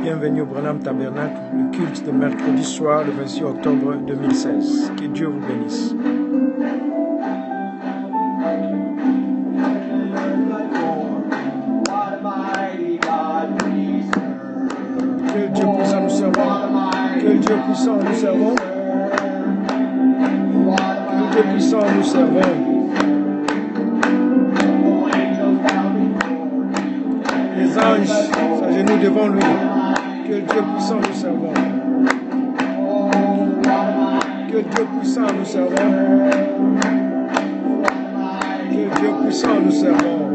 Bienvenue au Branham Tabernacle, le culte de mercredi soir, le 26 octobre 2016. Que Dieu vous bénisse. Quel Dieu puissant nous servons. Quel Dieu puissant nous servons. Quel Dieu puissant nous servons. Les anges s'agenouillent devant lui. Quel Dieu puissant nous servons. Quel Dieu puissant nous servons. Quel Dieu puissant nous servons.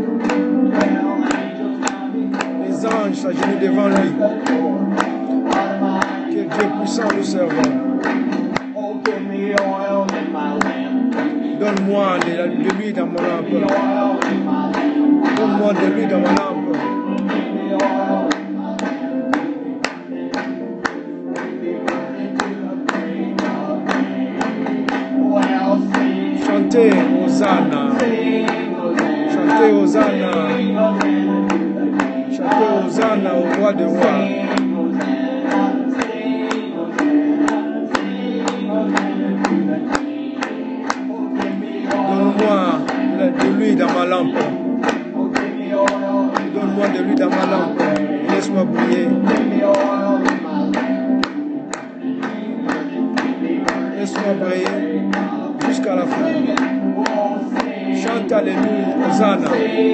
Les anges s'agenouillent devant lui. Quel Dieu puissant nous servons. Donne-moi de l'huile dans mon lampe. Donne-moi de l'huile dans mon lampe. Chantez Hosanna. Chantez Hosanna. Chantez Hosanna au roi des rois. Donne-moi de l'huile dans ma lampe. Donne-moi de l'huile dans ma lampe. Laisse-moi briller. Laisse-moi briller jusqu'à la fin. Chante Alléluia, Hosanna.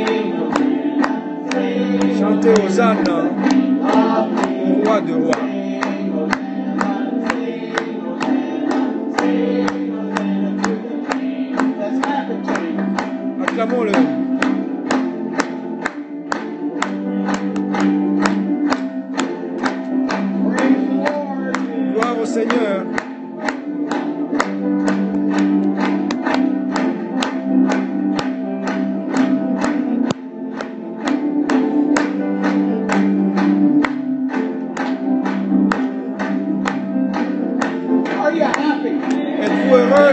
Chantez Hosanna au roi des rois. Acclamons-le. Gloire au Seigneur. Êtes-vous heureux?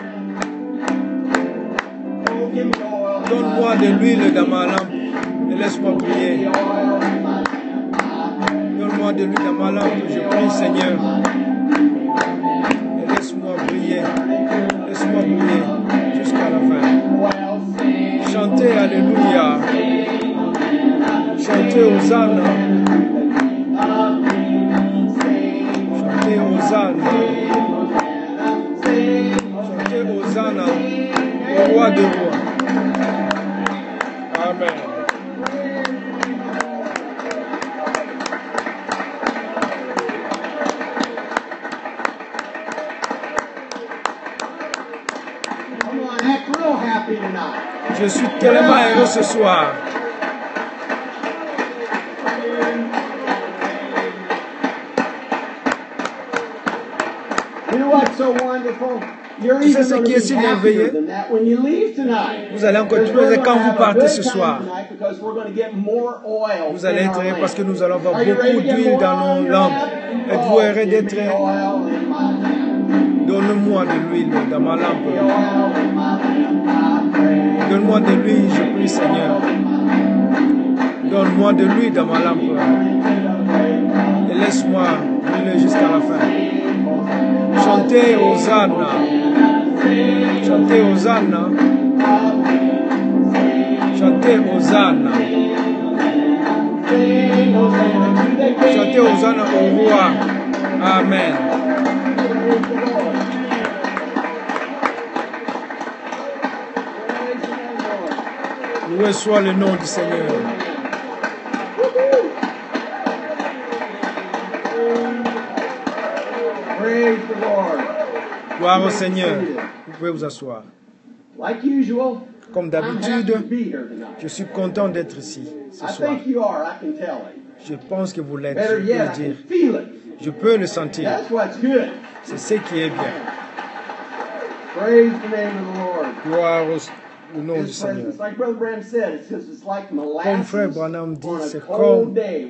Donne-moi de l'huile dans ma lampe et laisse-moi briller. Donne-moi de l'huile dans ma lampe, je prie Seigneur. Et laisse-moi briller. Laisse-moi briller jusqu'à la fin. Chantez Alléluia. Chantez Hosanna. Chantez Hosanna. Chantez Hosanna au roi des rois. Amen. Je suis tellement heureux ce soir. Tu sais ce qui est si merveilleux? Vous allez encore trouver quand vous partez ce soir. Vous allez être heureux parce que nous allons avoir beaucoup d'huile dans nos lampes. Êtes-vous heureux d'être? Donne-moi de l'huile dans ma lampe. Donne-moi de l'huile, je prie Seigneur. Donne-moi de l'huile dans ma lampe. Et laisse-moi brûler jusqu'à la fin. Chantez Hosanna. Chantez Hosanna. Chantez Hosanna. Chantez Hosanna au roi. Amen. Loué soit le nom du Seigneur. Gloire au Seigneur. Vous pouvez vous asseoir. Comme d'habitude, je suis content d'être ici ce soir. Je pense que vous l'êtes, je peux le dire. Je peux le sentir. C'est ce qui est bien. Gloire au nom du Seigneur. Comme Frère Branham dit, c'est comme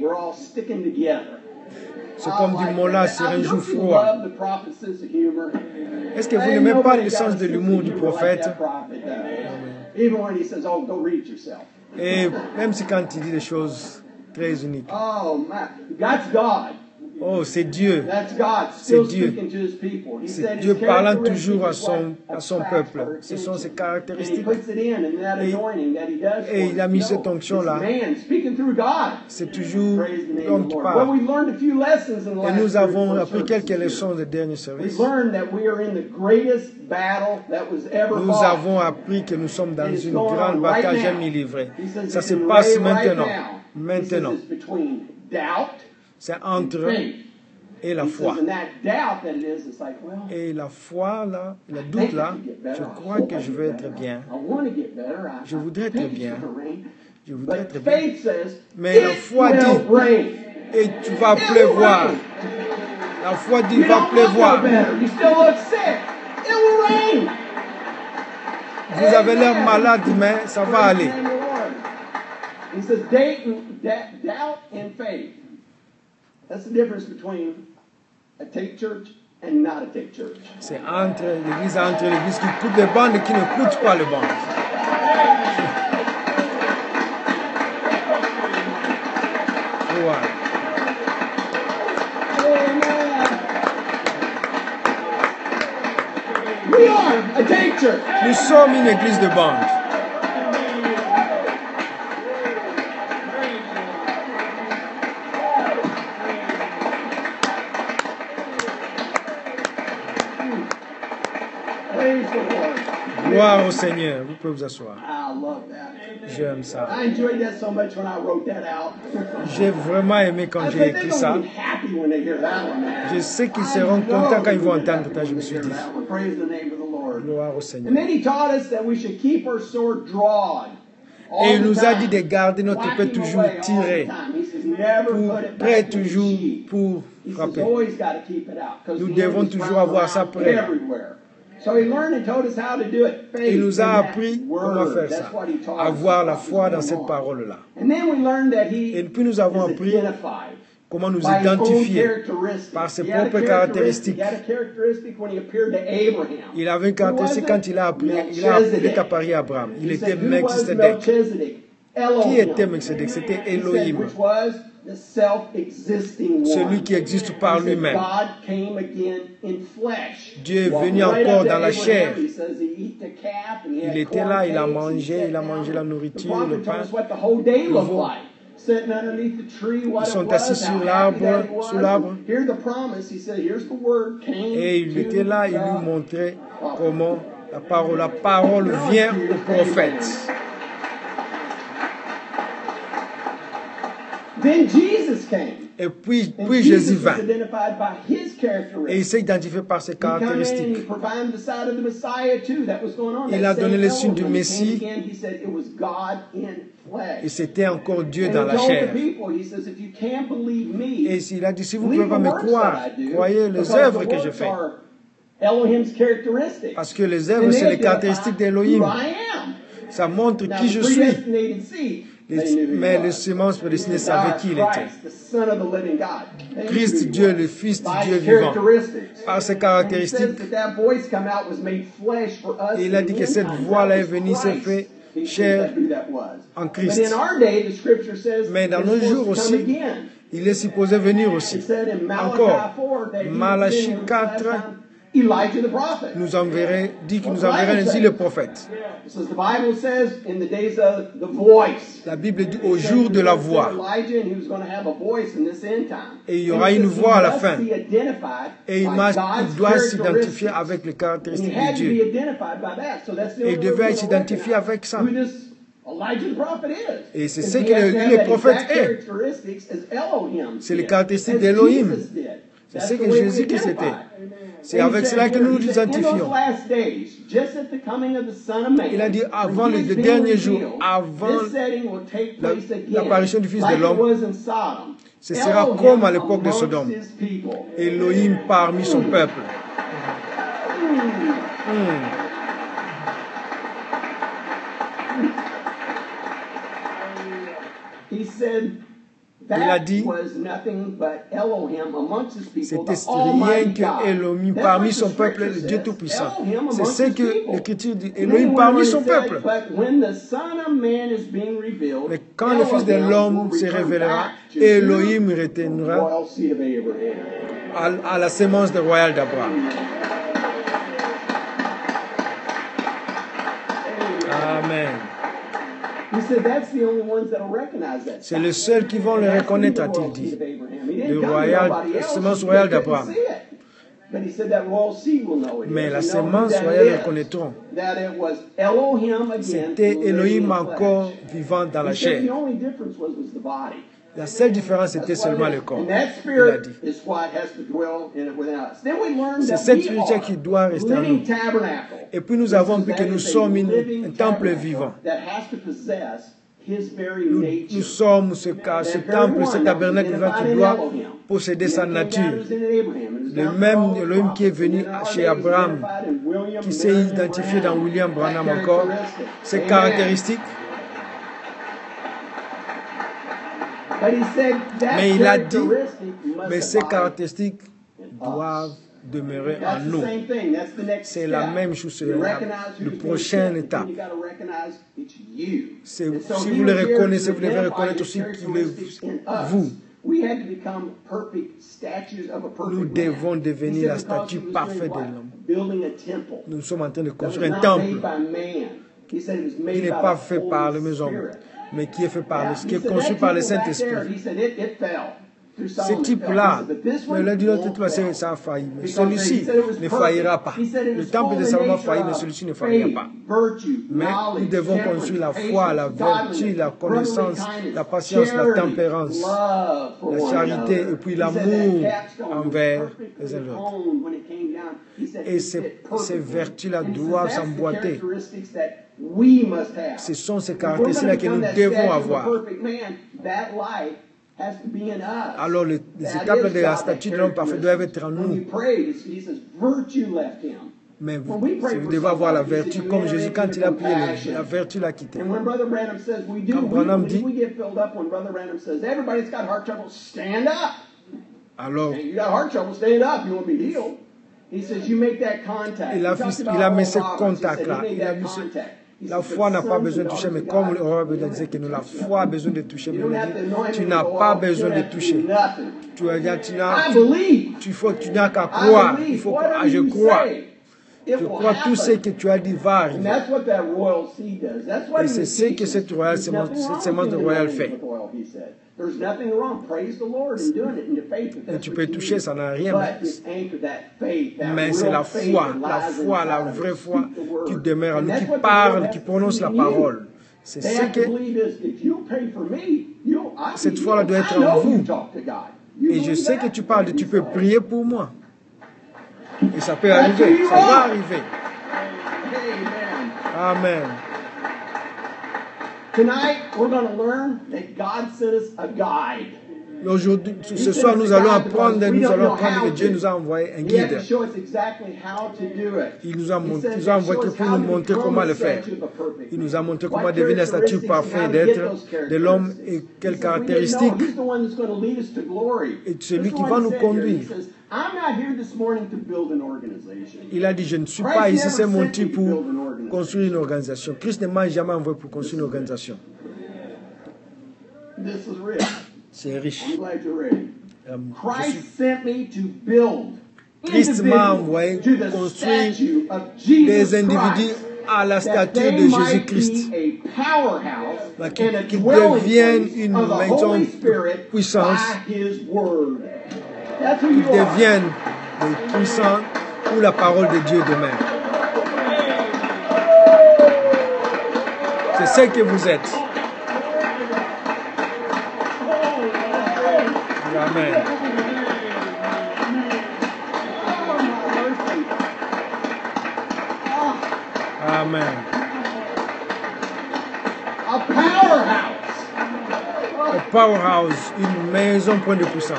du mola sur un jour froid. Est-ce que vous n'aimez pas le sens de l'humour du prophète? Et même si quand il dit des choses très unique. Oh, man. That's God. Oh, c'est Dieu. That's God C'est still Dieu. speaking to his people. He C'est said Dieu his parlant characteristic toujours is what à son attracts peuple. our Ce sont ses attention. And he caractéristiques. puts it in that anointing that he does for Et il a mis us. cette onction-là. It's man speaking through God. C'est toujours Praise the name l'homme of the qui Lord. parle. Well, we learned a few lessons in the Et last nous avons 3 or 4 appris quelques services leçons here. des derniers We services. learned that we are in the greatest battle that was ever Nous fought. avons appris que nous sommes dans It's une going grande on right bataille now. jamais livrée. He says Ça it's se in passe right maintenant. now. He Maintenant. says it's between doubt C'est and entre faith. et la He foi. says, and that doubt that it is, it's like, well, Et la foi, là, le I doute, think I là, could get better. je I crois hope que I je get vais better. être bien. I want to get better. Je voudrais I être think it's bien. gonna rain. Je voudrais But être bien. faith says, Mais la it foi will dit, rain. et tu vas It will pleuvoir. rain. La foi dit, You va don't look no pleuvoir. better. You still look sick. It will rain. Vous avez l'air Amen. malade, mais ça va Praise aller. the name of the Lord. He says, doubt and faith. That's the difference between a take church and not a take church. C'est entre l'église qui coupe les bandes et qui ne coupe pas les bandes. Ouais. We are a take church. Nous sommes une église de bandes. Praise the Lord. Gloire au Seigneur. Vous pouvez vous asseoir. I love that. J'aime ça. I enjoyed that so much when I wrote that out. J'ai vraiment aimé quand I j'ai think écrit they're ça. gonna be happy when they hear that one, man. Je sais qu'ils seront contents quand ils vont entendre ça, je me suis dit. Praise the name of the Lord. Gloire au Seigneur. And then he taught us that we should keep our sword drawn. Et il nous a dit de garder notre épée toujours tirée, prêt toujours pour frapper. Nous devons toujours avoir ça prêt. Il nous a appris comment faire ça, avoir la foi dans cette parole-là. Et puis nous avons appris comment nous identifier par ses propres caractéristiques. Il avait une caractéristique quand il a appris à parier à Abraham. Il était Melchisedec. Qui était Melchisedec? C'était Elohim, celui qui existe par lui-même. Dieu est venu encore dans la chair. Il était là, il a mangé la nourriture, le pain. Ils sont assis sous l'arbre, et il était là, il lui montrait comment la parole vient au prophète. Et puis Jésus vint. Et il s'est identifié par ses caractéristiques. Il a donné le signe du Messie. Et c'était encore Dieu dans la chair. Et il a dit, si vous ne pouvez pas me croire, croyez les œuvres que je fais. Parce que les œuvres, c'est les caractéristiques d'Elohim. Ça montre qui je suis. Mais les semences prédestinées savaient qui il était. Christ Dieu, le Fils du Dieu vivant. Par ses caractéristiques, il a dit que cette voix-là est venue, s'est fait chair en Christ. Mais dans nos jours aussi, il est supposé venir aussi. Encore, Malachie 4, nous dit que nous enverrons ainsi le prophète. La Bible dit au jour de la voix. Et il y aura une voix à la fin. Et il doit s'identifier avec les caractéristiques de Dieu. Et il devait s'identifier avec ça. Et c'est ce que le prophète est. C'est les caractéristiques d'Elohim. C'est ce que Jésus qui c'était. C'est avec cela que nous nous identifions. Il a dit avant le dernier jour, avant l'apparition du Fils de l'homme, ce sera comme à l'époque de Sodome. Elohim parmi son peuple. Il a dit, c'était rien que Elohim parmi son peuple, le Dieu Tout-Puissant. C'est ce que l'Écriture dit, Elohim parmi son peuple. Mais quand le Fils de l'homme se révélera, Elohim retournera à la sémence de royale d'Abraham. Amen. C'est les seuls qui vont le reconnaître, a-t-il dit. Le royal, la sémence royale d'Abraham. Mais la sémence royale le connaîtront. C'était Elohim encore vivant dans la chair. La seule différence était seulement le corps. Il a dit. C'est cette spiritualité qui doit rester en nous. Et puis nous avons vu que nous sommes un temple vivant. Nous sommes ce temple, ce tabernacle vivant qui doit posséder sa nature. Le même Elohim qui est venu chez Abraham, qui s'est identifié dans William Branham encore, ses caractéristiques. Mais il a dit, mais ces caractéristiques doivent demeurer en nous. C'est la même chose, le prochain étape. Si vous le reconnaissez, vous devez reconnaître aussi qu'il est vous. Nous devons devenir la statue parfaite de l'homme. Nous sommes en train de construire un temple qui n'est pas fait par les hommes, mais qui est fait qui est construit par le Saint-Esprit. Ce type-là, mais il a dit l'autre type, ça a failli. Mais celui-ci ne faillira pas. Le temple de Salomon a failli, mais celui-ci ne faillira pas. Mais nous devons construire la foi, la vertu, la connaissance, la patience, la tempérance, la charité et puis l'amour envers les autres. Et ces vertus-là doivent s'emboîter. Ce sont ces caractéristiques-là que nous devons avoir. Alors les étapes de la statue de l'homme parfait doivent être en nous. Mais vous devez avoir la vertu comme Jésus, quand il a prié, la vertu l'a quitté. Quand Branham dit, alors il a mis ce contact-là. La foi n'a pas besoin de toucher, mais comme l'Europe disait que nous, la foi a besoin de toucher, mais tu n'as pas besoin de toucher. Tu n'as qu'à croire. Il faut que je crois. Je crois tout ce que tu as dit va arriver. Et c'est ce que cette sémence de royal fait. Et tu peux toucher, ça n'a rien. Mais c'est la foi, la vraie foi qui demeure en nous, qui parle, qui prononce la parole. C'est ce que cette foi-là doit être en vous. Et je sais que tu parles, tu peux prier pour moi. Et ça peut arriver, ça va arriver. Amen. Tonight, we're going to learn that God sent us a guide. Aujourd'hui, ce soir, nous allons apprendre que Dieu nous a envoyé un guide. Il nous a envoyé pour nous montrer comment le faire. Il nous a montré comment devenir la statue parfaite d'être de l'homme et quelles caractéristiques. Et celui qui va nous conduire. Il a dit, je ne suis pas ici, c'est mon type pour construire une organisation. Christ ne m'a jamais envoyé pour construire une organisation. C'est riche. Christ m'a envoyé construire des individus à la stature de Jésus-Christ. Qu'ils deviennent une maison de puissance. Qu'ils deviennent des puissants où la parole de Dieu demeure. C'est ce que vous êtes. Amen. Amen. A powerhouse. A powerhouse, une maison point de puissance.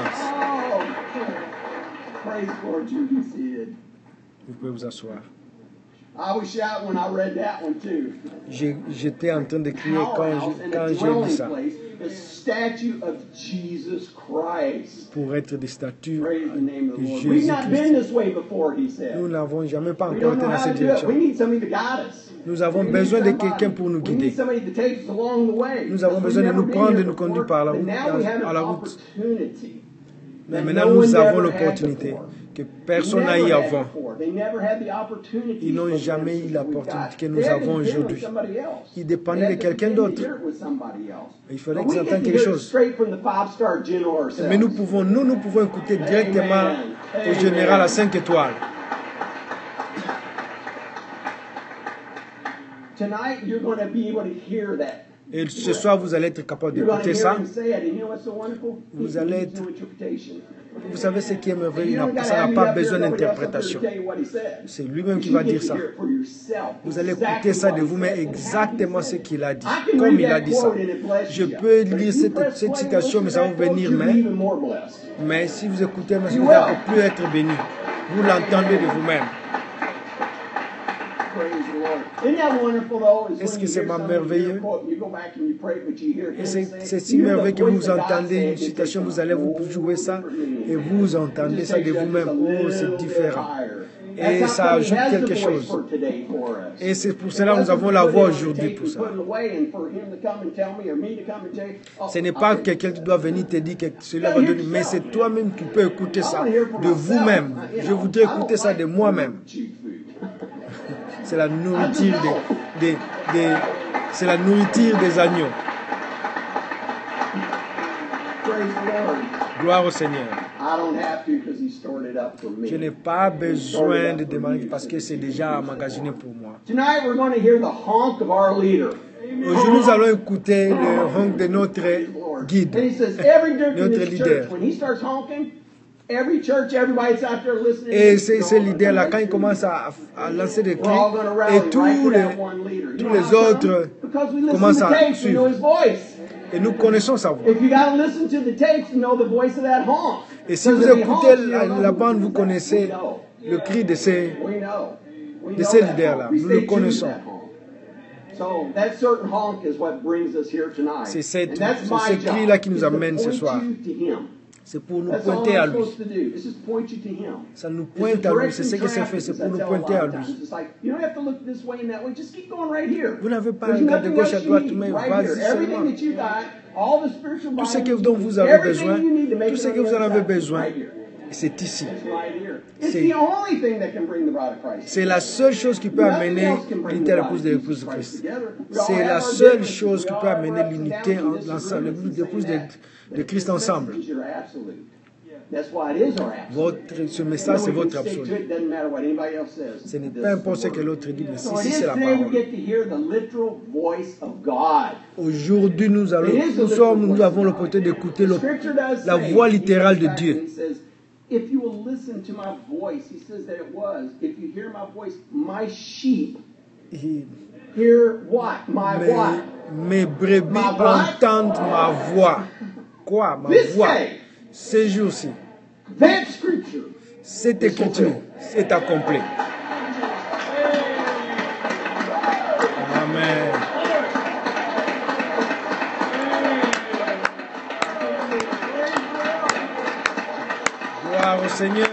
Praise Lord, you can see it. Vous pouvez vous asseoir. I was shouting when I read that one too. J'étais en train de crier quand j'ai lu ça. the statue of Jesus Christ. pour être des statues Praise the name of de the Lord. We've not been Jésus-Christ. this way before, he said. Nous n'avons jamais pas We encore don't été know dans how cette to do it. direction. We need somebody to guide us. Nous avons We need besoin de somebody. quelqu'un pour nous We guider. need somebody to take us along the way. Nous avons Because besoin de we've nous never been prendre et here nous conduire before, par la but route, now we have à an la route. opportunity. Mais that maintenant, no nous one avons never had l'opportunité before. que personne n'a Never eu had avant. before. They never had the opportunity Ils n'ont for jamais eu we've l'opportunité got. que nous They had to avons depend on aujourd'hui. somebody else. Ils dépendaient They de had to quelqu'un begin to d'autre. hear it with somebody else. Il fallait But qu'ils we get entendent to quelque hear it chose. straight from the five-star general ourselves. Mais nous pouvons écouter directement au général à 5 étoiles. Tonight you're going to be able to hear that. Et ce soir, vous allez être capable You're going to d'écouter hear ça. him say it. And you know what's so wonderful? Vous He allez needs être- no interpretation. Vous savez ce qui est merveilleux, You don't gotta ça have n'a me pas up here, besoin nobody else up here to d'interprétation. tell you what he said. C'est lui-même qui You va get dire to ça. hear it for yourself. Vous allez Exactly écouter ça what de he vous-même said and how he exactement said ce it. qu'il a dit, I can comme read il a that dit ça. quote and it blesses Je you. peux But lire if you cette press play and citation, mais listen ça to va that quote, venir, you'll be even more blessed. mais si vous écoutez un You vous will. ne plus être béni. Vous l'entendez de vous-même. Praise the Lord. Isn't that wonderful though? Is Est-ce when que you c'est hear pas somebody hear a merveilleux? quote, you go back and you pray, but you hear him Et say c'est it. si You hear the merveilleux que voice vous of God entendez say une it, it citation, takes vous allez vous a jouer ça whole different et meaning. vous It entendez just ça takes de that just vous-même. a Oh, little c'est bit différent. higher. Et That's ça how ajoute he has quelque the voice chose. for today for us. Et c'est pour It cela que nous wasn't avons to la put it voix on a aujourd'hui tape pour and ça. put it away and for him to come and tell me or me to come and tell you, oh, Ce n'est I'll pas take quelqu'un it. qui doit venir te dire que cela va donner, mais c'est toi-même qui peux écouter ça de vous-même. Je voudrais écouter ça de moi-même. C'est la nourriture c'est la nourriture des agneaux. Praise the Lord. Gloire au Seigneur. I don't have to because he stored it up for me. Je n'ai pas besoin de demander parce que c'est déjà emmagasiné pour moi. Tonight we're going to hear the honk of our leader. Aujourd'hui, nous allons écouter le honk de notre guide, And he says every Dirk in notre this leader. church, when he starts honking, every church, everybody's out there listening. Et ce leader-là, quand il commence à lancer des cris, We're all going to et rally right to that one leader. You tous know les how come? autres Because we listen commencent to the à tapes, we know suivre. his voice. Et nous connaissons sa voix. If you got to listen to the tapes to know the voice of that honk. Et si vous Because if he écoutez honks, you don't know la who bande, it vous is. connaissez We know. le cri de ces... We know. We de know ces that leaders-là. honk. We Nous stay le tuned to connaissons. that honk. So that certain honk is what brings us here tonight. C'est And that's ce my cri-là job, qui nous is to amène ce point soir. you to him. C'est pour nous That's all pointer à I'm lui. supposed to do. It's just point you to him. Ça nous It's pointe to à lui. direct C'est ce and que c'est traffic, fait. C'est as pour I nous tell a pointer lot à of times. lui. It's like, you don't have to look this way and that way. Just keep going right here. Vous n'avez pas à There's regarder nothing gauche à else you droite, need. mais Right vas-y here. Everything seulement. that you got, all the spiritual Tout ce Bibles, dont vous avez everything besoin, you need to make tout it ce on que the vous en other avez side, besoin, right here. c'est ici. It's right here. It's C'est- the only thing that can bring the bride of Christ. C'est la seule chose qui peut Nothing amener else can bring l'unité the à bride l'épouse of de Jesus l'épouse de Christ Christ. together. We all C'est have la our seule differences. chose We qui all peut have our amener ups and l'unité downs and entre l'ensemble, disagreements l'épouse and saying de Christ ensemble. This message is your absolute. That's why it is our absolute. Ce message, c'est We can votre stick to absolu. it, doesn't matter what anybody else says. Ce n'est This pas is the importe ce que word. l'autre dit, mais So it ici is c'est la today we parole. get to hear the literal voice of God. Aujourd'hui, nous avons l'opportunité d'écouter Scripture does la say, voix he littérale goes de back Dieu. and he says, if you will listen to my voice, he says that it was, if you hear my voice, my sheep hear what? My what? Mes brebis My what? entendent ma voix. Quoi? Ma This voix. day, Ces jours-ci, that scripture. cette écriture est accomplie. Amen. Gloire au Seigneur.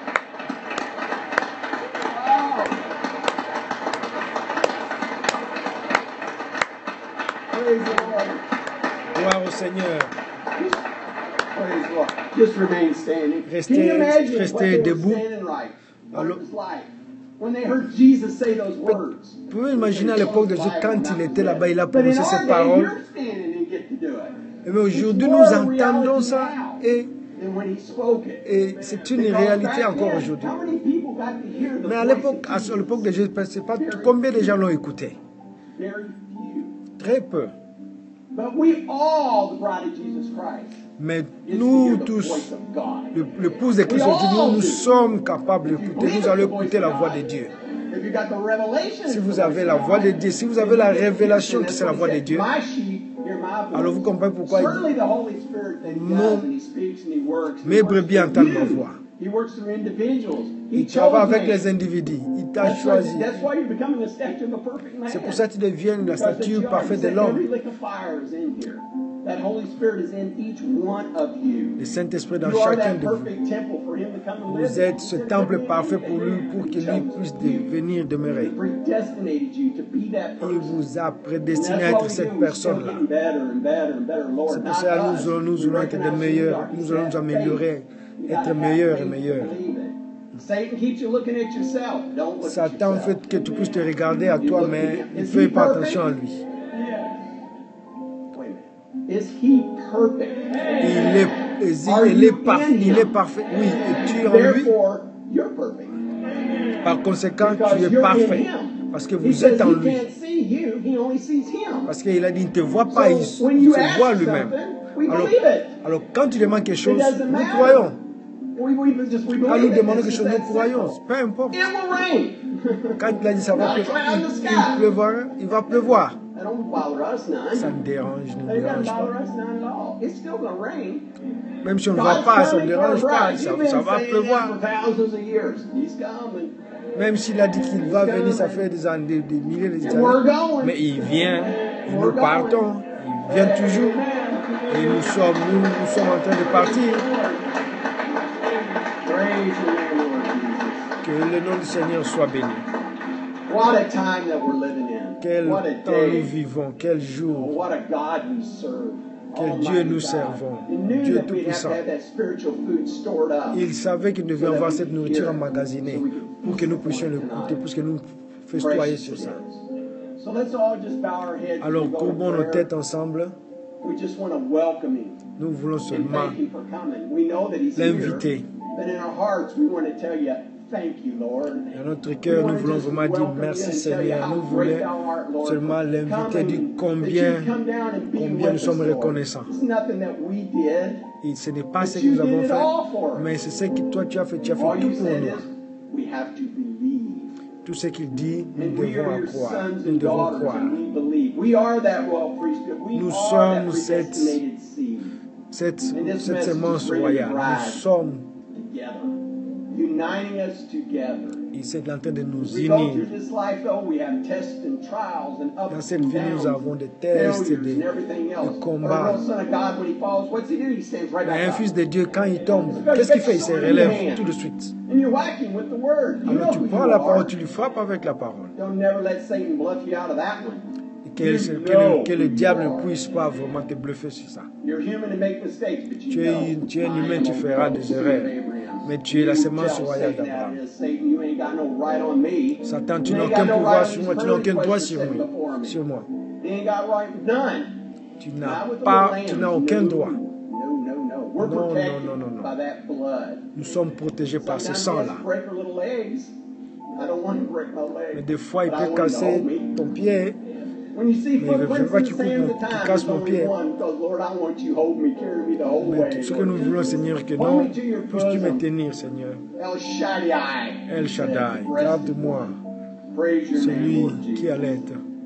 Praise the Lord. Gloire au Seigneur. Praise the Lord. Just remain standing. Restez- Can you imagine restez what they were debout. standing like? What Alors- it was like when they heard Jesus say those words. Vous pouvez imaginer à l'époque de Jésus, quand il était là-bas, il a But in prononcé our ces day, paroles. you're standing and get to do it. Mais aujourd'hui, It's nous more entendons reality ça now et than when he spoke it. c'est une Because réalité back encore then, aujourd'hui. how many people got to hear the Mais à voice l'époque, of Jesus? de Jésus, c'est pas combien de gens l'ont écouté? Very few. Très peu. But we all, the bride of Jesus Christ, Mais is to nous hear the tous, voice of God. l'épouse de Christ aujourd'hui, nous sommes capables d'écouter. Nous allons écouter la voix de Dieu. If you got the revelation, Si vous avez la voix de Dieu, si vous avez la révélation que c'est la voix de Dieu, My sheep hear my voice. alors vous comprenez pourquoi il Certainly dit, the Holy Spirit that he Mon- does and he speaks and he works. mes brebis entendent ma voix. He works through individuals. He Il travaille chose avec me. les individus. Il t'a That's choisi. why you're becoming the statue of a perfect man. C'est pour ça que tu deviens la Because statue you are. parfaite He de said, l'homme. every lick of fire is in here. That Holy Spirit is in each one of you. Le Saint-Esprit dans You are chacun that de vous. perfect temple for him to come and live Vous in. êtes ce temple parfait pour lui, pour qu'il puisse venir demeurer. He predestinated you to be that Il person. vous a And prédestiné à that's what être we cette do. We're still personne-là. getting better and better and better. Lord, C'est pour not cela us. que nous We allons être des recognize who we meilleurs, are. nous allons nous améliorer, You être gotta have meilleurs et faith to meilleurs. believe it. Satan keeps you looking at yourself. Don't look at Satan yourself. fait que tu puisses te regarder à toi, mais ne fais pas attention à lui. Yes. Wait a minute. Is he perfect? Il est parfait. Oui, et tu es en lui. Therefore, you're perfect. Par conséquent, Because tu es you're in parfait. him. Parce que He vous says êtes en he lui. can't see you, he only sees him. Parce qu'il a dit, il ne te voit pas, il So, when you se ask voit lui-même. something, we Alors, believe it. alors, quand tu demandes quelque chose, It doesn't nous matter. croyons. We Quand believe nous it. demandons It's quelque just chose, nous that croyons. simple. Peu importe. It will rain. Quand il a dit ça va Not a cloud in the pleuvoir, sky. il pleuvra, il va pleuvoir. That don't bother us none. Ça ne dérange, ne It doesn't dérange bother pas. us none at all. It's still going to rain. Même si on ne voit pas, ça ne dérange pas, ça va pleuvoir. For thousands of years. He's coming. Même s'il a dit qu'il va venir, ça fait des années, des milliers d'années. Mais il vient, et nous partons, il vient toujours. Et nous sommes en train de partir. Praise your name, Lord Jesus. Que le nom du Seigneur soit béni. What a time that we're living in. Quel What a temps nous day. vivons, quel Oh, jour, what a God we serve. quel Almighty Dieu nous God. servons, He knew Dieu that we'd have to Tout-Puissant. have that spiritual food stored up. Il savait qu'il devait avoir cette nourriture emmagasinée pour que nous puissions l'écouter, pour que nous festoyer sur ça. So let's all just bow our heads Alors, and go to courbons nos prayer. têtes ensemble. We just want to welcome him Nous voulons and seulement thank him for coming. We know that he's here, l'inviter. but in our hearts we want to tell you, thank you, Lord. Dans notre cœur, nous voulons vraiment dire merci Seigneur. Nous voulons seulement l'inviter, dire combien nous sommes reconnaissants. Et ce n'est pas ce que nous avons fait, mais c'est ce que toi tu as fait. Tu as fait tout pour nous. Tout ce qu'il dit, nous devons croire. Nous devons croire. Nous sommes cette sémence royale. Nous sommes. Uniting us together. Il est en train de nous We go unir. through this life, though, we have tests and trials and Dans ups cette and vie, nous downs, avons des tests, failures des and everything else. combats. But a real son of God, when he falls, what's he do? He stands right Mais back un up. fils de Dieu, quand il tombe, qu'est-ce qu'il fait? Il se relève tout de suite. And you whack him with the word. You know Alors tu who prends you la are. parole, tu lui frappes avec la parole. Don't never let Satan bluff you out of that one. Et que le diable ne puisse pas vraiment te bluffer sur ça. You're human and make mistakes, but Tu es un humain, tu feras des erreurs. Mais tu es la semence royale d'Abraham. Satan, tu n'as aucun pouvoir sur moi, tu n'as aucun droit sur moi. Tu n'as aucun droit. Non, non, non, non, non. Nous sommes protégés par ce sang-là. Mais des fois, il peut casser ton pied. Mais je ne veux pas que tu casses mon pied. Mais tout ce que nous voulons, Seigneur, que non, puisses-tu me tenir, Seigneur. El Shaddai, garde-moi, celui qui allait.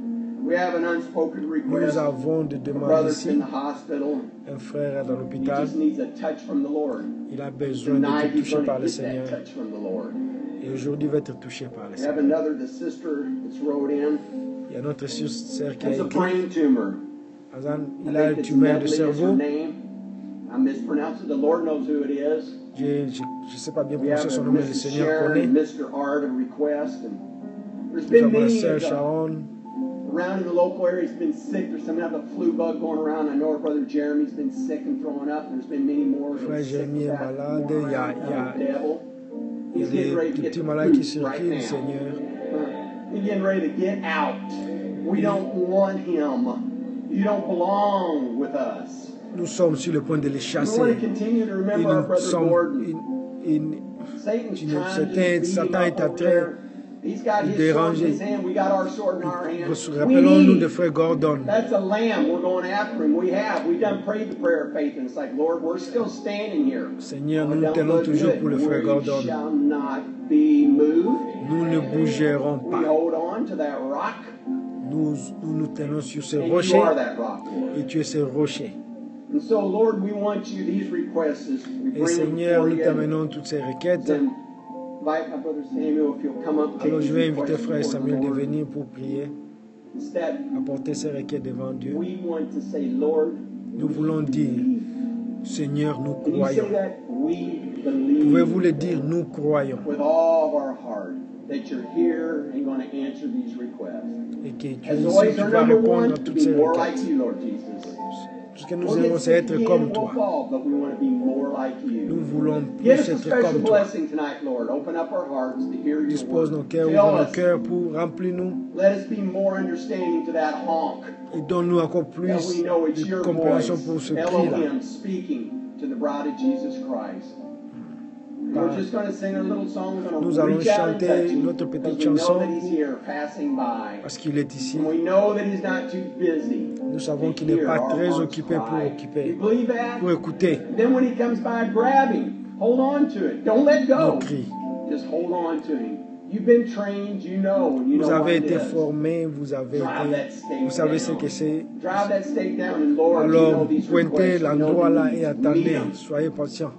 Nous avons des demandes ici. Un frère est dans l'hôpital. Il a besoin d'être touché par le Seigneur. Et aujourd'hui, il va être touché par le Seigneur. Il y a notre sœur qui a écrit. Il a un tumeur de cerveau. Je ne sais pas bien prononcer son nom, mais le Seigneur connaît. Nous avons la sœur Sharon. Around in the local area has been sick. There's some have a flu bug going around. I know our brother Jeremy's been sick and throwing up. There's been many more. Frère Jérémie est malade. Il y a des petits malades qui circulent, Seigneur. He's getting ready to get out. We don't want him. You don't belong with us. Nous sommes sur le point de les chasser. Satan est en train de déranger. Rappelons-nous de frère Gordon. That's a lamb. We're going after him. We've done prayed the prayer of faith, and it's like, Lord, we're still standing here. Seigneur, nous nous tenons toujours pour le frère Gordon. Nous ne bougerons pas. Nous nous tenons sur ce rocher, et tu es ce rocher. Et Seigneur, nous t'amenons toutes ces requêtes. Alors je vais inviter frère Samuel de venir pour prier, apporter ses requêtes devant Dieu. Nous voulons dire, Seigneur, nous croyons. Pouvez-vous le dire, nous croyons. Et que tu es ici, tu vas répondre à toutes ces requêtes. Tout ce que nous aimons, c'est être comme toi. Nous voulons plus être comme toi. Dispose nos cœurs, ouvre nos cœurs pour remplir nous. Et donne-nous encore plus de compréhension pour ce cri-là. Nous allons chanter notre petite chanson parce qu'il est ici. Nous savons qu'il n'est pas très occupé pour écouter nos cris. Vous avez été formé, vous savez ce que c'est. Alors, pointez l'endroit là et attendez. Soyez patient.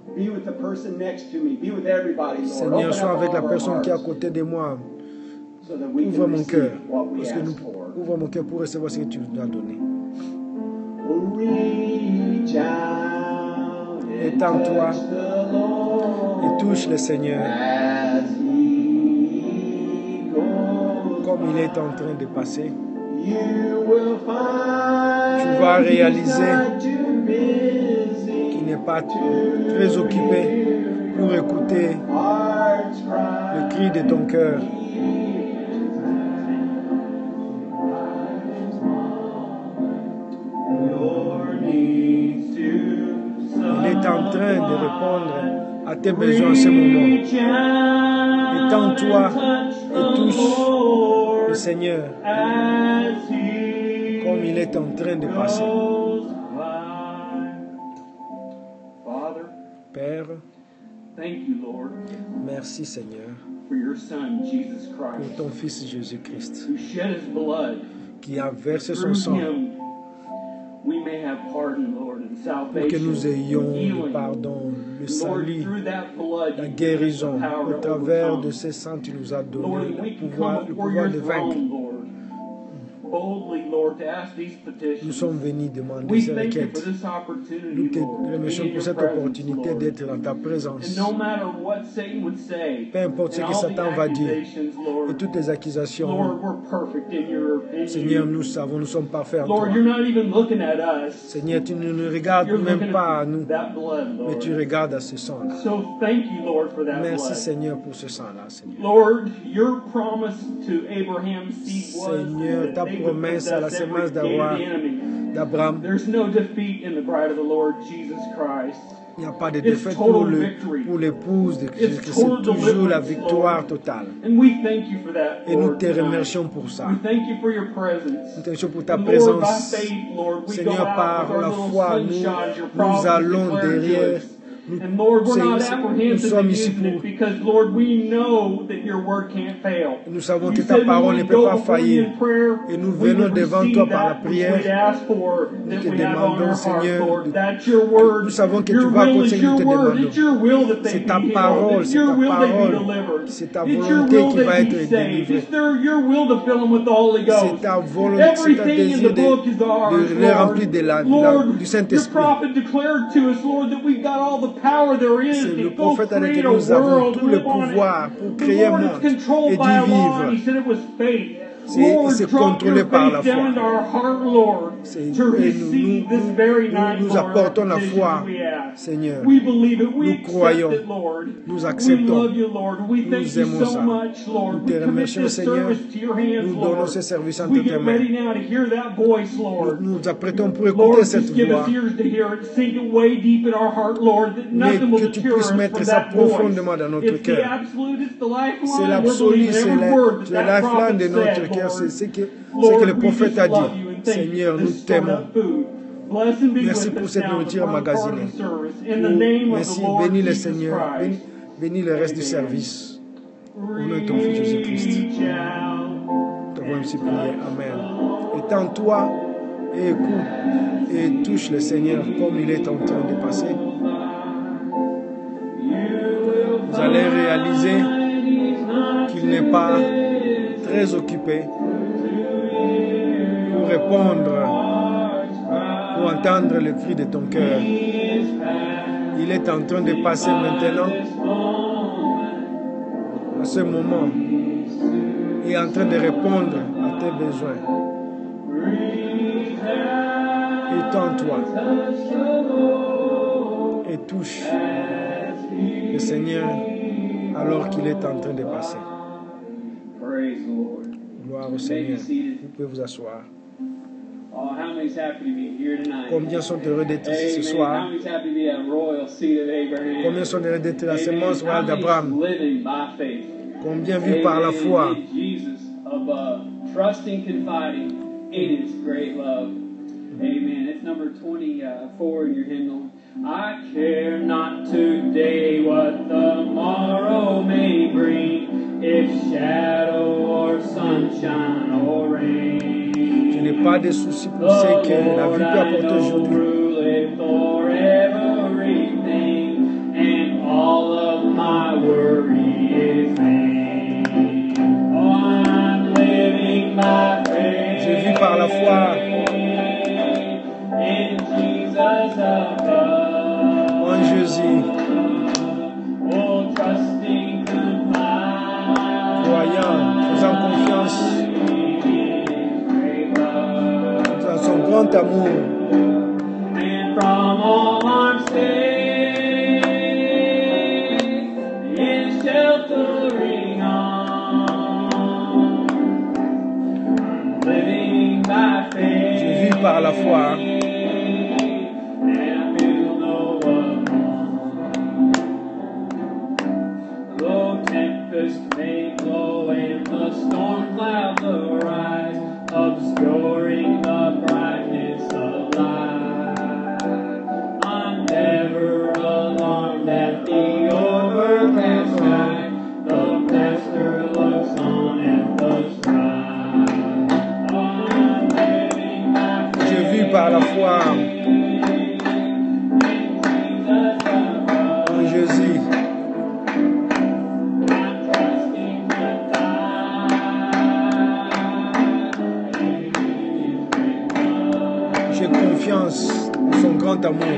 Seigneur, sois avec la personne qui est à côté de moi. Ouvre mon cœur. Parce que ouvre mon cœur pour recevoir ce que tu nous as donné. Étends-toi et touche le Seigneur. Comme il est en train de passer, tu vas réaliser qu'il n'est pas très occupé pour écouter le cri de ton cœur. Il est en train de répondre à tes besoins en ce moment. Étends-toi et touche le Seigneur comme il est en train de passer. Père, merci Seigneur pour ton Fils Jésus-Christ qui a versé son sang pour que nous ayons le pardon, le salut, la guérison. Au travers de ce sang, tu nous as donné le pouvoir de vaincre. Nous sommes venus demander ces requêtes. Nous te remercions pour cette opportunité d'être dans ta présence. Peu importe ce que Satan va dire et toutes les accusations, Seigneur, nous savons, nous sommes parfaits en toi. Seigneur, tu ne nous regardes même pas à nous, mais tu regardes à ce sang-là. Merci Seigneur pour ce sang-là, Seigneur. Seigneur, ta promesse à la semence d'Abraham, il n'y a pas de défaite pour l'épouse de Jésus-Christ. C'est toujours la victoire totale. Et nous te remercions pour ça. Nous te remercions pour ta présence. Seigneur, par la foi, nous allons derrière. Nous sommes ici pour. Nous savons que ta parole ne peut pas faillir. Et nous venons devant toi par la prière. Nous te demandons, Seigneur, nous savons que tu vas continuer, nous te demandons. C'est ta parole, c'est ta volonté qui va être délivrée. C'est ta volonté, c'est ta désir de les remplir du Saint-Esprit. C'est le prophète avec qui nous avons tout le pouvoir pour créer un monde et d'y vivre. C'est contrôlé par la foi. Nous apportons la foi, Seigneur. Nous croyons, nous acceptons, nous aimons ça. Nous te remercions, Seigneur. Nous donnons ce service entre tes mains. Nous nous apprêtons pour écouter cette voix. Mais que tu puisses mettre ça profondément dans notre cœur. C'est l'absolu, c'est la flamme de notre cœur. C'est ce que le prophète a dit. Seigneur, nous t'aimons. Merci pour cette nourriture emmagasinée. Merci, bénis le Seigneur. Bénis le reste du service. Au nom de ton Fils Jésus-Christ. Te voyons ainsi prier. Amen. Étends-toi et écoute et touche le Seigneur comme il est en train de passer. Vous allez réaliser qu'il n'est pas très occupé pour répondre pour entendre le cri de ton cœur. Il est en train de passer maintenant, à ce moment. Il est en train de répondre à tes besoins. Étends-toi et touche le Seigneur alors qu'il est en train de passer. Gloire au Seigneur. Vous pouvez vous asseoir. Combien sont heureux d'être ici ce soir? Combien sont heureux d'être la sémence royale d'Abraham? Combien vivent par la foi? Amen. It's number 24 in your hymnal. I care not today what the morrow may bring, if shadow or sunshine or rain. Je n'ai pas de soucis pour ce que la vie peut apporter aujourd'hui. And all of my worry is vain. Oh, I'm living by faith. Je vis par la foi. En Jésus, croyant, faisant confiance dans son grand amour. Je vis par la foi. May blow and the storm clouds arise, obscuring the brightness of light. I'm never alarmed at the overcast sky. The Master looks on at the strife. I'm living by faith. Je vis par la foi en Jésus. Confiance en son grand amour.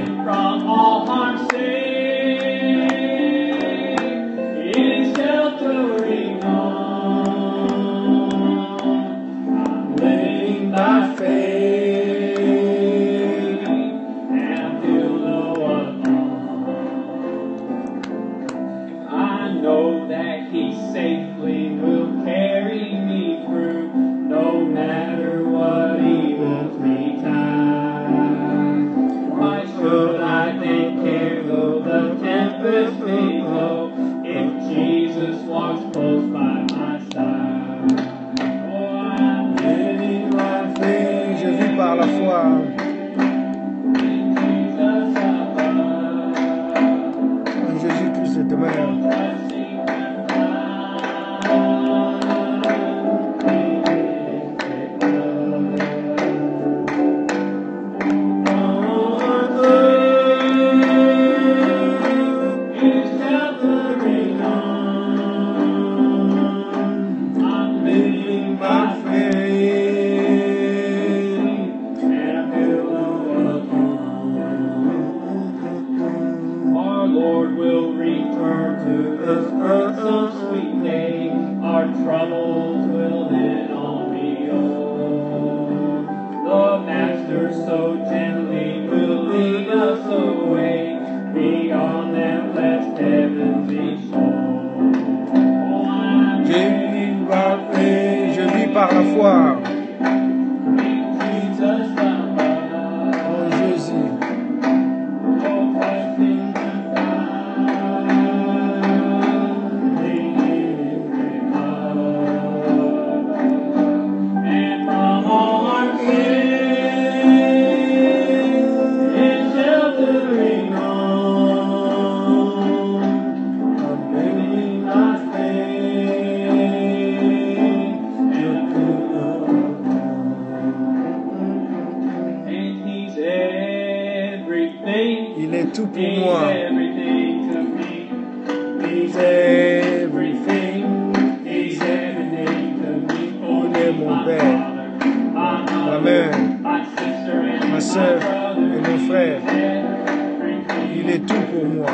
Il est tout pour moi. He's everything. He's everything to me. Il est mon Père. Amen. Ma soeur. et mon frère. Il est tout pour moi.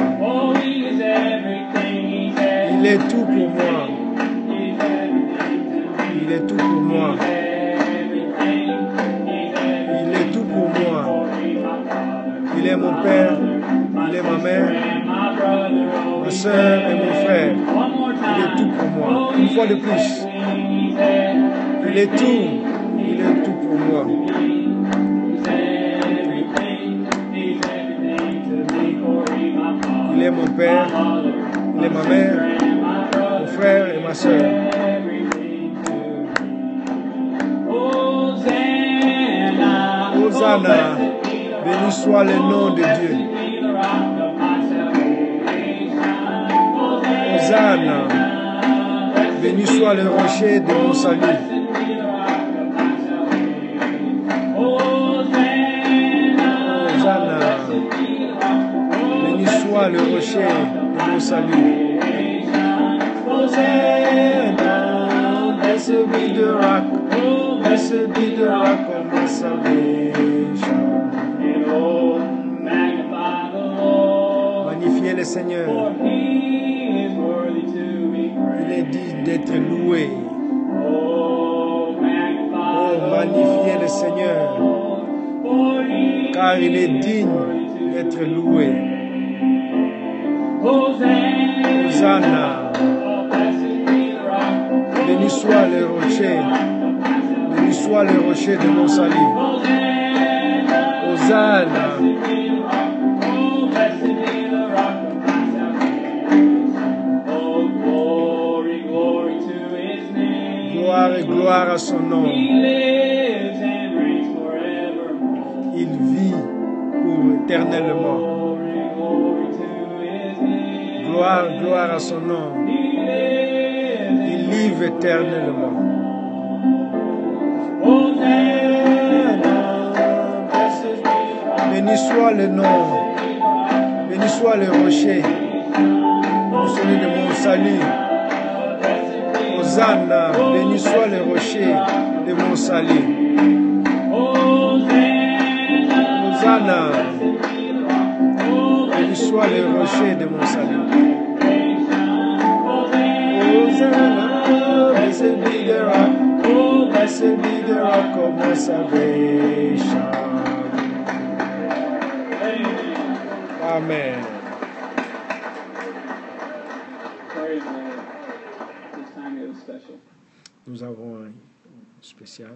Il est tout pour moi. Il est tout pour moi. Il est tout pour moi. Il est mon père, il est ma mère, ma soeur et mon frère. Il est tout pour moi. Une fois de plus. Il est tout pour moi. Il est mon père, il est ma mère, mon frère et ma soeur. Hosanna, béni soit le nom de Dieu. Hosanna, béni soit le rocher de mon salut. Hosanna, béni soit le rocher de mon salut. Hosanna, blessed be the rock, blessed be the rock of my salvation. Magnifiez le Seigneur. Il est dit d'être loué. Oh, magnifiez le Seigneur, car il est digne d'être loué. Hosanna, béni soit le rocher, béni soit le rocher de mon salut. Hosanna. Gloire et gloire à son nom. Il vit pour éternellement. Gloire, gloire à son nom. Il livre éternellement. Béni soit le nom. Béni soit le rocher. Celui de mon salut. Hosanna, béni soit le rocher de mon salut. Hosanna, béni soit le rocher de mon salut. Hosanna, blessed be the rock, oh blessed be the rock of my salvation. Amen. Nous avons un spécial.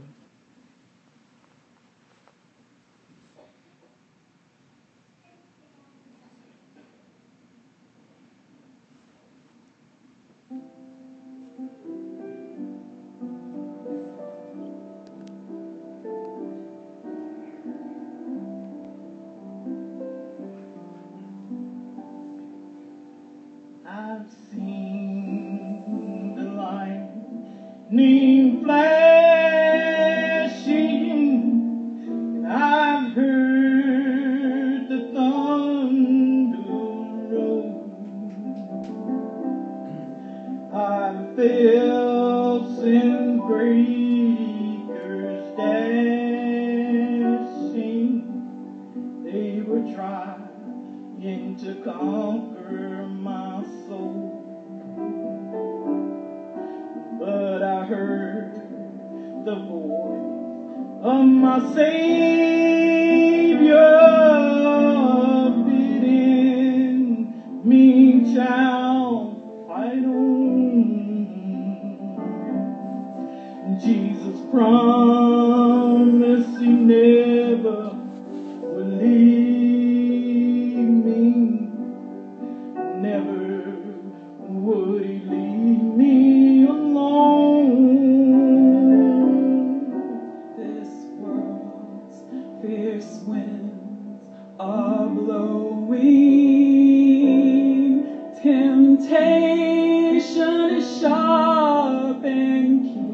I've seen the lightning flashing, I've heard the thunder roll, I've felt sin breakers dashing, they were trying to conquer my soul. But I heard the voice of my Savior bidding me, child, fight on. Jesus promised He never would leave me. Never would He leave me alone. This world's fierce winds are blowing. Temptation is sharp and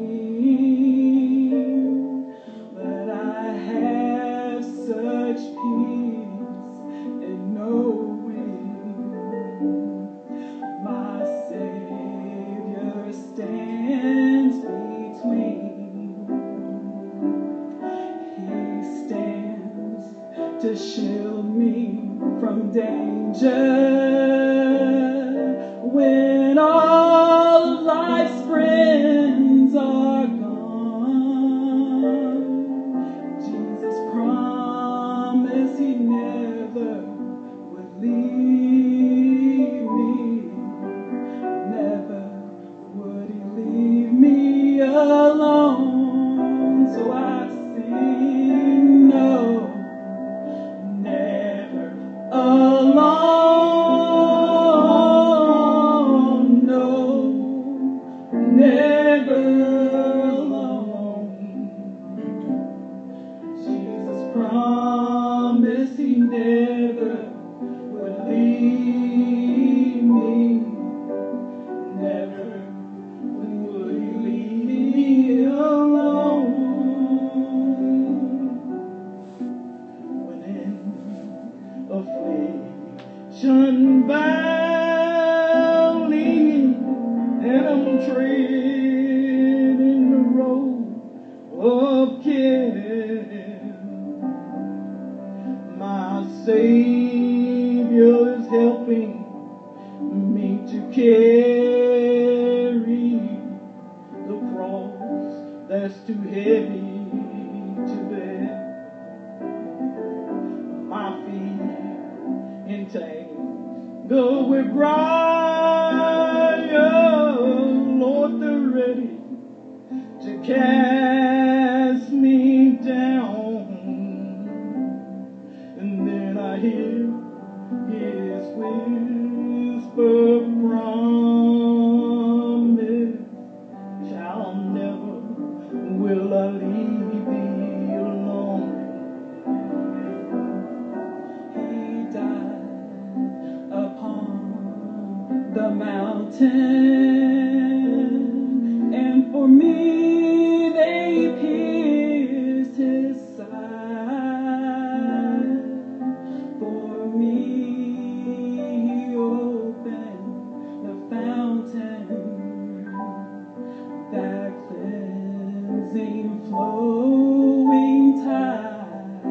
keen, but I have such peace in knowing my Savior stands between. He stands to shield me from danger. When all of life's friends are gone, Jesus promised He never would leave me. Never would He leave me alone. So I sing, no, never alone. No, never alone. Jesus promised He never would leave me. Never would He leave me alone. When in affliction valley and I'm treading the road of care, my Savior is helping me to carry the cross that's too heavy to bear. My feet entangled with briar, Lord, they're ready to cast me down. And then I hear His whisper promise, child, never will I leave thee alone. He died upon the mountain, and for me they pierced His side. For me He opened the fountain, that cleansing, flowing tide.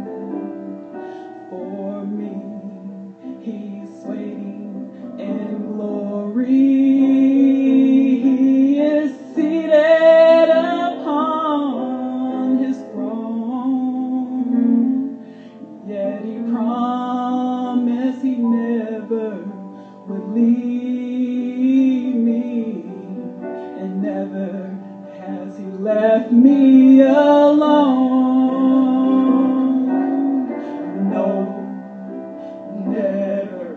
For me He's waiting in glory. He is seated upon His throne. Yet He promised He never would leave me, and never has He left me alone. No, never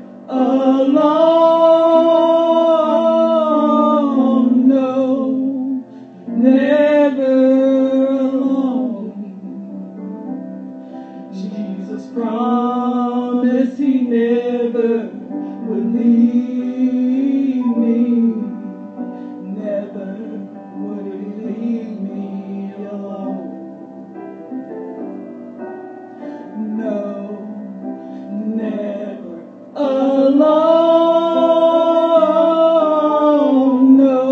alone. No, never alone. Jesus promised He never would leave me. Never would He leave me alone. No, never alone. No,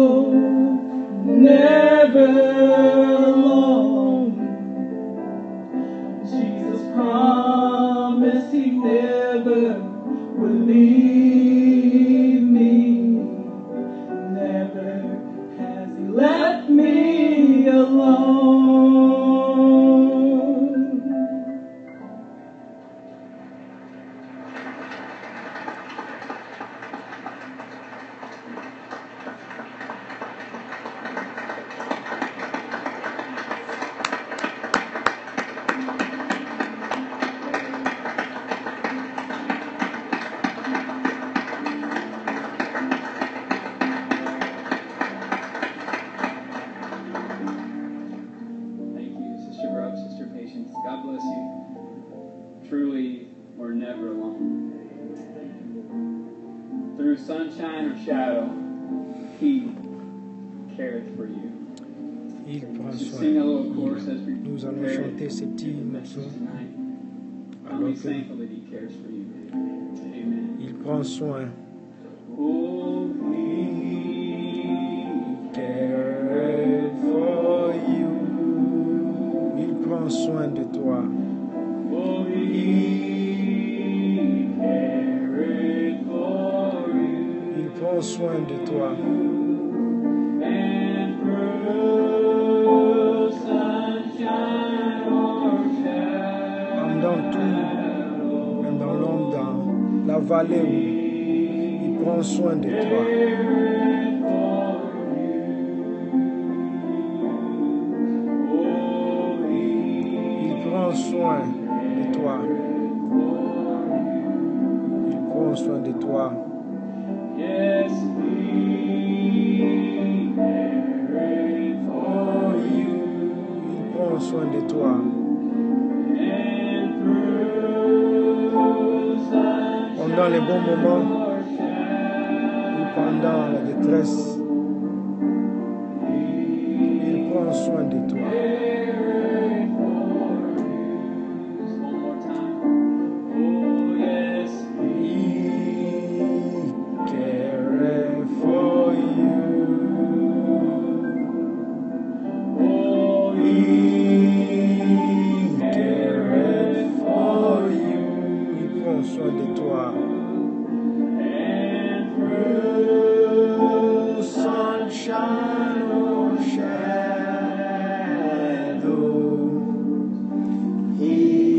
never alone. Jesus promised He never would leave me. Never has He left me alone. Thank you, Sister Brooke, Sister Patience. God bless you. Truly, we're never alone. Through sunshine or shadow, He careth for you. Il prend Just soin. sing a little chorus as we Nous allons prepare chanter ces petits the message morceaux. tonight. I'm Alors que thankful that He cares for you. Amen. il prend soin. Oh, He Cared for you. Il prend soin de toi. oh, He prend soin de toi. Dans tout, même dans l'ombre, dans la vallée, il prend soin de toi. Il prend soin de toi. Il prend soin de toi. Il prend soin de toi. Pendant les bons moments ou pendant la détresse, il prend soin de toi. Soin de toi. Through sunshine or shadow, He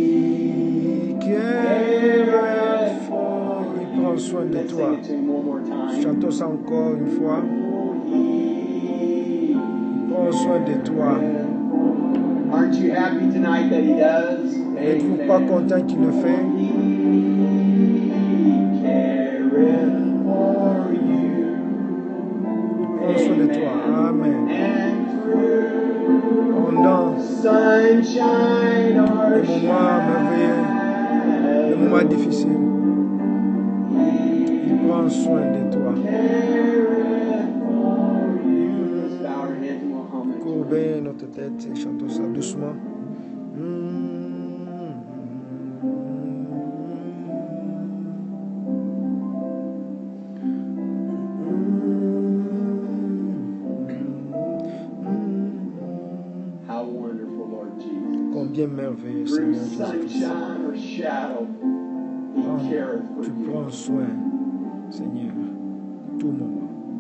cares for. Il prend soin de toi. Chantons ça encore une fois. Il prend soin de toi. Aren't you happy tonight that He does? Êtes-vous pas content qu'il le fait? Prends soin de toi. Amen. Pendant les moments merveilleux, les moments difficiles, il prend soin de toi. Courbez notre tête et chantons ça doucement. Combien merveilleux, Seigneur Jésus-Christ. Tu prends soin, Seigneur, tout moment.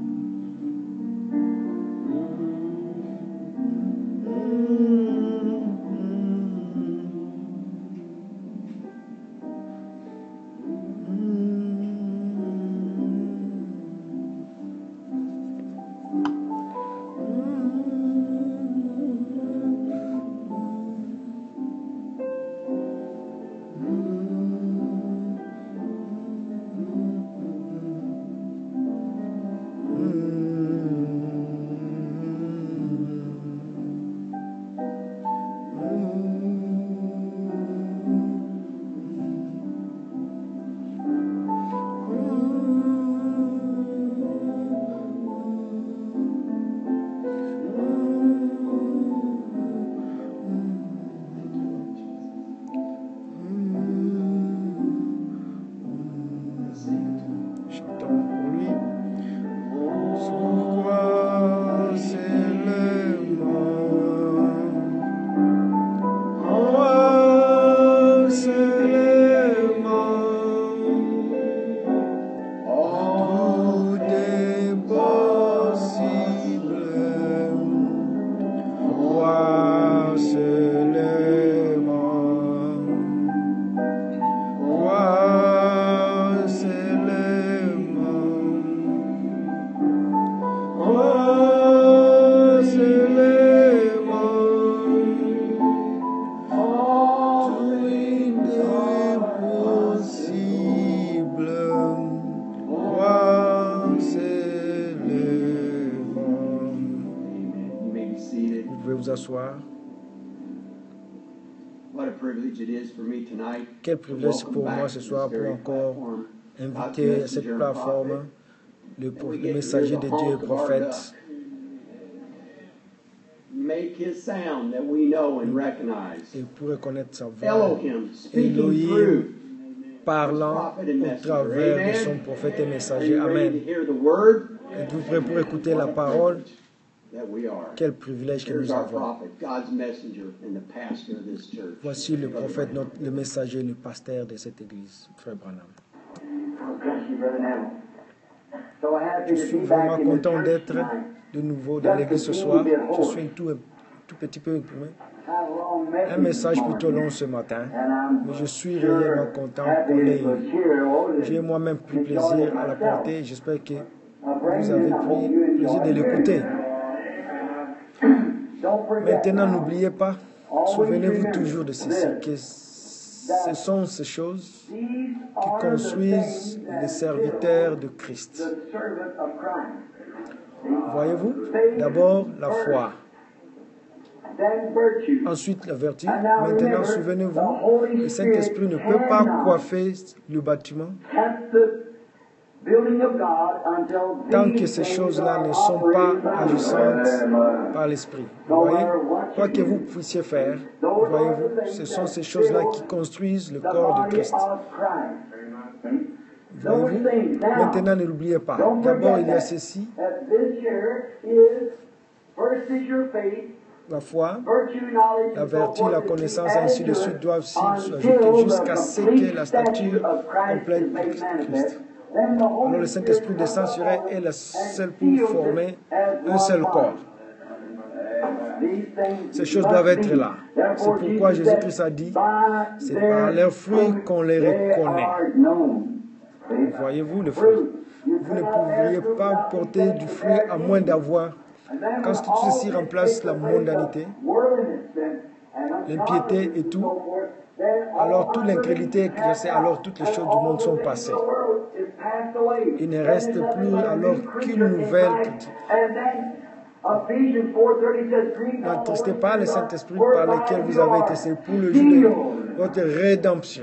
Quel privilège pour moi ce soir pour encore inviter à cette plateforme le messager de Dieu, le prophète. Et pour reconnaître sa voix, Elohim parlant au travers de son prophète et messager. Amen. Êtes-vous prêts pour écouter la parole? Quel privilège que nous avons. Voici le prophète, le messager, le pasteur de cette église, Frère Branham. Je suis vraiment content d'être de nouveau dans l'église ce soir. Je suis un tout petit peu un message plutôt long ce matin, mais je suis réellement content qu'on ait eu. J'ai moi-même pris plaisir à l'apporter. J'espère que vous avez pris plaisir de l'écouter. Maintenant, n'oubliez pas, souvenez-vous toujours de ceci, que ce sont ces choses qui construisent les serviteurs de Christ. Voyez-vous, d'abord la foi, ensuite la vertu. Maintenant, souvenez-vous, le Saint-Esprit ne peut pas coiffer le bâtiment tant que ces choses-là ne sont pas agissantes par l'Esprit. Vous voyez, quoi que vous puissiez faire, voyez-vous, ce sont ces choses-là qui construisent le corps de Christ. Voyez-vous, maintenant ne l'oubliez pas. D'abord, il y a ceci. La foi, la vertu, la connaissance, ainsi de suite doivent s'ajouter jusqu'à ce que la stature complète de Christ. Alors le Saint-Esprit descend sur elle et la seule pour former un seul corps. Ces choses doivent être là. C'est pourquoi Jésus-Christ a dit, c'est par leurs fruits qu'on les reconnaît. Voyez-vous le fruit. Vous ne pourriez pas porter du fruit à moins d'avoir. Quand ceci remplace la mondanité, l'impiété et tout, alors toute l'incrédulité est cassée, alors toutes les choses du monde sont passées. Il ne reste plus alors qu'une nouvelle critique. N'entristez pas le Saint-Esprit par lequel vous avez été sauvés pour le jour de votre rédemption.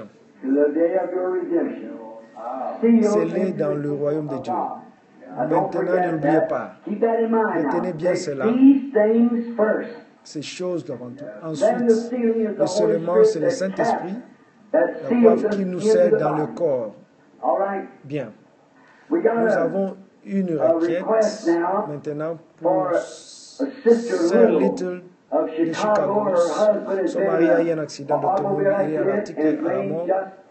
Scellé dans le royaume de Dieu. Maintenant, n'oubliez pas. Retenez bien cela. Ces choses devant tout. Ensuite, le scellement, c'est le Saint-Esprit, la preuve qui nous scelle dans le corps. Bien. Nous avons une requête maintenant pour Sir Little de Chicago. Son mari a eu un accident d'automobile et à l'article à la mort.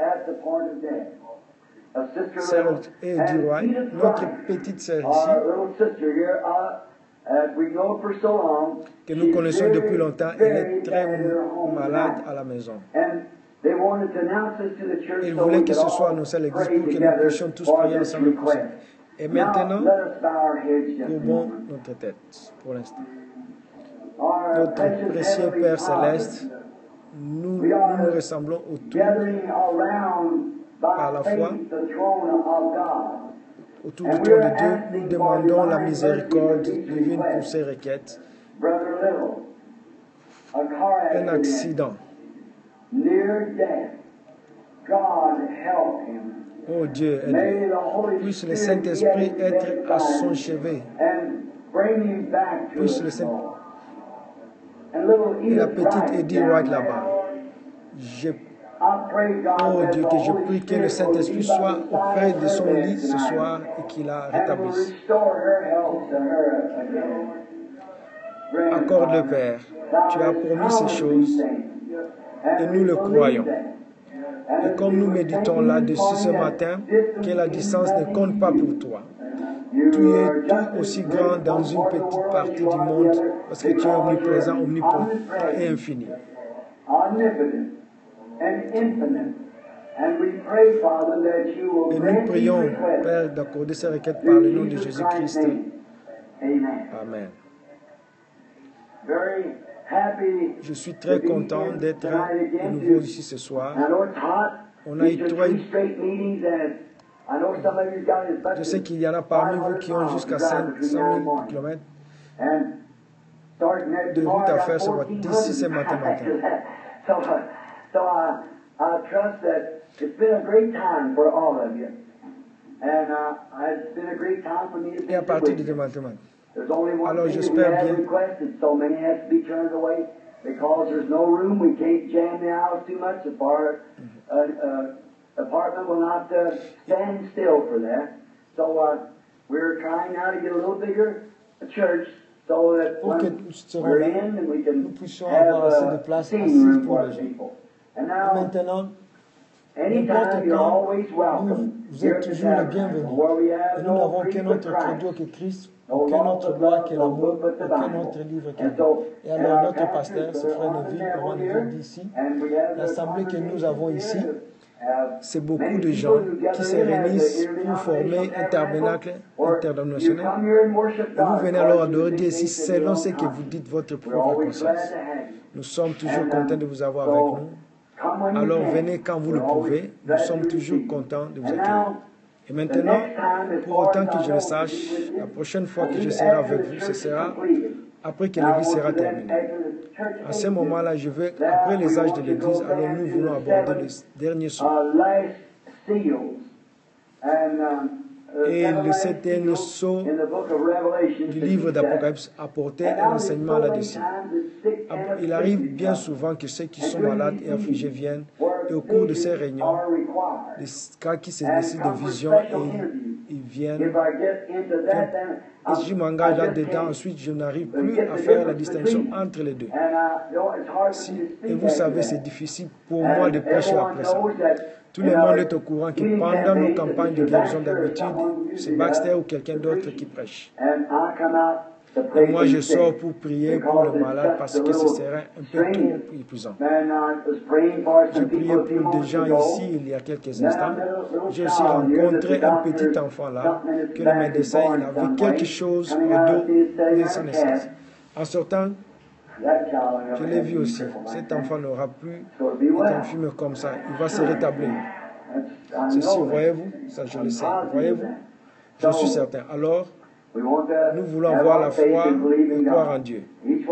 Sœur Eddie Wright, notre petite sœur ici, que nous connaissons depuis longtemps, elle est très malade à la maison. Ils voulaient que ce soit annoncé à l'église pour que nous puissions tous prier ensemble pour ça. Et maintenant, courbons notre tête pour l'instant. Notre précieux Père Céleste, nous nous ressemblons autour par la foi autour du trône de Dieu. Nous demandons la miséricorde divine pour ces requêtes. Un accident. Oh Dieu, aide-le. Puisse le Saint-Esprit être à son chevet. Puisse le Saint-Esprit. Et la petite Eddie Wright là-bas. Oh Dieu, que je prie que le Saint-Esprit soit auprès de son lit ce soir et qu'il la rétablisse. Accorde-le, Père. Tu as promis ces choses et nous le croyons. Et comme nous méditons là-dessus ce matin, que la distance ne compte pas pour toi. Tu es tout aussi grand dans une petite partie du monde parce que tu es omniprésent, omnipotent et infini. Et nous prions, Père, d'accorder ces requêtes par le nom de Jésus-Christ. Amen. Je suis très content d'être de nouveau ici ce soir. On a eu 3. Je sais qu'il y en a parmi vous qui ont jusqu'à 500 000 km de route à faire d'ici ce matin. I trust that it's been a great time for all of you. And it's been a great time for me to Et à partir de demain. There's only one Alors thing j'espère we have bien. requested, so many has to be turned away because there's no room. We can't jam the house too much. The apartment will not stand still for that. So we're trying now to get a little bigger church so that Pour que when we're in and we nous can puissions avoir assez de have place seating assise room pour for les gens. people. And now Maintenant, N'importe Anytime, you're quand, always welcome. vous êtes toujours les bienvenus. Et nous n'avons aucun autre credo que Christ, aucun autre loi que l'amour, aucun autre livre que Dieu. Et alors notre pasteur, ce frère Neville, on Neville d'ici, l'assemblée que nous avons ici, c'est beaucoup de gens qui se réunissent pour former un tabernacle interdénominationnel. Et vous venez alors adorer Dieu ici selon ce que vous dites votre propre conscience. Nous sommes toujours contents de vous avoir avec nous. Alors venez quand vous le pouvez. Nous sommes toujours contents de vous accueillir. Et maintenant, pour autant que je le sache, la prochaine fois que je serai avec vous, ce sera après que l'église sera terminée. À ce moment-là, après les âges de l'église, alors nous voulons aborder le dernier saut. Et le septième saut du livre d'Apocalypse apportait un enseignement là-dessus. Il arrive bien souvent que ceux qui sont malades et affligés viennent, et au cours de ces réunions, les cas qui se décident de vision, et ils viennent. Et si je m'engage là-dedans, ensuite je n'arrive plus à faire la distinction entre les deux. Et vous savez, c'est difficile pour moi de prêcher après ça. Tout le monde est au courant que pendant nos campagnes de guérison d'habitude, c'est Baxter ou quelqu'un d'autre qui prêche. Et moi, je sors pour prier pour le malade parce que ce serait un peu trop épuisant. J'ai prié pour des gens ici il y a quelques instants. J'ai aussi rencontré un petit enfant là, que le médecin il avait quelque chose au dos de sa naissance. En sortant, je l'ai vu aussi. Cet enfant n'aura plus été infirme comme ça. Il va se rétablir. Ceci, voyez-vous, ça je le sais. Voyez-vous, j'en suis certain. Alors, nous voulons avoir la foi et croire en Dieu.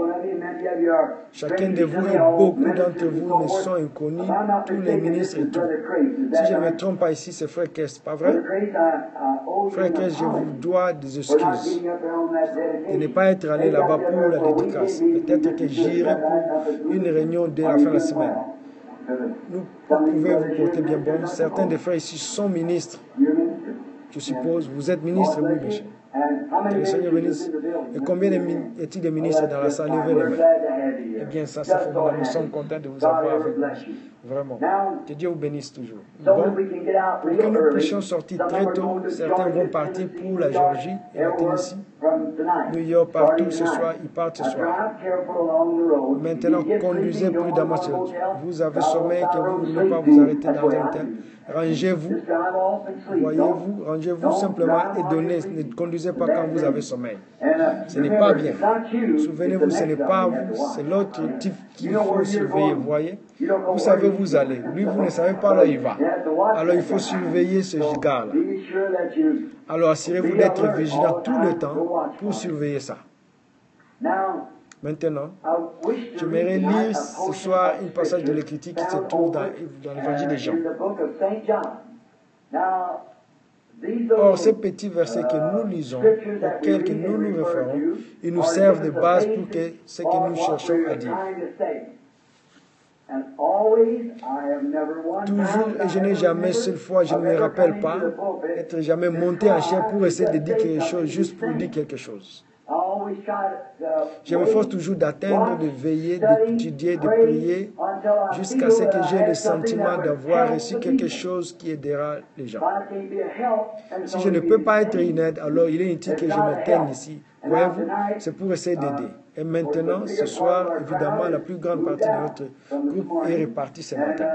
Chacun de vous et beaucoup d'entre vous ne sont inconnus, tous les ministres et tout. Si je ne me trompe pas ici, c'est Frère Kess, pas vrai? Frère Kess, je vous dois des excuses de ne pas être allé là-bas pour la dédicace. Peut-être que j'irai pour une réunion dès la fin de la semaine. Vous pouvez vous porter bien bon. Certains des frères ici sont ministres. Je suppose, vous êtes ministre, oui, monsieur. Que le Seigneur bénisse. Et combien y a-t-il de ministres dans la salle? Levez les mains. Eh bien, ça, c'est formidable. Nous sommes contents de vous avoir avec nous. Vraiment. Que Dieu vous bénisse toujours. Bon, pour que nous puissions sortir très tôt, certains vont partir pour la Géorgie et la Tennessee, New York, partout ce soir, ils partent ce soir. Maintenant, conduisez prudemment. Vous avez sommeil, que vous ne voulez pas vous arrêter dans un tel. Rangez-vous, voyez-vous, rangez-vous simplement et donnez. Ne conduisez pas quand vous avez sommeil. Ce n'est pas bien. Souvenez-vous, ce n'est pas vous, c'est l'autre type qu'il faut surveiller, voyez. Vous savez où vous allez. Lui, vous ne savez pas là où il va. Alors, il faut surveiller ce gars-là. Alors, assurez-vous d'être vigilant tout le temps pour surveiller ça. Maintenant, j'aimerais lire ce soir un passage de l'Écriture qui se trouve dans l'Évangile de Jean. Or, ces petits versets que nous lisons, auxquels que nous nous référons, ils nous servent de base pour ce que nous cherchons à dire. Toujours, et je n'ai jamais, seule fois, je ne me rappelle pas, être jamais monté en chair pour essayer de dire quelque chose, juste pour dire quelque chose. Je m'efforce toujours d'atteindre, de veiller, d'étudier, de prier, jusqu'à ce que j'ai le sentiment d'avoir reçu quelque chose qui aidera les gens. Si je ne peux pas être une aide, alors il est inutile que je me tienne ici. Voyez-vous, c'est pour essayer d'aider. Et maintenant, ce soir, évidemment, la plus grande partie de notre groupe est répartie ce matin.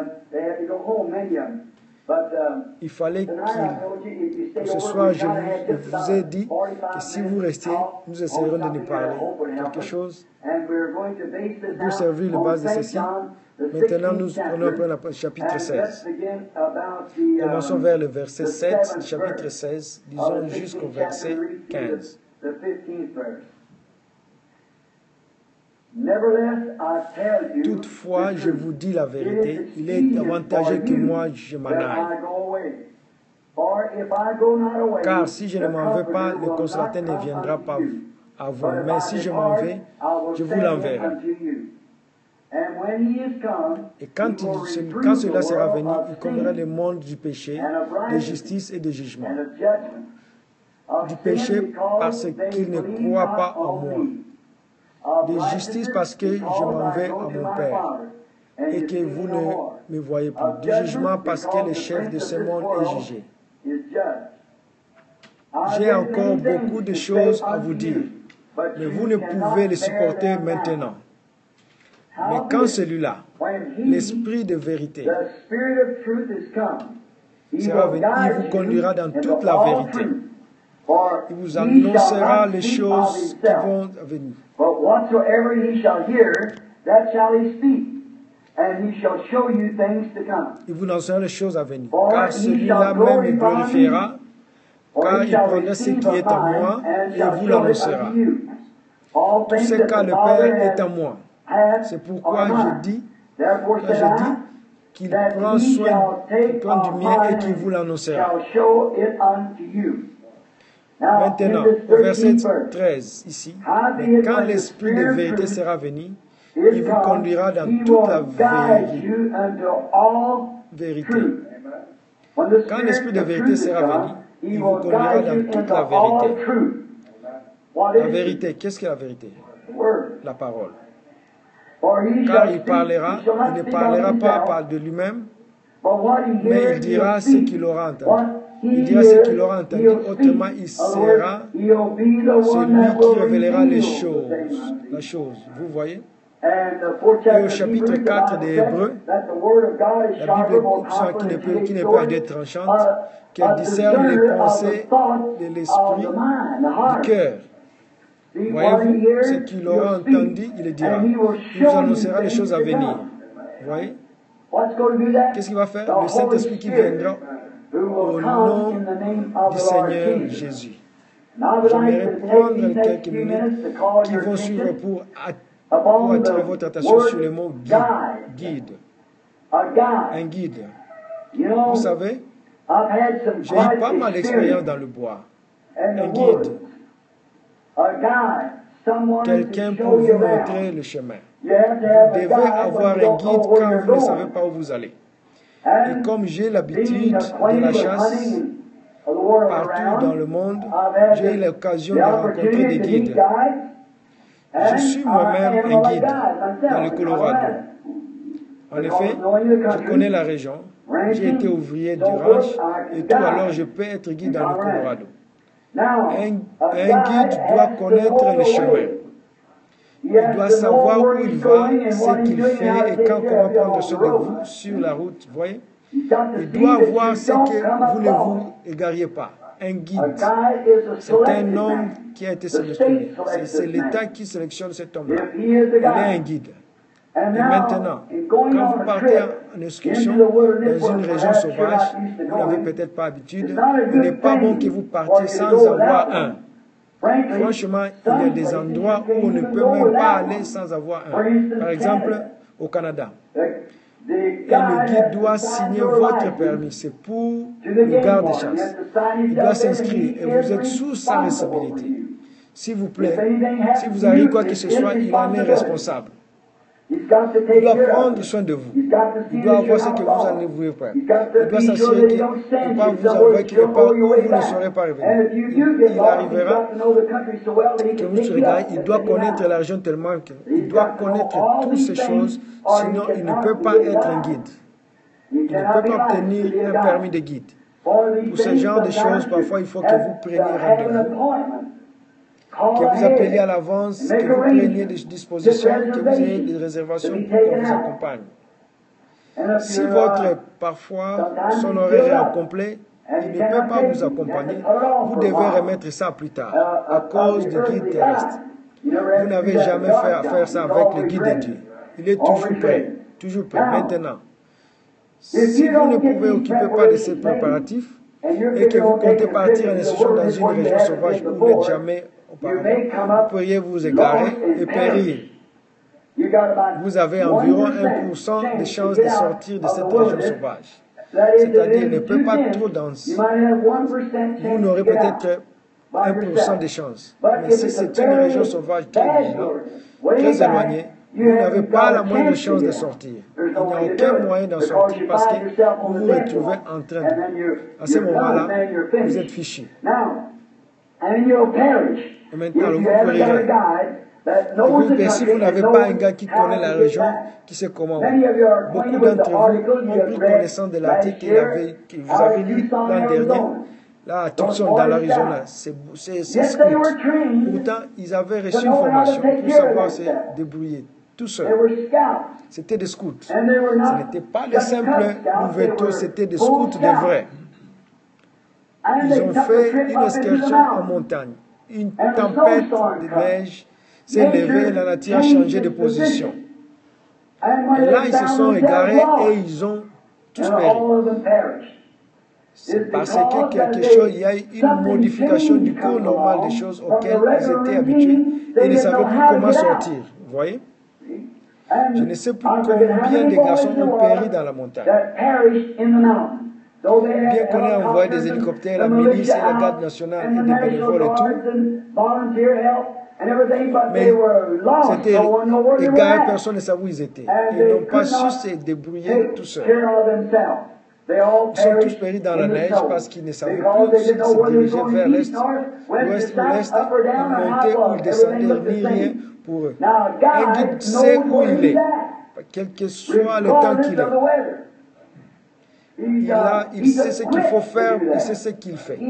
Il fallait ce soir, je vous ai dit que si vous restez, nous essayerons de nous parler quelque chose pour servir le base de ceci. Maintenant, nous prenons le chapitre 16. Commençons vers le verset 7 du chapitre 16, disons jusqu'au verset 15. Toutefois, je vous dis la vérité, il est avantageux que moi je m'en aille. Car si je ne m'en vais pas, le consolateur ne viendra pas à vous. Mais si je m'en vais, je vous l'enverrai. Et quand cela sera venu, il commettra le monde du péché, de justice et de jugement. Du péché parce qu'il ne croit pas en moi. De justice parce que je m'en vais à mon Père. et que vous ne me voyez plus. Du jugement parce que le chef de ce monde est jugé. J'ai encore beaucoup de choses à vous dire, mais vous ne pouvez les supporter maintenant. Mais quand celui-là, l'Esprit de vérité, sera venu, il vous conduira dans toute la vérité. Il vous annoncera les choses qui vont venir. Il vous annoncera les choses à venir. Car celui-là même il glorifiera, car il prendra ce qui est en moi et vous l'annoncera. Tout ce qu'a le Père est en moi. C'est pourquoi je dis qu'il prend soin du mien et qu'il vous l'annoncera. Maintenant, au verset 13, ici, mais quand l'Esprit de vérité sera venu, il vous conduira dans toute la vérité. Quand l'Esprit de vérité sera venu, il vous conduira dans toute la vérité. La vérité, qu'est-ce que la vérité? La parole. Car il ne parlera pas de lui-même, mais il dira ce qu'il aura entendu. Il dira ce qu'il aura entendu, autrement il sera celui qui révélera les choses, la chose. Vous voyez? Et au chapitre 4 des Hébreux, la Bible qui n'est pas idée tranchante, qu'elle discerne les pensées de l'esprit, du cœur. Voyez-vous, ce qu'il aura entendu, il le dira. Il vous annoncera les choses à venir. Vous voyez? Qu'est-ce qu'il va faire? Le Saint-Esprit qui viendra au nom du Seigneur Jésus. J'aimerais prendre quelques minutes qui vont suivre pour attirer votre attention sur le mot guide. Un guide. Vous savez, j'ai eu pas mal d'expérience dans le bois. Un guide. Quelqu'un pour vous montrer le chemin. Vous devez avoir un guide quand vous ne savez pas où vous allez. Et comme j'ai l'habitude de la chasse partout dans le monde, j'ai eu l'occasion de rencontrer des guides. Je suis moi-même un guide dans le Colorado. En effet, je connais la région. J'ai été ouvrier du ranch et tout, alors je peux être guide dans le Colorado. Un guide doit connaître le chemin. Il doit savoir où il va, ce qu'il fait et comment prendre soin de vous sur la route. Voyez? Il doit voir ce que vous ne vous égariez pas. Un guide, c'est un homme qui a été sélectionné. C'est l'État qui sélectionne cet homme-là. Il est un guide. Et maintenant, quand vous partez en excursion dans une région sauvage, vous n'avez peut-être pas l'habitude, il n'est pas bon que vous partiez sans avoir un. Franchement, il y a des endroits où on ne peut même pas aller sans avoir un. Par exemple, au Canada. Et le guide doit signer votre permis. C'est pour le garde-chasse. Il doit s'inscrire et vous êtes sous sa responsabilité. S'il vous plaît, si vous arrive quoi que ce soit, il en est responsable. Il doit prendre soin de vous. Il doit voir ce que vous allez vous faire. Il doit s'assurer qu'il ne va pas vous envoyer quelque part où vous ne serez pas revenu. Il arrivera que vous serez là. Il doit connaître la région tellement qu'il doit connaître toutes ces choses. Sinon, il ne peut pas être un guide. Il ne peut pas obtenir un permis de guide. Pour ce genre de choses, parfois, il faut que vous preniez rendez-vous. Que vous appeliez à l'avance, que vous preniez des dispositions, que vous ayez des réservations pour qu'on vous accompagne. Si parfois, son horaire est incomplet, il ne peut pas vous accompagner, vous devez remettre ça plus tard, à cause du guide terrestre. Vous n'avez jamais fait à faire ça avec le guide de Dieu. Il est toujours prêt, toujours prêt. Maintenant, si vous ne pouvez occuper pas de ces préparatifs, et que vous comptez partir en excursion dans une région sauvage où vous n'êtes jamais auparavant, vous pourriez vous égarer et périr. Vous avez environ 1% de chances de sortir de cette région sauvage. C'est-à-dire, il ne peut pas trop dense. Vous n'aurez peut-être 1% de chances. Mais si c'est une région sauvage très vigilante, très éloignée, vous n'avez pas la moindre chance de sortir. Il n'y a aucun moyen d'en sortir parce que vous vous retrouvez en train de... À ce moment-là, vous êtes fichu. Et maintenant, vous périrez. Et si vous n'avez pas un gars qui connaît la région, qui sait comment, beaucoup d'entre vous ont pris connaissance de l'article que vous avez lu l'an dernier, là à Tucson, dans l'Arizona. C'est scout. Pourtant, ils avaient reçu une formation pour savoir se débrouiller tout seuls. C'était des scouts. Ce n'était pas les simples ouvertures, c'était des scouts de vrais. Ils ont fait une excursion en montagne. Une tempête de neige s'est levée et la nature a changé de position. Et là, ils se sont égarés et ils ont tous péri. C'est parce que quelque chose, il y a eu une modification du cours normal des choses auxquelles ils étaient habitués et ils ne savaient plus comment sortir. Vous voyez? Je ne sais plus combien de garçons ont péri dans la montagne. Bien qu'on ait envoyé des hélicoptères, la milice et la garde nationale et des bénévoles et tout, mais c'était égaré, personne ne savait où ils étaient. Ils n'ont pas su se débrouiller tout seuls. Ils sont tous péris dans la neige parce qu'ils ne savaient plus se diriger vers l'est, l'ouest ou l'est. Ils montaient ou ils descendaient, ni rien pour eux. Un guide sait où il est, quel que soit le temps qu'il est. Il sait ce qu'il faut faire, il sait ce qu'il fait.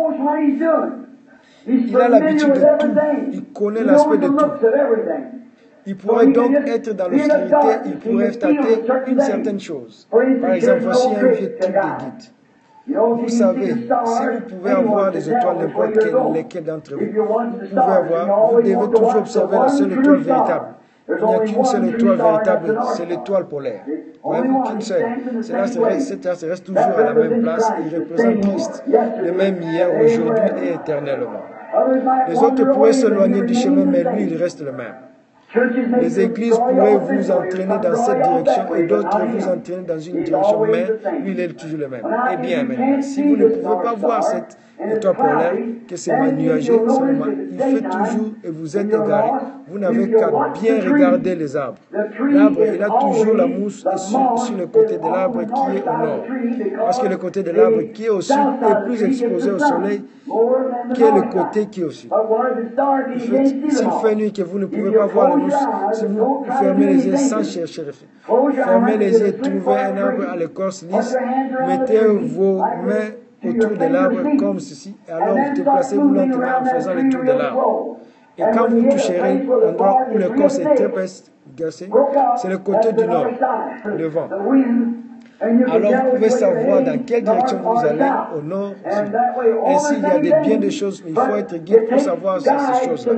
Il a l'habitude de tout, il connaît l'aspect de tout. Il pourrait donc être dans l'obscurité, il pourrait tâter une certaine chose. Par exemple, voici un vieux truc de guide. Vous savez, si vous pouvez avoir des étoiles, n'importe lesquelles d'entre vous, vous devez toujours observer la seule étoile véritable. Il n'y a qu'une seule étoile véritable, c'est l'étoile polaire. Voyez-vous qu'une seule. Cette terre reste toujours à la même place, il représente Christ, le même hier, aujourd'hui et éternellement. Les autres pourraient s'éloigner du chemin, mais lui, il reste le même. Les églises pourraient vous entraîner dans cette direction et d'autres vous entraîner dans une direction, mais lui, il est toujours le même. Eh bien, maintenant, si vous ne pouvez pas voir cette étoile polaire, que c'est nuageux, il fait toujours et vous êtes égaré. Vous n'avez qu'à bien regarder les arbres. L'arbre, il a toujours la mousse sur le côté de l'arbre qui est au nord. Parce que le côté de l'arbre qui est au sud est plus exposé au soleil que le côté qui est au sud. S'il fait nuit que vous ne pouvez pas voir la mousse, si vous fermez les yeux sans chercher le fait, fermez les yeux, trouvez un arbre à l'écorce lisse, mettez vos mains autour de l'arbre comme ceci, et alors vous déplacez-vous lentement en faisant le tour de l'arbre. Et quand vous toucherez l'endroit où l'écorce est très glacée, c'est le côté du nord, le vent. Alors vous pouvez savoir dans quelle direction vous allez, au nord, au sud. Ainsi, il y a bien des choses, mais il faut être guide pour savoir ces choses-là.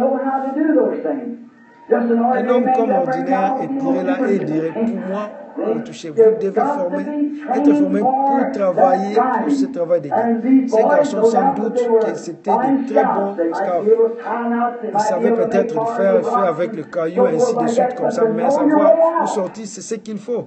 Un homme comme ordinaire dirait là et dirait, pour moi, vous touchez, vous devez être formé pour travailler pour ce travail de guide. Ces garçons, sans doute, que c'était de très bons scouts. Ils savaient peut-être faire avec le caillou, ainsi de suite, comme ça, mais savoir où sortir, c'est ce qu'il faut.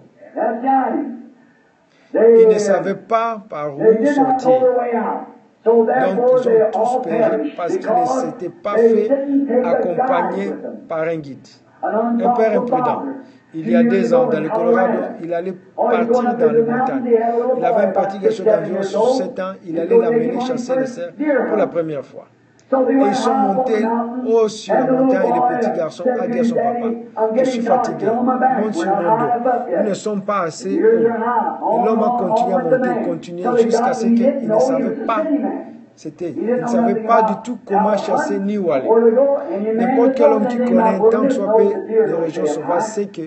Ils ne savaient pas par où sortir. Donc, ils ont tous péri parce qu'ils ne s'étaient pas fait accompagner par un guide. Un père imprudent. Il y a 2 ans, dans le Colorado, il allait partir dans les montagnes. Il avait un petit garçon d'environ 7 ans. Il allait l'amener chasser les cerfs pour la première fois. Et ils sont montés haut sur la montagne et le petit garçon a dit à son papa, je suis fatigué, monte sur mon dos. Nous ne sommes pas assez hauts. Et l'homme a continué jusqu'à ce qu'il ne savait pas. Il ne savait pas du tout comment chasser ni où aller. N'importe quel homme qui connaît tant soit peu de régions sauvages sait que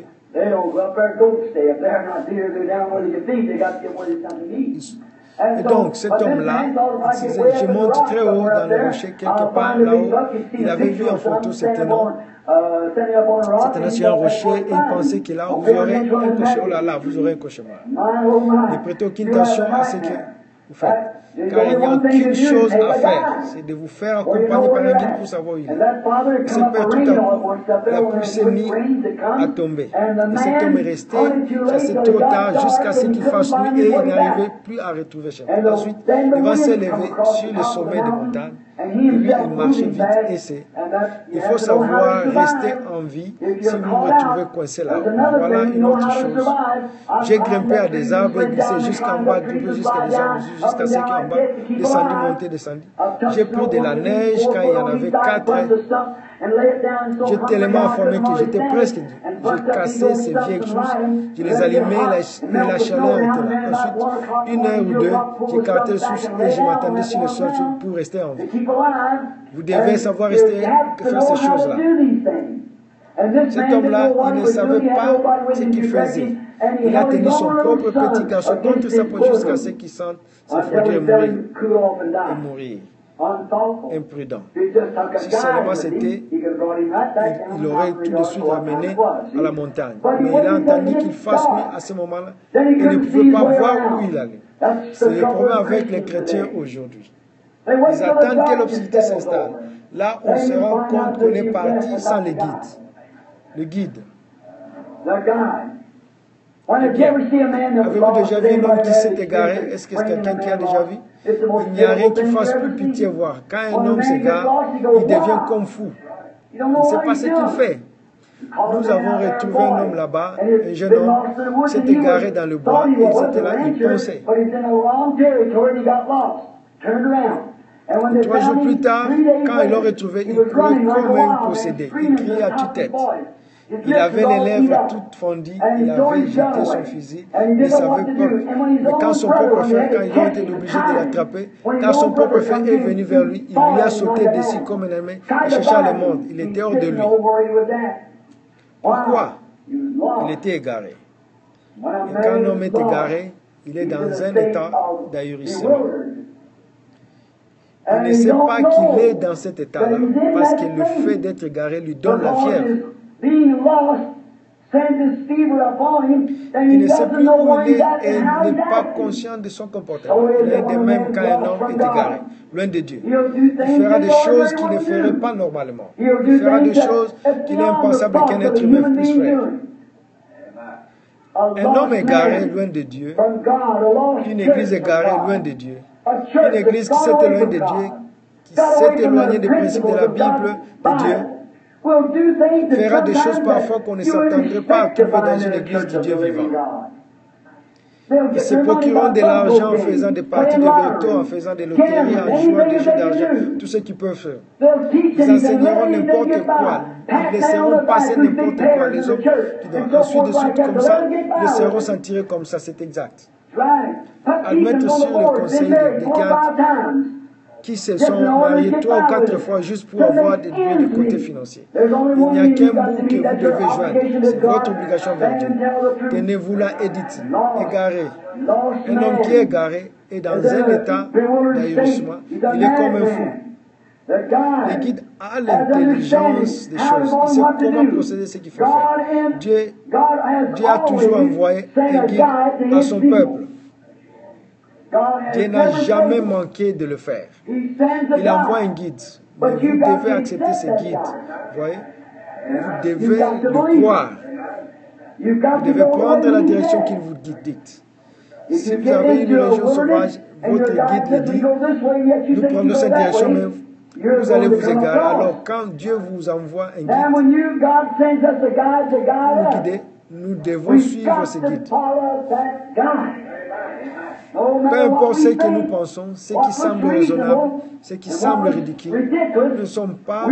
et donc, cet homme-là, il disait, je monte très haut dans le rocher, quelque part là-haut. Il avait vu en photo cet nom sur un rocher et il pensait que là, vous aurez un cauchemar. Oh là là, vous aurez un cauchemar. Ne prêtez aucune attention à ce que vous faites. Car il n'y a aucune chose à faire, c'est de vous faire accompagner par un guide pour savoir où il est. Ce père, tout à coup, la pluie s'est mise à tomber. Et cet homme est resté chassé trop tard jusqu'à ce qu'il fasse nuit et il n'arrivait plus à retrouver chez lui. Ensuite, il va s'élever sur le sommet des montagnes. Et lui, il marchait vite et c'est. Il faut savoir rester en vie si vous vous retrouvez coincé là. Voilà une autre chose. J'ai grimpé à des arbres et glissé jusqu'en bas, grimpé jusqu'à des arbres, jusqu'à ce qu'en bas, descendu, monté, descendu. J'ai pris de la neige quand il y en avait 4 J'ai tellement informé que j'étais presque dit. J'ai cassé ces vieilles choses. Je les allumais et la chaleur était là. Ensuite, 1 heure ou 2, j'écartais le souffle et je m'attendais sur le sol pour rester en vie. Vous devez savoir faire ces choses-là. Cet homme-là, il ne savait pas ce qu'il faisait. Il a tenu son propre petit garçon contre sa peau jusqu'à ce qu'il sente s'effondrer et mourir. Imprudent. Si seulement c'était, il aurait tout de suite ramené à la montagne. Mais il a entendu qu'il fasse nuit à ce moment-là. Il ne pouvait pas voir où il allait. C'est le problème avec les chrétiens aujourd'hui. Ils attendent que l'obscurité s'installe. Là, on se rend compte qu'on est parti sans le guide. Le guide. Eh bien, avez-vous déjà vu un homme qui s'est égaré? Est-ce que c'est quelqu'un qui a déjà vu? Il n'y a rien qui fasse plus pitié voir. Quand un homme s'égare, il devient comme fou. Il ne sait pas ce qu'il fait. Nous avons retrouvé un homme là-bas, un jeune homme, s'est égaré dans le bois, et il était là, il pensait. 3 jours plus tard, quand ils l'ont retrouvé, il courait comme un possédé. Il criait à tue-tête. Il avait les lèvres toutes fondues, il avait jeté son fusil, il savait pas. Mais quand son propre frère, quand ils ont été obligés de l'attraper, quand son propre frère est venu vers lui, il lui a sauté dessus comme un ennemi, il cherchait le monde, il était hors de lui. Pourquoi? Il était égaré. Et quand un homme est égaré, il est dans un état d'ahurissement. Il ne sait pas qu'il est dans cet état-là, parce que le fait d'être égaré lui donne la fièvre. Il ne sait plus où il est et n'est pas conscient de son comportement. Il est de même quand un homme est égaré, loin de Dieu. Il fera des choses qu'il ne ferait pas normalement. Il fera des choses qu'il est impensable qu'un être humain puisse faire. Un homme égaré loin de Dieu, une église égarée loin de Dieu, une église qui s'est éloignée de Dieu, qui s'est éloignée des principes de la Bible de Dieu, fera des choses parfois qu'on ne s'attendrait pas à trouver dans une église du Dieu vivant. Ils se procureront de l'argent en faisant des parties de loto, en faisant des loteries, en jouant des jeux d'argent, tout ce qu'ils peuvent faire. Ils enseigneront n'importe quoi. Ils laisseront passer n'importe quoi. Les hommes qui doivent ensuite de suite comme ça, ils laisseront s'en tirer comme ça, c'est exact. Admettre sur le conseil des gardes qui se sont mariés 3 ou 4 fois juste pour avoir des biens de côté financier. Il n'y a qu'un bout que vous devez joindre. C'est votre obligation vers Dieu. Tenez-vous là et dites, égaré. Un homme qui est égaré est dans un état d'ahurissement. Il est comme un fou. Le guide a l'intelligence des choses. Il sait comment procéder, ce qu'il faut faire. Dieu a toujours envoyé un guide à son peuple. Dieu n'a jamais manqué de le faire. Il envoie un guide. Mais vous devez accepter ce guide. Vous voyez? Vous devez le croire. Vous devez prendre la direction qu'il vous dicte. Si vous avez une religion sauvage, votre guide le dit, nous prenons cette direction, mais vous allez vous égarer. Alors quand Dieu vous envoie un guide, nous guider, nous devons suivre ce guide. Peu importe ce que nous pensons, ce qui semble raisonnable, ce qui semble ridicule, nous ne sommes pas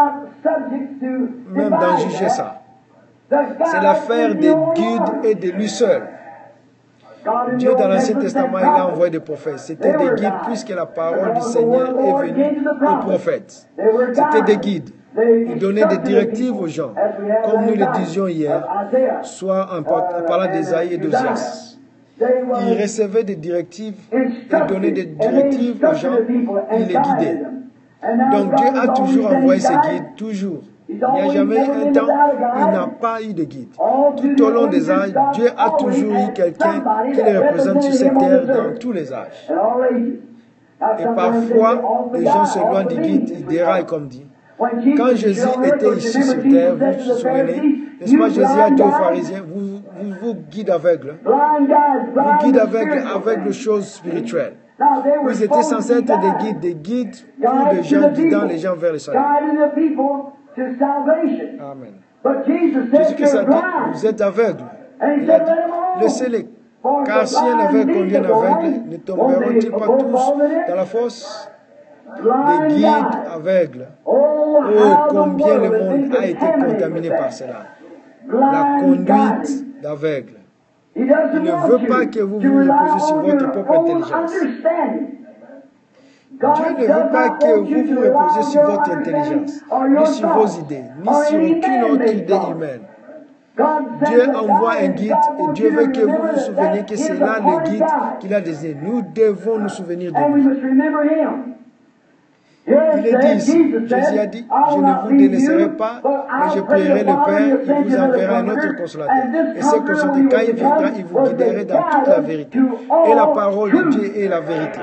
même d'en juger ça. C'est l'affaire des guides et de lui seul. Dieu, dans l'Ancien Testament, il a envoyé des prophètes. C'était des guides puisque la parole du Seigneur est venue aux prophètes. C'était des guides. Ils donnaient des directives aux gens, comme nous le disions hier, soit en parlant d'Ésaïe et d'Osias. Il recevait des directives, il donnait des directives aux gens, il les guidait. Donc Dieu a toujours envoyé ses guides, toujours. Il n'y a jamais un temps où il n'a pas eu de guide. Tout au long des âges, Dieu a toujours eu quelqu'un qui le représente sur cette terre dans tous les âges. Et parfois, les gens se loin du guide, ils déraillent comme dit. Quand Jésus était ici sur terre, vous vous souvenez, n'est-ce pas, Jésus a dit aux pharisiens, vous guide aveugle. Vous guide avec les choses spirituelles. Vous étiez censés être des guides pour les gens, guidant les gens vers le salut. Amen. Jésus-Christ a dit, vous êtes aveugles. Il a dit, laissez-les. Car si un aveugle conduit un aveugle, ne tomberont-ils pas tous dans la fosse? des guides aveugles. Oh, combien le monde a été contaminé par cela. La conduite d'aveugle. Il ne veut pas que vous vous reposiez sur votre propre intelligence. Dieu ne veut pas que vous vous reposiez sur votre intelligence, ni sur vos idées, ni sur aucune autre idée humaine. Dieu envoie un guide et Dieu veut que vous vous souveniez que c'est là le guide qu'il a désigné. Nous devons nous souvenir de lui. Il est dit ici, Jésus a dit, je ne vous délaisserai pas, mais je prierai le Père, il vous enverra un autre consolateur. Et ce consolateur, quand il viendra, il vous guidera dans toute la vérité. Et la parole de Dieu est la vérité.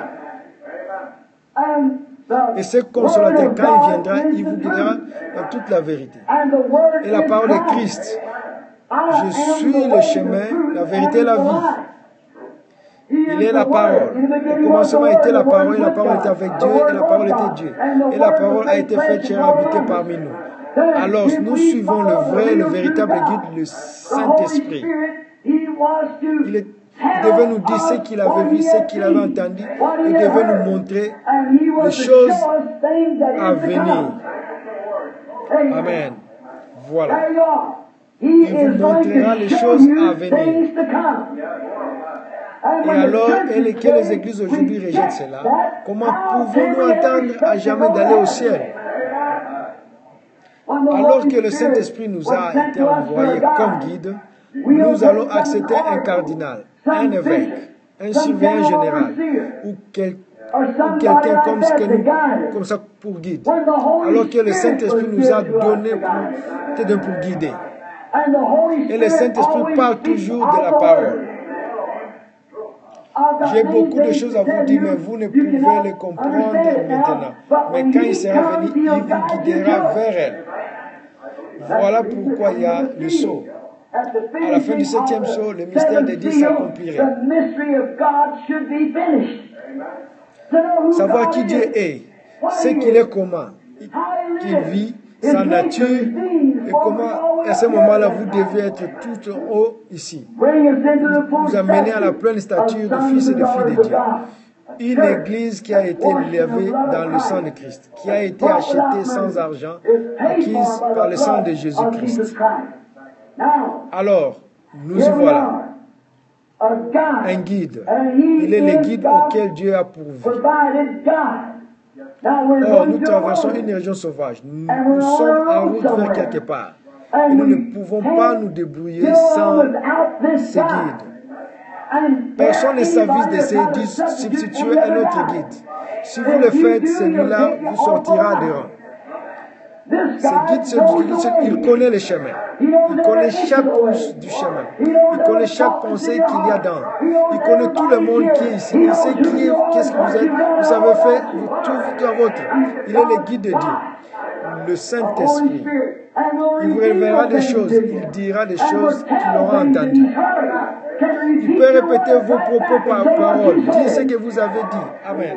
Et ce consolateur, quand il viendra, il vous guidera dans toute la vérité. Et la parole de Christ, je suis le chemin, la vérité et la vie. Il est la parole. Au commencement était la parole était avec Dieu, et la parole était Dieu. Et la parole a été faite chair habitée parmi nous. Alors nous suivons le vrai, le véritable guide, le Saint-Esprit. Il devait nous dire ce qu'il avait vu, ce qu'il avait entendu. Il devait nous montrer les choses à venir. Amen. Voilà. Il vous montrera les choses à venir. Et alors, quelles églises aujourd'hui rejettent cela? Comment pouvons-nous attendre à jamais d'aller au ciel? Alors que le Saint-Esprit nous a été envoyé comme guide, nous allons accepter un cardinal, un évêque, un surveillant général ou quelqu'un comme ça pour guide. Alors que le Saint-Esprit nous a donné pour guider. Et le Saint-Esprit parle toujours de la parole. J'ai beaucoup de choses à vous dire, mais vous ne pouvez les comprendre maintenant. Mais quand il sera venu, il vous guidera vers elle. Voilà pourquoi il y a le sceau. À la fin du 7e sceau, le mystère de Dieu s'accomplirait. Savoir qui Dieu est, ce qu'il est, comment, qu'il vit, sa nature, et comment, à ce moment-là, vous devez être tout en haut ici. Vous amener à la pleine stature de fils et de filles de Dieu. Une église qui a été levée dans le sang de Christ, qui a été achetée sans argent, acquise par le sang de Jésus-Christ. Alors, nous y voilà. Un guide. Il est le guide auquel Dieu a pourvu. Or, nous traversons une région sauvage. Nous sommes en route vers quelque part. Et nous ne pouvons pas nous débrouiller sans ces guides. Personne ne s'avise de se substituer à notre guide. Si vous le faites, celui-là vous sortira de rang. Ce guide, il connaît le chemin. Il connaît chaque pouce du chemin. Il connaît chaque pensée qu'il y a dans. Il connaît tout le monde qui est ici. Il sait qu'est-ce que vous êtes. Vous avez fait tout à votre. Il est le guide de Dieu. Le Saint-Esprit. Il vous révélera des choses. Il dira des choses qu'il aura entendues. Il peut répéter vos propos par parole. Dire ce que vous avez dit. Amen.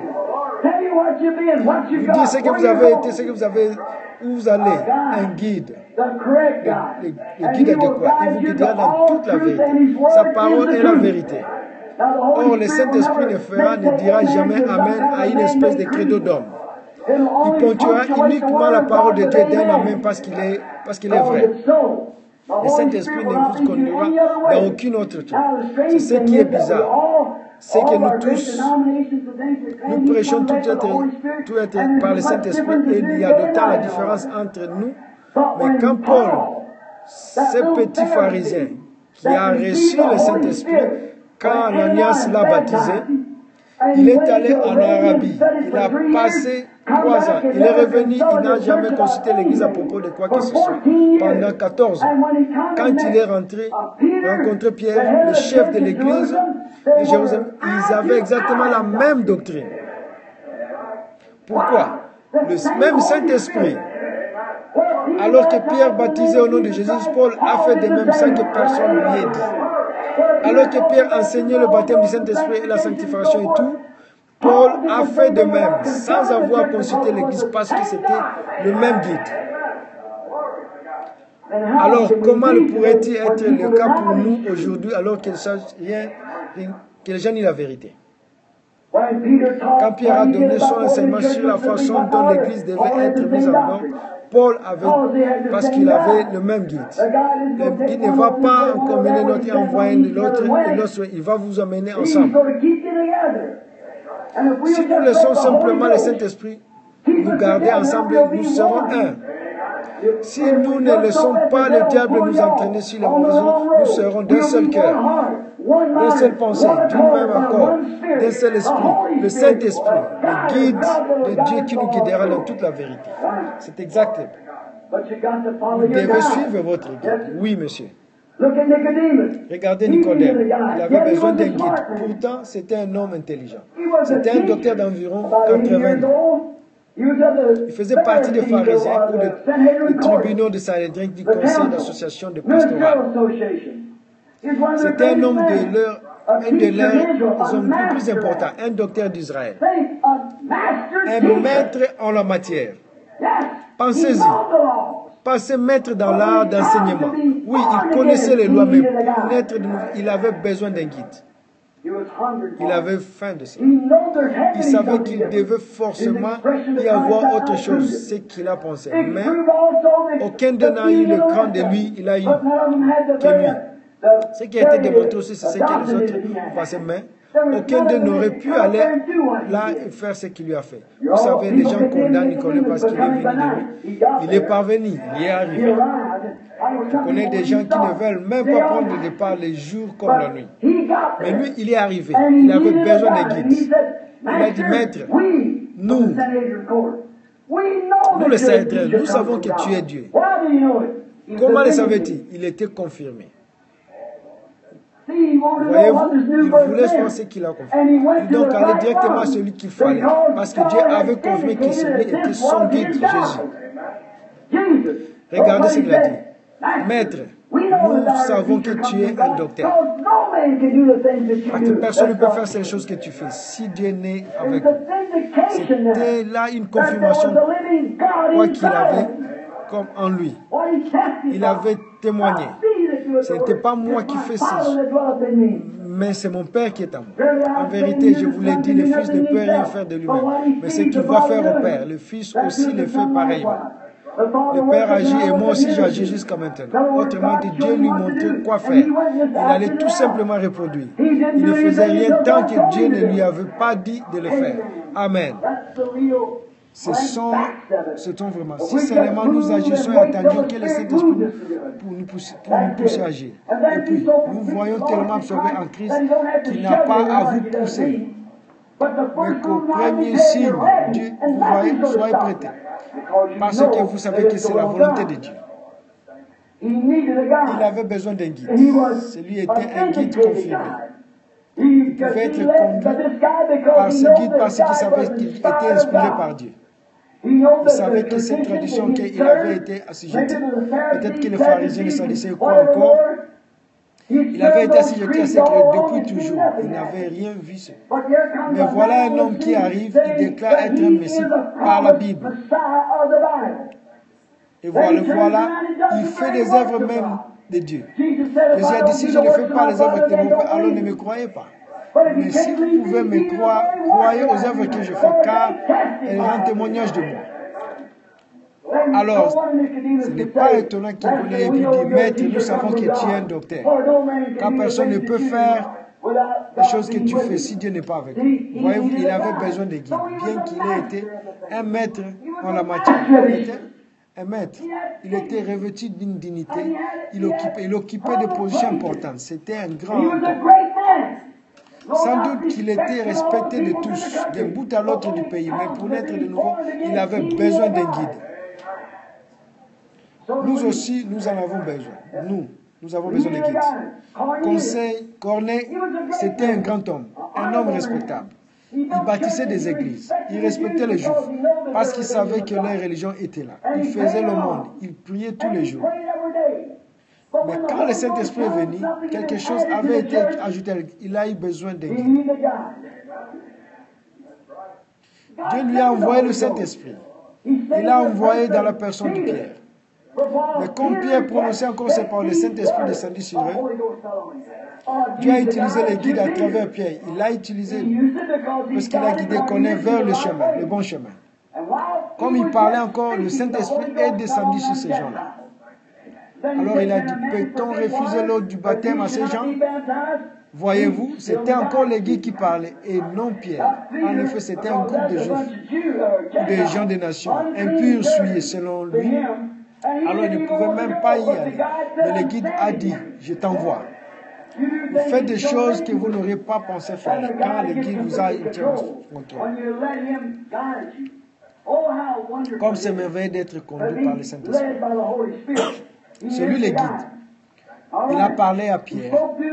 Vous dire ce que vous avez été, ce que vous avez, où vous allez. Un guide. Le guide adéquat. Il vous guidera dans toute la vérité. Sa parole est la vérité. Or, le Saint-Esprit ne dira jamais Amen à une espèce de credo d'homme. Il ponctuera uniquement la parole de Dieu d'un Amen parce qu'il est vrai. Le Saint-Esprit ne vous conduira dans aucune autre chose. C'est ce qui est bizarre. C'est que nous tous, nous prêchons tout être par le Saint-Esprit et il y a de temps la différence entre nous. Mais quand Paul, ce petit pharisien qui a reçu le Saint-Esprit, quand Ananias l'a baptisé, il est allé en Arabie. Il a passé 3 ans. Il est revenu, il n'a jamais consulté l'église à propos de quoi que ce soit. Pendant 14 ans. Quand il est rentré, il a rencontré Pierre, le chef de l'église de Jérusalem. Ils avaient exactement la même doctrine. Pourquoi? Le même Saint-Esprit. Alors que Pierre baptisait au nom de Jésus, Paul a fait de même sans que personne lui ait dit. Alors que Pierre enseignait le baptême du Saint-Esprit et la sanctification et tout, Paul a fait de même, sans avoir consulté l'Église, parce que c'était le même guide. Alors, comment pourrait-il être le cas pour nous aujourd'hui, alors que les gens disent la vérité? Quand Pierre a donné son enseignement sur la façon dont l'Église devait être mise en ordre, Paul avait, parce qu'il avait le même guide. Le guide ne va pas emmener l'autre et envoyer l'autre, il va vous emmener ensemble. Si nous laissons simplement le Saint-Esprit nous garder ensemble, nous serons un. Si nous ne laissons pas le diable nous entraîner sur la mauvaise route, nous serons d'un seul cœur, d'une seule pensée, d'une même accord, d'un seul esprit, le Saint-Esprit, le guide de Dieu qui nous guidera dans toute la vérité. C'est exact. Vous devez suivre votre guide. Oui, monsieur. Regardez Nicodème, il avait besoin d'un guide. Pourtant, c'était un homme intelligent. C'était un docteur d'environ 80 ans. Il faisait partie des pharisiens ou des tribunaux de Sanhédrin du conseil d'association de pastorat. C'était un homme de leurs hommes les plus importants, un docteur d'Israël, un maître en la matière. Pensez-y. Passé maître dans l'art d'enseignement. Oui, il connaissait les lois, mais pour naître de nouveau, il avait besoin d'un guide. Il avait faim de ça. Il savait qu'il devait forcément y avoir autre chose, ce qu'il a pensé. Mais aucun d'eux n'a eu le cran de lui, il a eu que lui. Ce qui a été démontré aussi, c'est ce que les autres passaient, mais aucun d'eux n'aurait pu aller là et faire ce qu'il lui a fait. Vous savez, les gens condamnent Nicolas parce qu'il est venu de lui. Il est parvenu, il y est arrivé. Je connais des gens qui ne veulent même pas prendre le départ les jours comme la nuit. Mais lui, il est arrivé. Il avait besoin d'un guide. Il a dit, maître, nous le Sanhédrin, nous savons que tu es Dieu. Comment le savait-il? Il était confirmé. Voyez-vous, il voulait penser qu'il a confirmé. Il donc allait directement à celui qu'il fallait. Parce que Dieu avait confirmé que celui était son guide, Jésus. Regardez ce qu'il a dit. Maître, nous savons que tu es un docteur. Parce que personne ne peut faire ces choses que tu fais si Dieu n'est avec nous. C'était là une confirmation, quoi qu'il avait comme en lui. Il avait témoigné. Ce n'était pas moi qui fais ça, mais c'est mon Père qui est en moi. En vérité, je vous l'ai dit, le Fils ne peut rien faire de lui-même. Mais ce qu'il va faire au Père, le Fils aussi le fait pareillement. Le Père agit et moi aussi j'agis jusqu'à maintenant. Autrement dit, Dieu lui montrait quoi faire. Il allait tout simplement reproduire. Il ne faisait rien tant que Dieu ne lui avait pas dit de le faire. Amen. Ce sont vraiment. Si seulement nous agissons et attendions que le Saint-Esprit pour nous pousser à agir. Et puis, nous voyons tellement absorbés en Christ qu'il n'a pas à vous pousser. Mais qu'au premier signe, Dieu, vous voyez, soyez prêtés. Parce que vous savez que c'est la volonté de Dieu. Il avait besoin d'un guide. Celui était un guide confirmé. Il pouvait être conduit par ce guide parce qu'il savait qu'il était inspiré par Dieu. Il savait que cette tradition qu'il avait été assujetti, peut-être que les pharisiens, les sadducéens croient encore, il avait été assujetti à ce que depuis toujours, il n'avait rien vu. Mais voilà un homme qui arrive, il déclare être un Messie par la Bible. Et voilà, il fait des œuvres même de Dieu. Jésus a dit, si je ne fais pas les œuvres de mon Père, alors ne me croyez pas. Mais si vous pouvez me croire, croyez aux œuvres que je fais, car elles rendent témoignage de moi. Alors, ce n'est pas étonnant qu'il voulait et puis dit, maître, nous savons que tu es un docteur. Car personne ne peut faire les choses que tu fais si Dieu n'est pas avec lui. Voyez-vous, il avait besoin de guide, bien qu'il ait été un maître en la matière. Il était un maître. Il était revêtu d'une dignité. Il occupait des positions importantes. C'était un grand homme. Sans doute qu'il était respecté de tous, d'un bout à l'autre du pays, mais pour naître de nouveau, il avait besoin d'un guide. Nous aussi, nous en avons besoin. Nous avons besoin de guides. Corneille, c'était un grand homme, un homme respectable. Il bâtissait des églises, il respectait les Juifs, parce qu'il savait que leur religion était là. Il faisait le monde, il priait tous les jours. Mais quand le Saint-Esprit est venu, quelque chose avait été ajouté. Il a eu besoin d'un guide. Dieu lui a envoyé le Saint-Esprit. Il l'a envoyé dans la personne de Pierre. Mais quand Pierre prononçait encore ces paroles, le Saint-Esprit descendit sur eux. Dieu a utilisé les guides à travers Pierre. Il l'a utilisé parce qu'il a guidé Corneille vers le chemin, le bon chemin. Comme il parlait encore, le Saint-Esprit est descendu sur ces gens-là. Alors il a dit, peut-on refuser l'eau du baptême à ces gens? Voyez-vous, c'était encore les guides qui parlaient et non Pierre. En effet, c'était un groupe de juifs, des gens des nations, impurs, souillés selon lui. Alors il ne pouvait même pas y aller. Mais le guide a dit, je t'envoie. Faites des choses que vous n'auriez pas pensé faire quand le guide vous a été en contrôle. Comme c'est merveilleux d'être conduit par le Saint-Esprit. C'est lui le guide. Il a parlé à Pierre.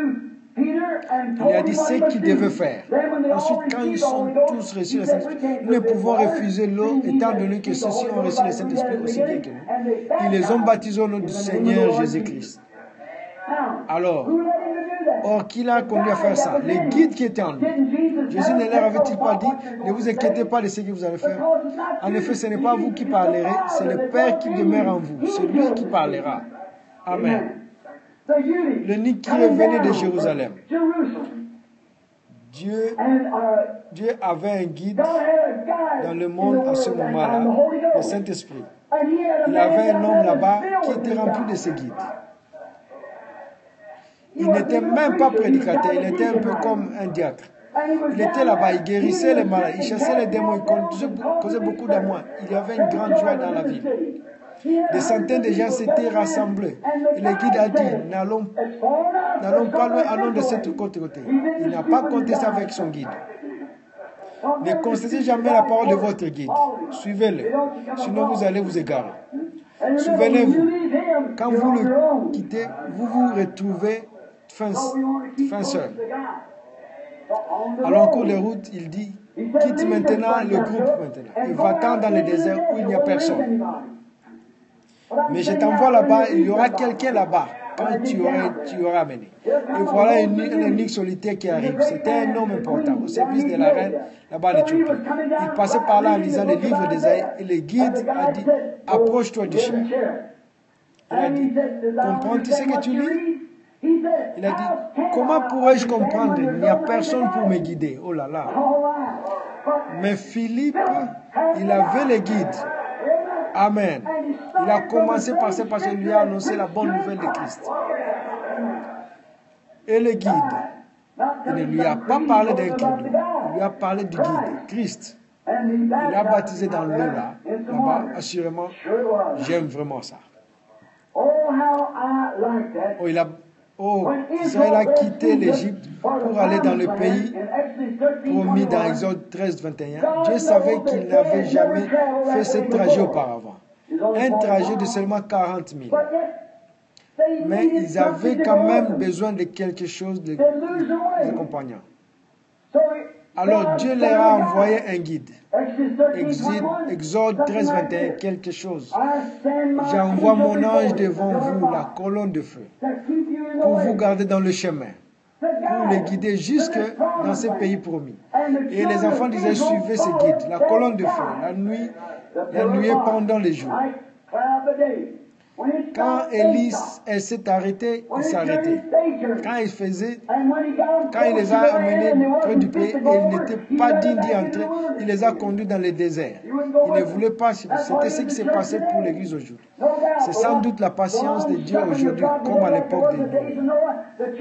Il a dit ce qu'il devait faire. Ensuite, quand ils sont tous reçus le Saint-Esprit, nous ne pouvons refuser l'eau, étant donné que ceux-ci ont reçu le Saint-Esprit aussi bien que nous. Ils les ont baptisés au nom du Seigneur Jésus-Christ. Alors, qui l'a conduit à faire ça? Les guides qui étaient en lui. Jésus ne leur avait-il pas dit, ne vous inquiétez pas de ce que vous allez faire. En effet, ce n'est pas vous qui parlerez, c'est le Père qui demeure en vous. C'est lui qui parlera. Amen. Le nid qui est venu de Jérusalem. Dieu avait un guide dans le monde à ce moment-là, le Saint-Esprit. Il avait un homme là-bas qui était rempli de ses guides. Il n'était même pas prédicateur, il était un peu comme un diacre. Il était là-bas, il guérissait les malades, il chassait les démons, il causait beaucoup d'amour. Il y avait une grande joie dans la ville. Des centaines de gens s'étaient rassemblés. Et le guide a dit, n'allons pas loin, allons de cette côté. Il n'a pas compté ça avec son guide. Ne contestez jamais la parole de votre guide. Suivez-le, sinon vous allez vous égarer. Souvenez-vous, quand vous le quittez, vous vous retrouvez fin seul. Alors en cours de route, il dit, quitte maintenant le groupe maintenant et va-t'en dans le désert où il n'y a personne. Mais je t'envoie là-bas, il y aura quelqu'un là-bas quand tu auras amené. Et voilà un énigme solitaire qui arrive. C'était un homme important au service de la reine là-bas en Éthiopie. Il passait par là en lisant les livres d'Ésaïe et le guide a dit, approche-toi du chien. Il a dit, comprends-tu ce que tu lis? Il a dit, comment pourrais-je comprendre? Il n'y a personne pour me guider. Oh là là. Mais Philippe, il avait le guide. Amen. Il a commencé par ça parce qu'il lui a annoncé la bonne nouvelle de Christ. Et le guide, il ne lui a pas parlé d'un guide, il lui a parlé du guide, Christ. Il l'a baptisé dans l'eau là-bas, assurément, j'aime vraiment ça. Israël a quitté l'Égypte pour aller dans le pays promis dans Exode 13, 21. Dieu savait qu'il n'avait jamais fait ce trajet auparavant. Un trajet de seulement 40 000. Mais ils avaient quand même besoin de quelque chose de compagnons. Alors Dieu leur a envoyé un guide. Exode 13, 21, quelque chose. J'envoie mon ange devant vous, la colonne de feu, pour vous garder dans le chemin, pour les guider jusque dans ce pays promis. Et les enfants d'Israël suivaient ce guide, la colonne de feu, la nuit pendant les jours. Quand Élie s'est arrêté, il s'est arrêté. Quand il les a amenés près du pays et il n'était pas digne d'y entrer, il les a conduits dans le désert. Il ne voulait pas, c'était ce qui s'est passé pour l'Église aujourd'hui. C'est sans doute la patience de Dieu aujourd'hui, comme à l'époque de Noé.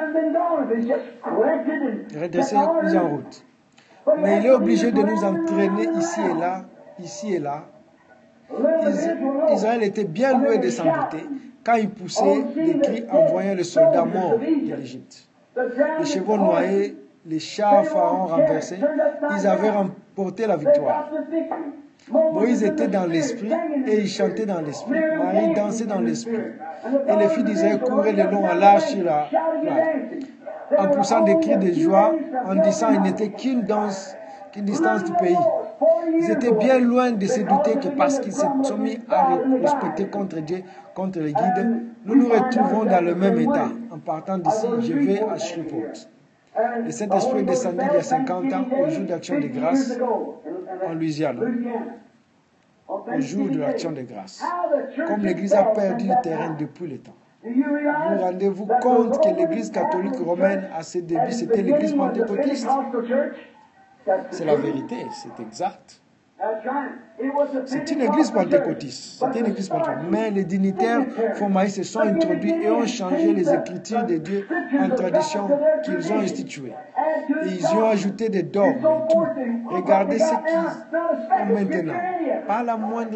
Redresser nous en route. Mais il est obligé de nous entraîner ici et là. Israël était bien loin de s'en douter quand il poussait des cris en voyant les soldats morts de l'Égypte. Les chevaux noyés, les chars pharaons renversés, ils avaient remporté la victoire. Moïse était dans l'esprit et il chantait dans l'esprit. Marie dansait dans l'esprit. Et les filles d'Israël couraient le long à l'arche sur la plage, en poussant des cris de joie, en disant qu'il n'était qu'une distance du pays. Ils étaient bien loin de se douter que parce qu'ils se sont mis à respecter contre Dieu, contre les guides, nous nous retrouvons dans le même état. En partant d'ici, je vais à Shreveport. Le Saint-Esprit est descendu il y a 50 ans au jour d'Action de grâce en Louisiane. Au jour de l'Action de grâce. Comme l'Église a perdu le terrain depuis le temps. Vous rendez-vous compte que l'Église catholique romaine, à ses débuts, c'était l'Église pentecôtiste? C'est la vérité, c'est exact. C'est une église pentecôtiste. C'était une église pentecôtiste. Mais les dignitaires formalistes se sont introduits et ont changé les écritures de Dieu en tradition qu'ils ont instituées. Et ils y ont ajouté des dogmes et tout. Regardez ce qu'ils ont maintenant. Pas la moindre.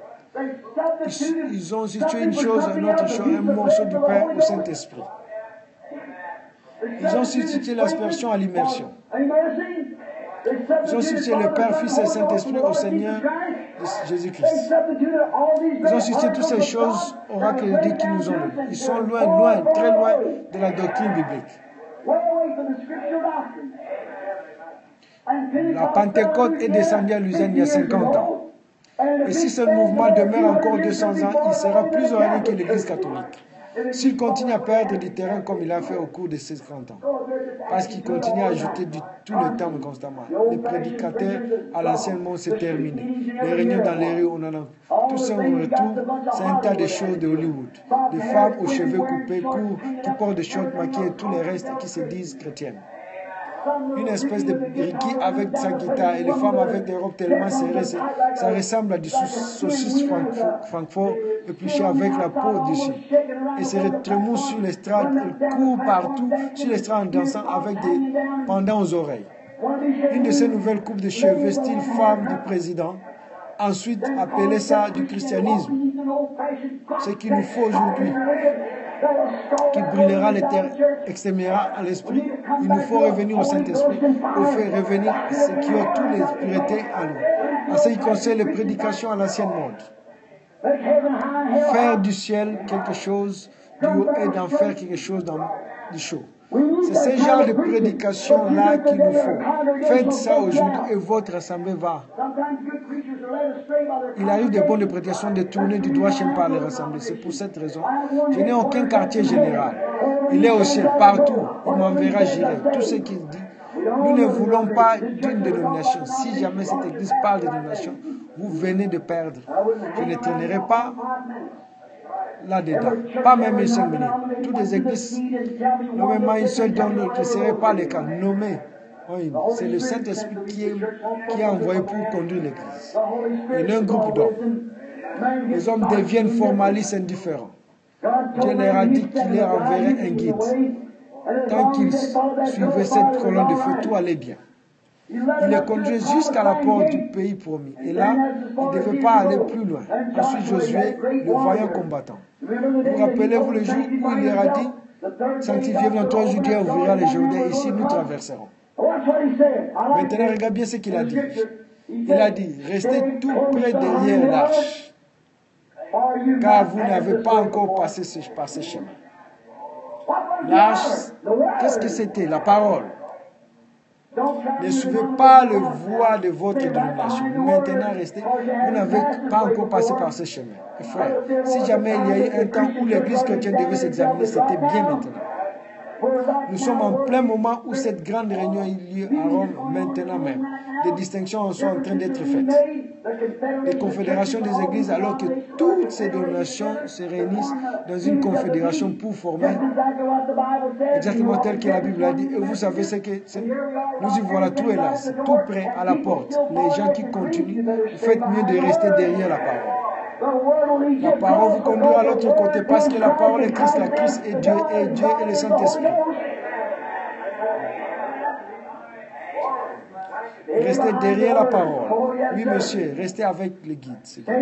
Ils ont institué une chose, une autre chose, un morceau du Père au Saint-Esprit. Ils ont substitué l'aspersion à l'immersion. Ils ont substitué le Père, Fils et Saint-Esprit au Seigneur Jésus-Christ. Ils ont substitué toutes ces choses au oracle de Dieu qui nous ont donné. Ils sont loin, loin, très loin de la doctrine biblique. La Pentecôte est descendue à Lausanne il y a 50 ans. Et si ce mouvement demeure encore 200 ans, il sera plus orienté que l'Église catholique. S'il continue à perdre du terrain comme il a fait au cours de ces 50 ans, parce qu'il continue à ajouter tout le temps constamment. Les prédicateurs à l'ancien monde, c'est terminé. Les réunions dans les rues, on en a. Tout ça, on retrouve, c'est un tas de choses de Hollywood. Des femmes aux cheveux coupés, courts, qui portent des shorts maquillés et tous les restes qui se disent chrétiennes. Une espèce de Ricky avec sa guitare et les femmes avec des robes tellement serrées, ça ressemble à du saucisse Francfort épluché avec la peau dessus. Et se retrouve sur l'estrade, elle court partout sur l'estrade en dansant avec des pendants aux oreilles. Une de ces nouvelles coupes de cheveux style femme du président, ensuite appelait ça du christianisme. Ce qu'il nous faut aujourd'hui, qui brûlera les terres, exterminera à l'esprit. Il nous faut revenir au Saint-Esprit, au fait revenir à ceux qui ont toutes les puretés à nous. En ce qui concerne les prédications à l'ancienne monde. Faire du ciel quelque chose du haut et d'en faire quelque chose du chaud. C'est ce genre de prédication-là qu'il nous faut. Faites ça aujourd'hui et votre assemblée va. Il arrive des bonnes prédications de tourner du doigt chez par les rassemblées. C'est pour cette raison. Je n'ai aucun quartier général. Il est au ciel partout. Il m'enverra, j'irai. Tout ce qu'il dit. Nous ne voulons pas d'une dénomination. Si jamais cette église parle de dénomination, vous venez de perdre. Je ne traînerai pas là-dedans. Pas même une seule minute. Toutes les églises, nommément une seule dont ne serait pas le cas. Nommé. C'est le Saint-Esprit qui est envoyé pour conduire l'église. Il y a un groupe d'hommes. Les hommes deviennent formalistes indifférents. Dieu leur a dit qu'il leur enverrait un guide. Tant qu'ils suivaient cette colonne de feu, tout allait bien. Il les conduisait jusqu'à la porte du pays promis. Et là, il ne devait pas aller plus loin. Ensuite, Josué, le vaillant combattant. Vous rappelez-vous le jour où il leur a dit, sanctifiez-vous dans 3 jours, Dieu ouvrira les Jourdains, ici nous traverserons. Maintenant, regarde bien ce qu'il a dit. Il a dit, restez tout près derrière l'arche, car vous n'avez pas encore passé par ce chemin. L'arche, qu'est-ce que c'était? La parole. Ne suivez pas le voie de votre dénomination. Maintenant, restez. Vous n'avez pas encore passé par ce chemin. Et frère, si jamais il y a eu un temps où l'église chrétienne devait s'examiner, c'était bien maintenant. Nous sommes en plein moment où cette grande réunion a eu lieu à Rome, maintenant même. Des distinctions sont en train d'être faites. Les confédérations des églises, alors que toutes ces dénominations se réunissent dans une confédération pour former exactement tel que la Bible a dit. Et vous savez ce que c'est? Nous y voilà, tout est là, c'est tout près à la porte. Les gens qui continuent, vous faites mieux de rester derrière la parole. La parole vous conduira à l'autre côté parce que la parole est Christ, la Christ est Dieu et le Saint-Esprit. Restez derrière la parole. Oui, monsieur, restez avec le guide.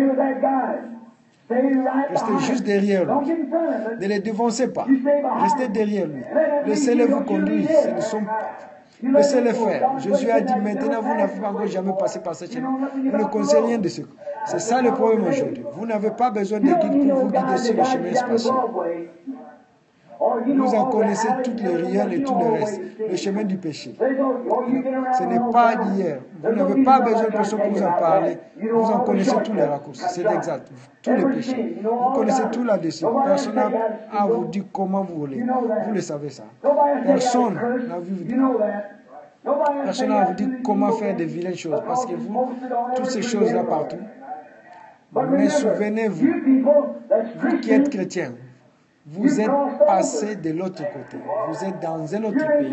Restez juste derrière lui. Ne les devancez pas. Restez derrière lui. Laissez-le vous conduire. Laissez-le faire. Jésus a dit, maintenant vous n'avez pas encore jamais passé par ce chemin. Vous ne connaissez rien de ce. C'est ça le problème aujourd'hui. Vous n'avez pas besoin de guide pour vous guider sur le chemin spatial. Vous en connaissez toutes les réels et tout le reste. Le chemin du péché. Ce n'est pas d'hier. Vous n'avez pas besoin de personne pour vous en parler. Vous en connaissez tous les raccourcis. C'est exact. Tous les péchés. Vous connaissez tout là-dessus. Personne n'a à vous dire comment vous voulez. Vous le savez ça. Personne n'a vu. Personne n'a à vous dire comment faire de vilaines choses. Parce que vous, toutes ces choses-là partout. Mais souvenez-vous, vous qui êtes chrétien, Vous êtes passé de l'autre côté. Vous êtes dans un autre pays.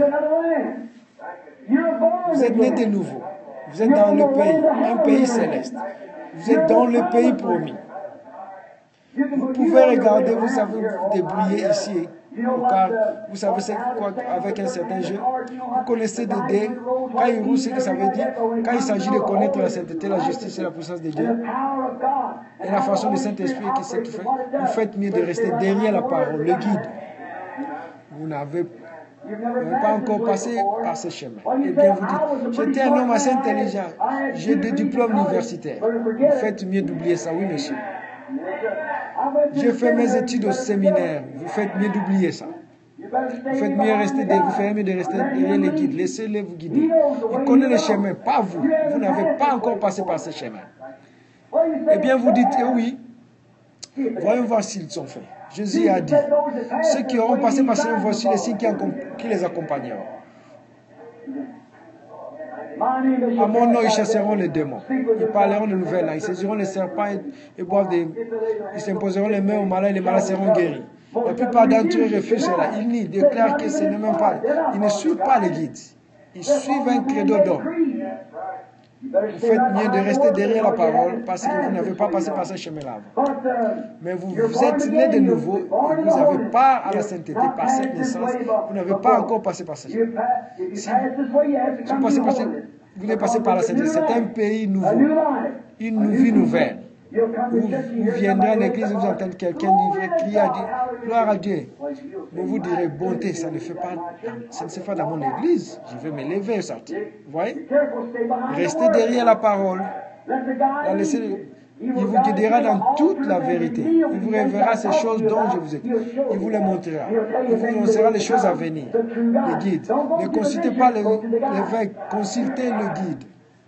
Vous êtes né de nouveau. Vous êtes dans le pays, un pays céleste. Vous êtes dans le pays promis. Vous pouvez regarder, vous savez vous débrouiller ici. Car vous savez c'est quoi avec un certain jeu. Vous connaissez des dés. Quand il roule, ce que ça veut dire. Quand il s'agit de connaître la sainteté, la justice et la puissance de Dieu. Et la façon du Saint-Esprit qui sait tout fait. Vous faites mieux de rester derrière la parole, le guide. Vous n'avez pas encore passé par ce chemin. Eh bien, vous dites, j'étais un homme assez intelligent. J'ai des diplômes universitaires. Vous faites mieux d'oublier ça, oui, monsieur. J'ai fait mes études au séminaire. Vous faites mieux d'oublier ça. Vous faites mieux vous faites mieux de rester derrière les guides. Laissez-les vous guider. Ils connaissent le chemin, pas vous. Vous n'avez pas encore passé par ce chemin. Eh bien, vous dites, oui, voyons voir s'ils sont faits. Jésus a dit, ceux qui auront passé par ce chemin, voici les signes qui les accompagneront. À mon nom, ils chasseront les démons. Ils parleront de nouvelles langues. Ils saisiront les serpents et boivent des... Ils s'imposeront les mains aux malades et les malades seront guéris. La plupart d'entre eux refusent cela. Ils nient, déclarent que ce n'est même pas... Ils ne suivent pas les guides. Ils suivent un credo d'homme. Vous faites mieux de rester derrière la parole parce que vous n'avez pas passé par ce chemin-là. Mais vous êtes né de nouveau et vous avez part à la sainteté par cette naissance. Vous n'avez pas encore passé par ce chemin. Si vous voulez passer par la sainteté, c'est un pays nouveau, une vie nouvelle. Vous viendrez à l'église et vous entendez quelqu'un crier à Dieu, gloire à Dieu. Mais vous direz, bonté, ça ne se fait pas dans mon église. Je vais me lever et sortir. Vous voyez? Restez derrière la parole. Il vous guidera dans toute la vérité. Il vous révélera ces choses dont je vous ai dit. Il vous les montrera. Il vous annoncera les choses à venir. Le guide. Ne consultez pas l'évêque, consultez le guide.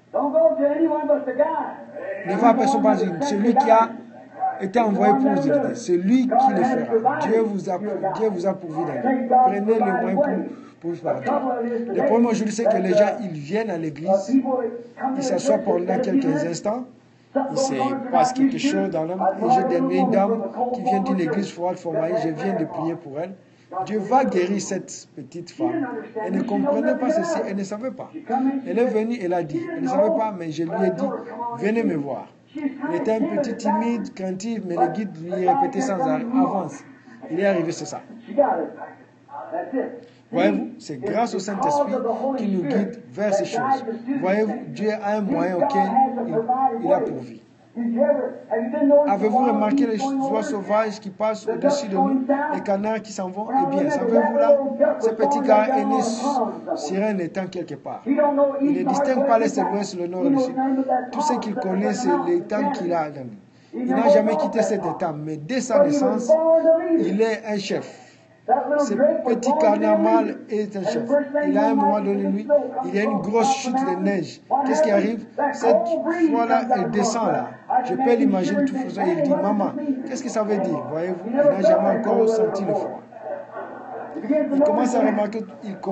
Ne va personne pas dire, celui qui a été envoyé pour vous aider, c'est lui qui le fera. Dieu vous a pourvu d'aide. Prenez le moyen pour vous pardonner. Le problème aujourd'hui, c'est que les gens, ils viennent à l'église, ils s'assoient pendant quelques instants, il se passe quelque chose dans l'homme, et j'ai une dame qui vient d'une église froide, formée, je viens de prier pour elle. Dieu va guérir cette petite femme. Elle ne comprenait pas ceci, elle ne savait pas. Elle est venue, elle a dit, elle ne savait pas, mais je lui ai dit, venez me voir. Elle était un petit timide, craintive, mais le guide lui répétait sans arrêt, avance. Il est arrivé, c'est ça. Voyez-vous, c'est grâce au Saint-Esprit qui nous guide vers ces choses. Voyez-vous, Dieu a un moyen auquel il a pourvu. Avez-vous remarqué les oies sauvages qui passent au-dessus de nous, les canards qui s'en vont? Eh bien, savez-vous là, ce petit gars est né sur un étang quelque part. Il ne distingue pas l'est et l'ouest, le nord et le sud. Tout ce qu'il connaît, c'est l'étang qu'il a. Il n'a jamais quitté cet étang, mais dès sa naissance, il est un chef. Ce petit canard mâle est un chef. Il a un moment donné, lui, il y a une grosse chute de neige. Qu'est-ce qui arrive? Cette fois-là, elle descend là. Je peux l'imaginer tout faisant. Il dit, maman, qu'est-ce que ça veut dire? Voyez-vous, il n'a jamais encore senti le froid. Il commence à remarquer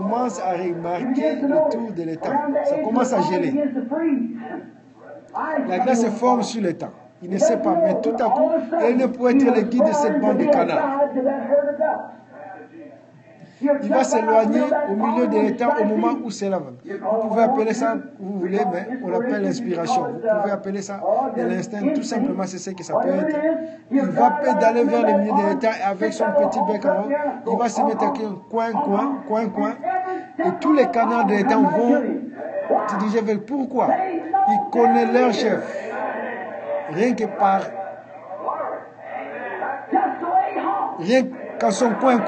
le tour de l'étang. Ça commence à geler. La glace se forme sur l'étang. Il ne sait pas, mais tout à coup, elle ne peut être le guide de cette bande de canards. Il va s'éloigner au milieu de l'étang au moment où c'est là. Vous pouvez appeler ça, vous voulez, mais on l'appelle l'inspiration. Vous pouvez appeler ça de l'instinct, tout simplement, c'est ce que ça peut être. Il va pédaler vers le milieu de l'étang avec son petit bec en haut. Il va se mettre à coin, et tous les canards de l'étang vont se diriger vers. Pourquoi? Il connaît leur chef. Rien qu'à son coin.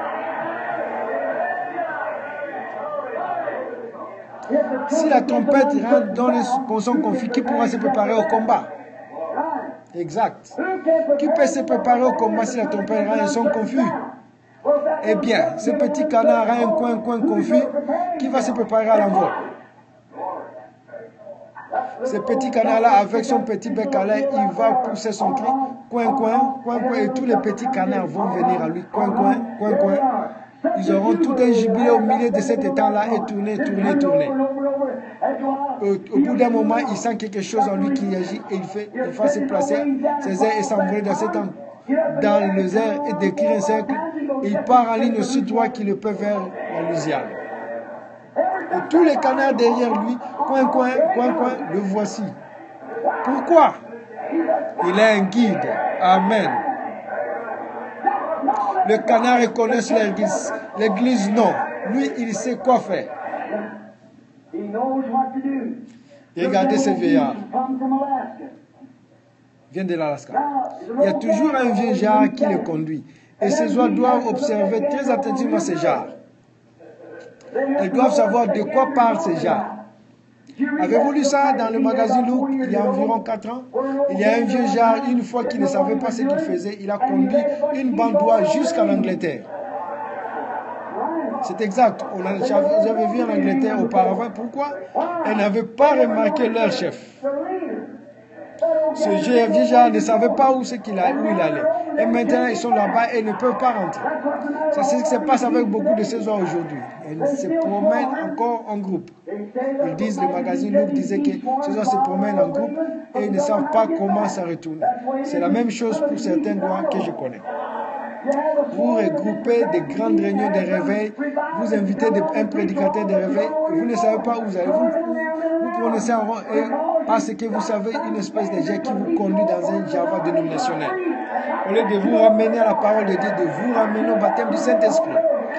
Si la trompette rentre dans les poissons confus, qui pourra se préparer au combat? Exact. Qui peut se préparer au combat si la trompette rentre et sont confus? Eh bien, ce petit canard a un coin confus qui va se préparer à l'envol. Ce petit canard-là, avec son petit bec à l'air, il va pousser son cri, coin, et tous les petits canards vont venir à lui, coin. Ils auront tout un jubilé au milieu de cet étang-là et tourner. Au bout d'un moment, il sent quelque chose en lui qui agit et il va se placer ses ailes et s'envoler dans cet dans le désert et d'écrire un cercle. Et il part en ligne aussi droit qu'il peut vers la Louisiane. Et tous les canards derrière lui, coin, coin, coin, coin, le voici. Pourquoi? Il est un guide. Amen. Le canard reconnaît l'église. L'église, non. Lui, il sait quoi faire. Regardez ce vieillard. Il vient de l'Alaska. Il y a toujours un vieux jar qui le conduit. Et ces oies doivent observer très attentivement ces jars. Elles doivent savoir de quoi parlent ces jars. Avez-vous lu ça dans le magazine Look il y a environ 4 ans? Il y a un vieux jar, une fois qu'il ne savait pas ce qu'il faisait, il a conduit une bande d'oies jusqu'en Angleterre. C'est exact. J'avais vu en Angleterre auparavant. Pourquoi? Elle n'avait pas remarqué leur chef. Ce vieux jar ne savait pas où il allait. Et maintenant, ils sont là-bas et ne peuvent pas rentrer. C'est ce qui se passe avec beaucoup de ces oies aujourd'hui. Elles se promènent encore en groupe. Ils disent, le magazine Look disait que ces oies se promènent en groupe et ils ne savent pas comment ça retourne. C'est la même chose pour certaines oies que je connais. Vous regroupez des grandes réunions de réveil, vous invitez un prédicateur de réveil, vous ne savez pas où vous allez. Vous connaissez en rond et parce que vous savez une espèce de jet qui vous conduit dans un Java dénominationnel. Au lieu de vous ramener à la parole de Dieu, de vous ramener au baptême du Saint-Esprit.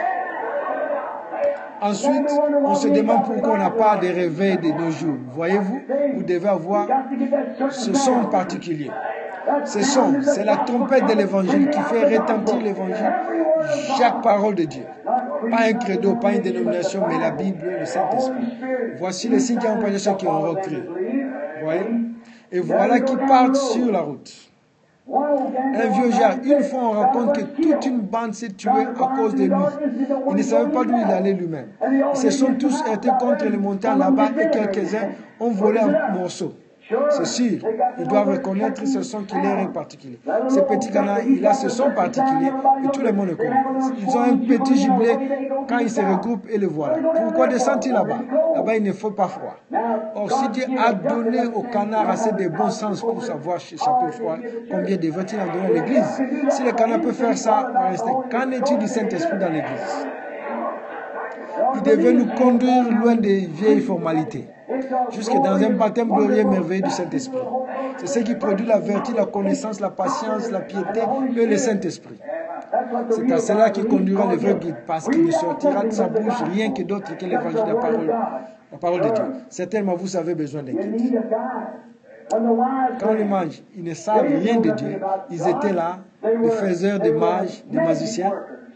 Ensuite, on se demande pourquoi on n'a pas de réveil de nos jours. Voyez-vous, vous devez avoir ce son particulier. Ce son, c'est la trompette de l'évangile qui fait retentir l'évangile, chaque parole de Dieu. Pas un credo, pas une dénomination, mais la Bible, le Saint-Esprit. Voici les signes qui accompagnent ceux qui ont recru. Voyez? Et voilà qui partent sur la route. Un vieux jar, une fois on raconte que toute une bande s'est tuée à cause de lui. Il ne savait pas d'où il allait lui-même. Ils se sont tous heurtés contre les montagnes là-bas et quelques-uns ont volé un morceau. C'est sûr, ils doivent reconnaître ce son qui leur est particulier. Ce petit canard, il a ce son particulier et tout le monde le connaît. Ils ont un petit gibier quand ils se regroupent et le voilà. Pourquoi descend-il là-bas? Là-bas, il ne faut pas froid. Or, si Dieu a donné au canard assez de bon sens pour savoir échapper au froid, combien devrait-il en donner à l'église? Si le canard peut faire ça, on va rester. Qu'en est-il du Saint-Esprit dans l'église? Il devait nous conduire loin des vieilles formalités, jusque dans un baptême glorieux merveilleux du Saint-Esprit. C'est ce qui produit la vertu, la connaissance, la patience, la piété et le Saint-Esprit. C'est à cela qu'il conduira le vrai guide, parce qu'il ne sortira de sa bouche rien que d'autre que l'évangile de la parole de Dieu. Certainement, vous avez besoin d'un guide. Quand les mages, ils ne savent rien de Dieu, ils étaient là, les faiseurs de mages, des magiciens.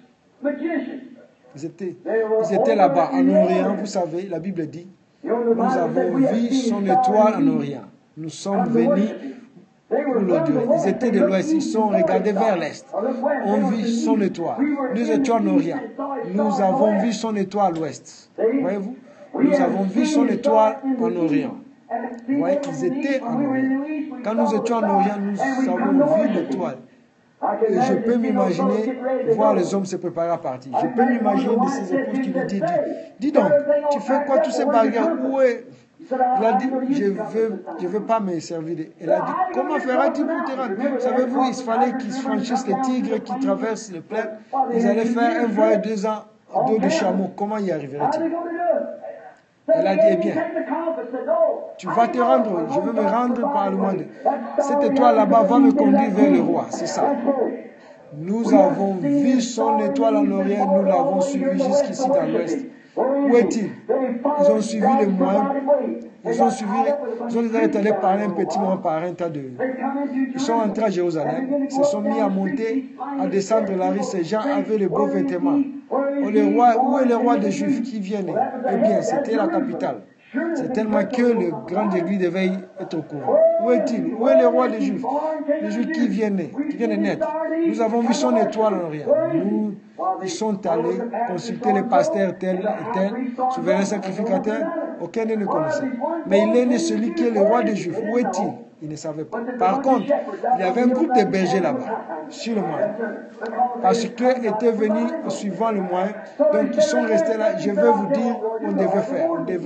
Ils étaient là-bas, en Orient, vous savez, la Bible dit, nous avons vu son étoile en Orient. Nous sommes venus pour l'audio. Ils étaient de l'ouest, ils sont regardés vers l'est. On vit son étoile. Nous étions en Orient. Nous avons vu son étoile à l'ouest. Voyez-vous? Nous avons vu son étoile en Orient. Vous voyez qu'ils étaient en Orient. Quand nous étions en Orient, nous avons vu l'étoile. Et je peux m'imaginer voir les hommes se préparer à partir. Je peux m'imaginer de ces épouses qui lui disent, dis donc, tu fais quoi tous ces bagarres? Où est? Il a dit, je veux pas me servir. Elle a dit, comment feras-tu pour te rendre? Savez-vous, il fallait qu'ils franchissent les tigres qui traversent les plaines. Ils allaient faire un voyage 2 ans à dos de chameau. Comment y arriverait-il? Elle a dit, eh bien, tu vas te rendre, je veux me rendre par le monde. Cette étoile là-bas va me conduire vers le roi, c'est ça. Nous avons vu son étoile en Orient, nous l'avons suivi jusqu'ici dans l'Ouest. Où est-il? Ils ont suivi les moyens. Ils ont été allés par un petit moment, par un tas de... Ils sont entrés à Jérusalem, se sont mis à monter, à descendre la rue. Ces gens avaient les beaux vêtements. Où est le roi des Juifs qui viennent? Eh bien, c'était la capitale. C'est tellement que le grand église devait être au courant. Où est-il? Où est le roi des Juifs? Les Juifs qui viennent de naître. Nous avons vu son étoile en Orient. Ils sont allés consulter les pasteurs tel et tel, souverain sacrificateur, aucun ne le connaissait. Mais il est né celui qui est le roi des Juifs. Où est-il? Ils ne savaient pas. Par contre, il y avait un groupe de bergers là-bas, sur le moyen. Parce qu'ils étaient venus en suivant le moyen. Donc ils sont restés là. Je vais vous dire, on devait faire. On devait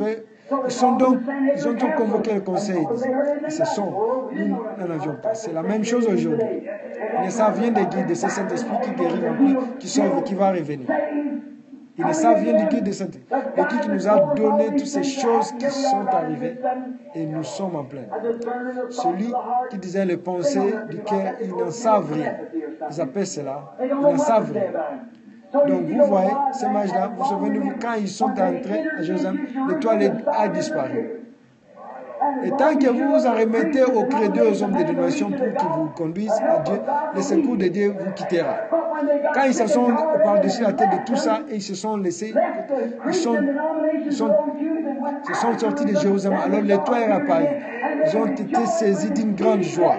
Ils ont donc convoqué le conseil. Ce sont, nous n'en avions pas. C'est la même chose aujourd'hui. Ils ne savent rien des guides, de ce Saint-Esprit qui guérit, remplit, qui sauve, qui va revenir. Ils ne savent rien du guide de Saint-Esprit. Le guide qui nous a donné toutes ces choses qui sont arrivées et nous sommes en pleine. Celui qui disait les pensées du cœur, ils n'en savent rien. Ils appellent cela, ils n'en savent rien. Donc vous voyez, ces mages-là, vous souvenez-vous, quand ils sont entrés à Jérusalem, l'étoile a disparu. Et tant que vous vous en remettez au credo aux hommes de dénomination pour qu'ils vous conduisent à Dieu, le secours de Dieu vous quittera. Quand ils se sont par-dessus la tête de tout ça et ils se sont laissés, ils sont sortis de Jérusalem. Alors l'étoile est apparue. Ils ont été saisis d'une grande joie.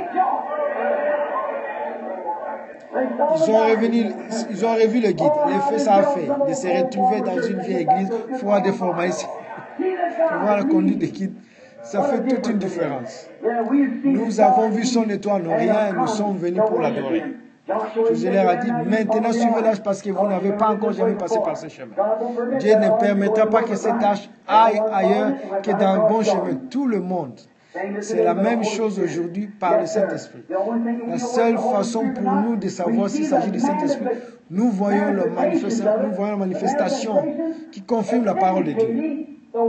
Ils ont revu le guide. L'effet ça a fait de se retrouver dans une vieille église froide et formalisée. Pour voir la conduite des guides. Ça fait toute une différence. Nous avons vu son étoile en rien et nous sommes venus pour l'adorer. Jésus leur a dit, maintenant suivez-la parce que vous n'avez pas encore jamais passé par ce chemin. Dieu ne permettra pas que cette tâche aille ailleurs que dans le bon chemin. Tout le monde. C'est la même chose aujourd'hui par le Saint-Esprit. La seule façon pour nous de savoir s'il s'agit du Saint-Esprit, nous voyons la manifestation qui confirme la parole de Dieu.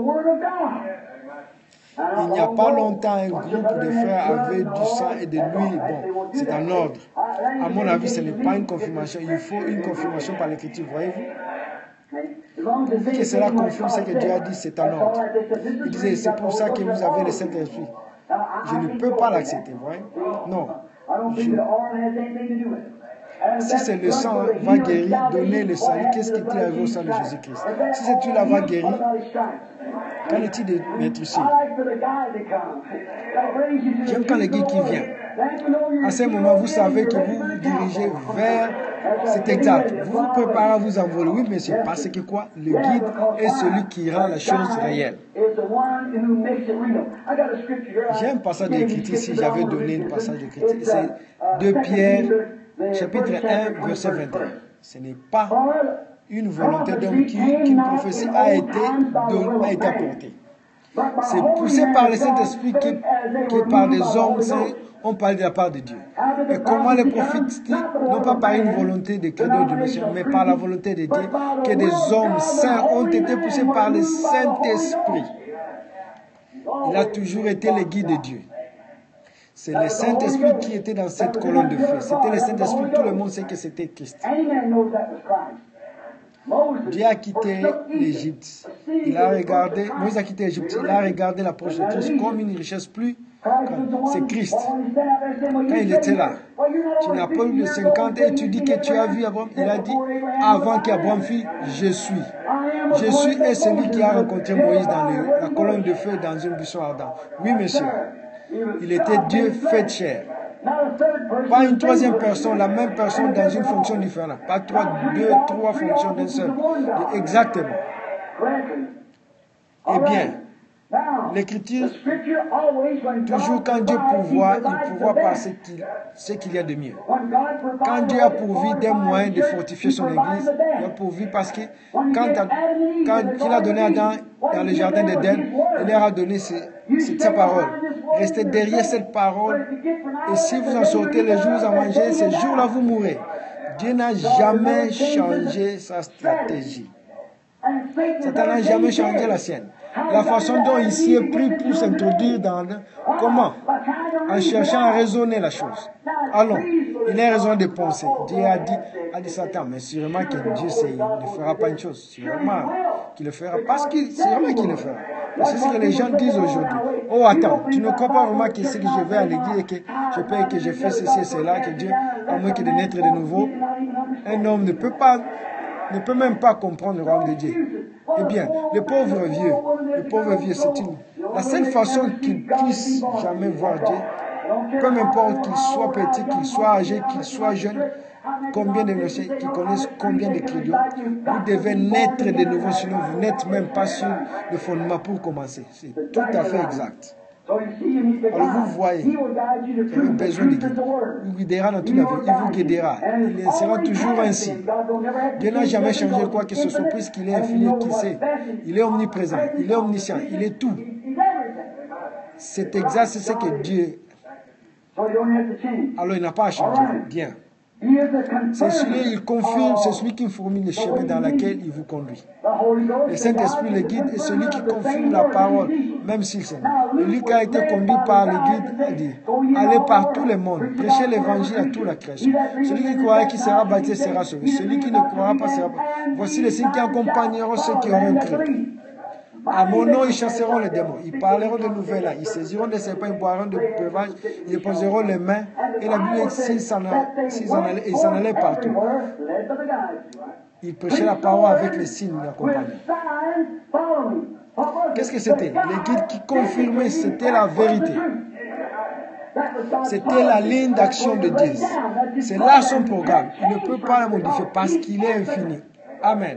Il n'y a pas longtemps, un groupe de frères avait du sang et de l'huile. Bon, c'est un ordre. À mon avis, ce n'est pas une confirmation. Il faut une confirmation par l'Écriture, voyez-vous. Pour que cela confirme ce que Dieu a dit, c'est un ordre. Il disait, c'est pour ça que vous avez le Saint-Esprit. Je ne peux pas l'accepter, voyez. Non. Si c'est le sang va guérir, donner le salut, qu'est-ce qui est arrivé au sang de Jésus-Christ? Si cette huile va guérir, qu'en est-il de mettre ici? J'aime quand le guide qui vient. À ce moment, vous savez que vous vous dirigez vers, c'est exact. Vous vous préparez à vous envoler. Oui, monsieur, parce que quoi? Le guide est celui qui rend la chose réelle. J'ai un passage d'écriture ici, j'avais donné un passage d'écriture. C'est 2 Pierre, chapitre 1, verset 21. Ce n'est pas une volonté d'homme qu'une prophétie a été apportée. C'est poussé par le Saint-Esprit que par des hommes saints, on parle de la part de Dieu. Et comment les prophètes, non pas par une volonté de credo du Messie, mais par la volonté de Dieu, que des hommes saints ont été poussés par le Saint-Esprit. Il a toujours été le guide de Dieu. C'est le Saint-Esprit qui était dans cette colonne de feu. C'était le Saint-Esprit, tout le monde sait que c'était Christ. Dieu a quitté l'Égypte. Il a regardé, Moïse a quitté l'Égypte. Il a regardé l'approche de Christ comme une richesse plus. C'est Christ. Quand il était là, tu n'as pas eu de 50 et tu dis que tu as vu Abraham. Il a dit, avant qu'Abraham fût, je suis. Je suis est celui qui a rencontré Moïse dans la colonne de feu dans une buisson ardent. Oui, monsieur. Il était Dieu fait chair. Pas une troisième personne, la même personne dans une fonction différente. Pas 2-3 fonctions d'un seul. Exactement. Eh bien, l'Écriture, toujours quand Dieu pourvoit, il pourvoit par ce qu'il y a de mieux. Quand Dieu a pourvu des moyens de fortifier son Église, il a pourvu parce que quand il a donné à Adam dans le jardin d'Éden, il leur a donné sa parole. Restez derrière cette parole et si vous en sortez les jours à manger, ces jours-là vous mourrez. Dieu n'a jamais changé sa stratégie. Satan n'a jamais changé la sienne. La façon dont il s'y est pris pour s'introduire dans comment? En cherchant à raisonner la chose. Allons, il a raison de penser. Dieu a dit Satan, mais sûrement que Dieu ne fera pas une chose. Sûrement qu'il le fera. Parce que sûrement qu'il le fera. C'est ce que les gens disent aujourd'hui. Oh, attends, tu ne crois pas vraiment que c'est que je vais à l'église et que je paye, que je fais ceci et cela, que Dieu, à moins que de naître de nouveau, un homme ne peut même pas comprendre le royaume de Dieu. Eh bien, le pauvre vieux, c'est la seule façon qu'il puisse jamais voir Dieu, peu importe qu'il soit petit, qu'il soit âgé, qu'il soit jeune, combien de messieurs qui connaissent combien de crédits, vous devez naître de nouveau, sinon vous n'êtes même pas sur le fondement pour commencer. C'est tout à fait exact. Alors vous voyez, vous avez besoin de guide. Il vous guidera dans toute la vie. Il vous guidera. Il sera toujours ainsi. Dieu n'a jamais changé quoi que ce soit puisqu'il est infini, qu'il sait. Il est omniprésent, il est omniscient, il est tout. C'est exact, c'est ce que Dieu. Alors il n'a pas à changer. Bien. C'est celui, il confirme, c'est celui qui fourmille le chemin dans lequel il vous conduit. Le Saint-Esprit, le guide, est celui qui confirme la parole, même s'il s'en est. Et lui qui a été conduit par le guide, il dit, allez par tout le monde, prêchez l'évangile à toute la création. Celui qui croira qui sera baptisé sera sauvé. Celui qui ne croira pas sera pas. Voici les signes qui accompagneront ceux qui auront cru. À mon nom, ils chasseront les démons. Ils parleront de nouvelles langues. Ils saisiront des serpents, ils boiront de breuvages. Ils poseront les mains. Et la Bible dit qu'ils s'en allaient partout. Ils prêchaient la parole avec les signes d'accompagnement. Qu'est-ce que c'était? Les guides qui confirmaient, c'était la vérité. C'était la ligne d'action de Dieu. C'est là son programme. Il ne peut pas la modifier parce qu'il est infini. Amen.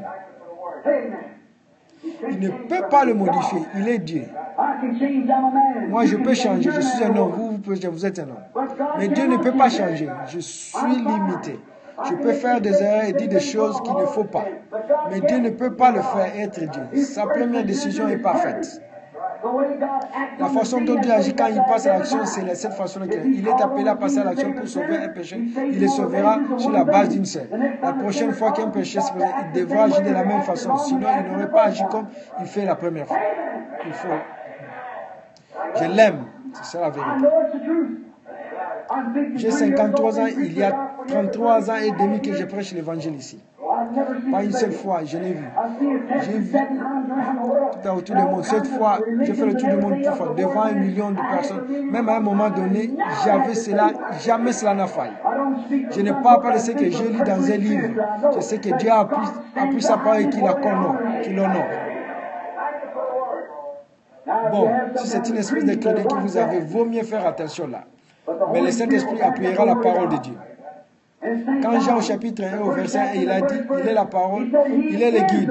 Il ne peut pas le modifier. Il est Dieu. Moi, je peux changer. Je suis un homme. Vous êtes un homme. Mais Dieu ne peut pas changer. Je suis limité. Je peux faire des erreurs et dire des choses qu'il ne faut pas. Mais Dieu ne peut pas le faire être Dieu. Sa première décision est parfaite. La façon dont Dieu agit quand il passe à l'action, c'est cette façon-là. Il est appelé à passer à l'action pour sauver un péché. Il le sauvera sur la base d'une seule. La prochaine fois qu'un péché se présente, il devra agir de la même façon. Sinon, il n'aurait pas agi comme il fait la première fois. Il faut. Je l'aime. C'est ça la vérité. J'ai 53 ans. Il y a 33 ans et demi que je prêche l'évangile ici. Pas une seule fois, je l'ai vu. J'ai vu tout autour du monde. Cette fois, j'ai fait le tour du monde pour devant 1 million de personnes. Même à un moment donné, j'avais cela, jamais cela n'a failli. Je ne parle pas de ce que j'ai lu dans un livre. Je sais que Dieu a pris sa parole et qu'il l'honore. Bon, si c'est une espèce de crédit que vous avez, vaut mieux faire attention là. Mais le Saint-Esprit appuiera la parole de Dieu. Quand Jean au chapitre 1 au verset 1, il a dit, il est la parole, il est le guide.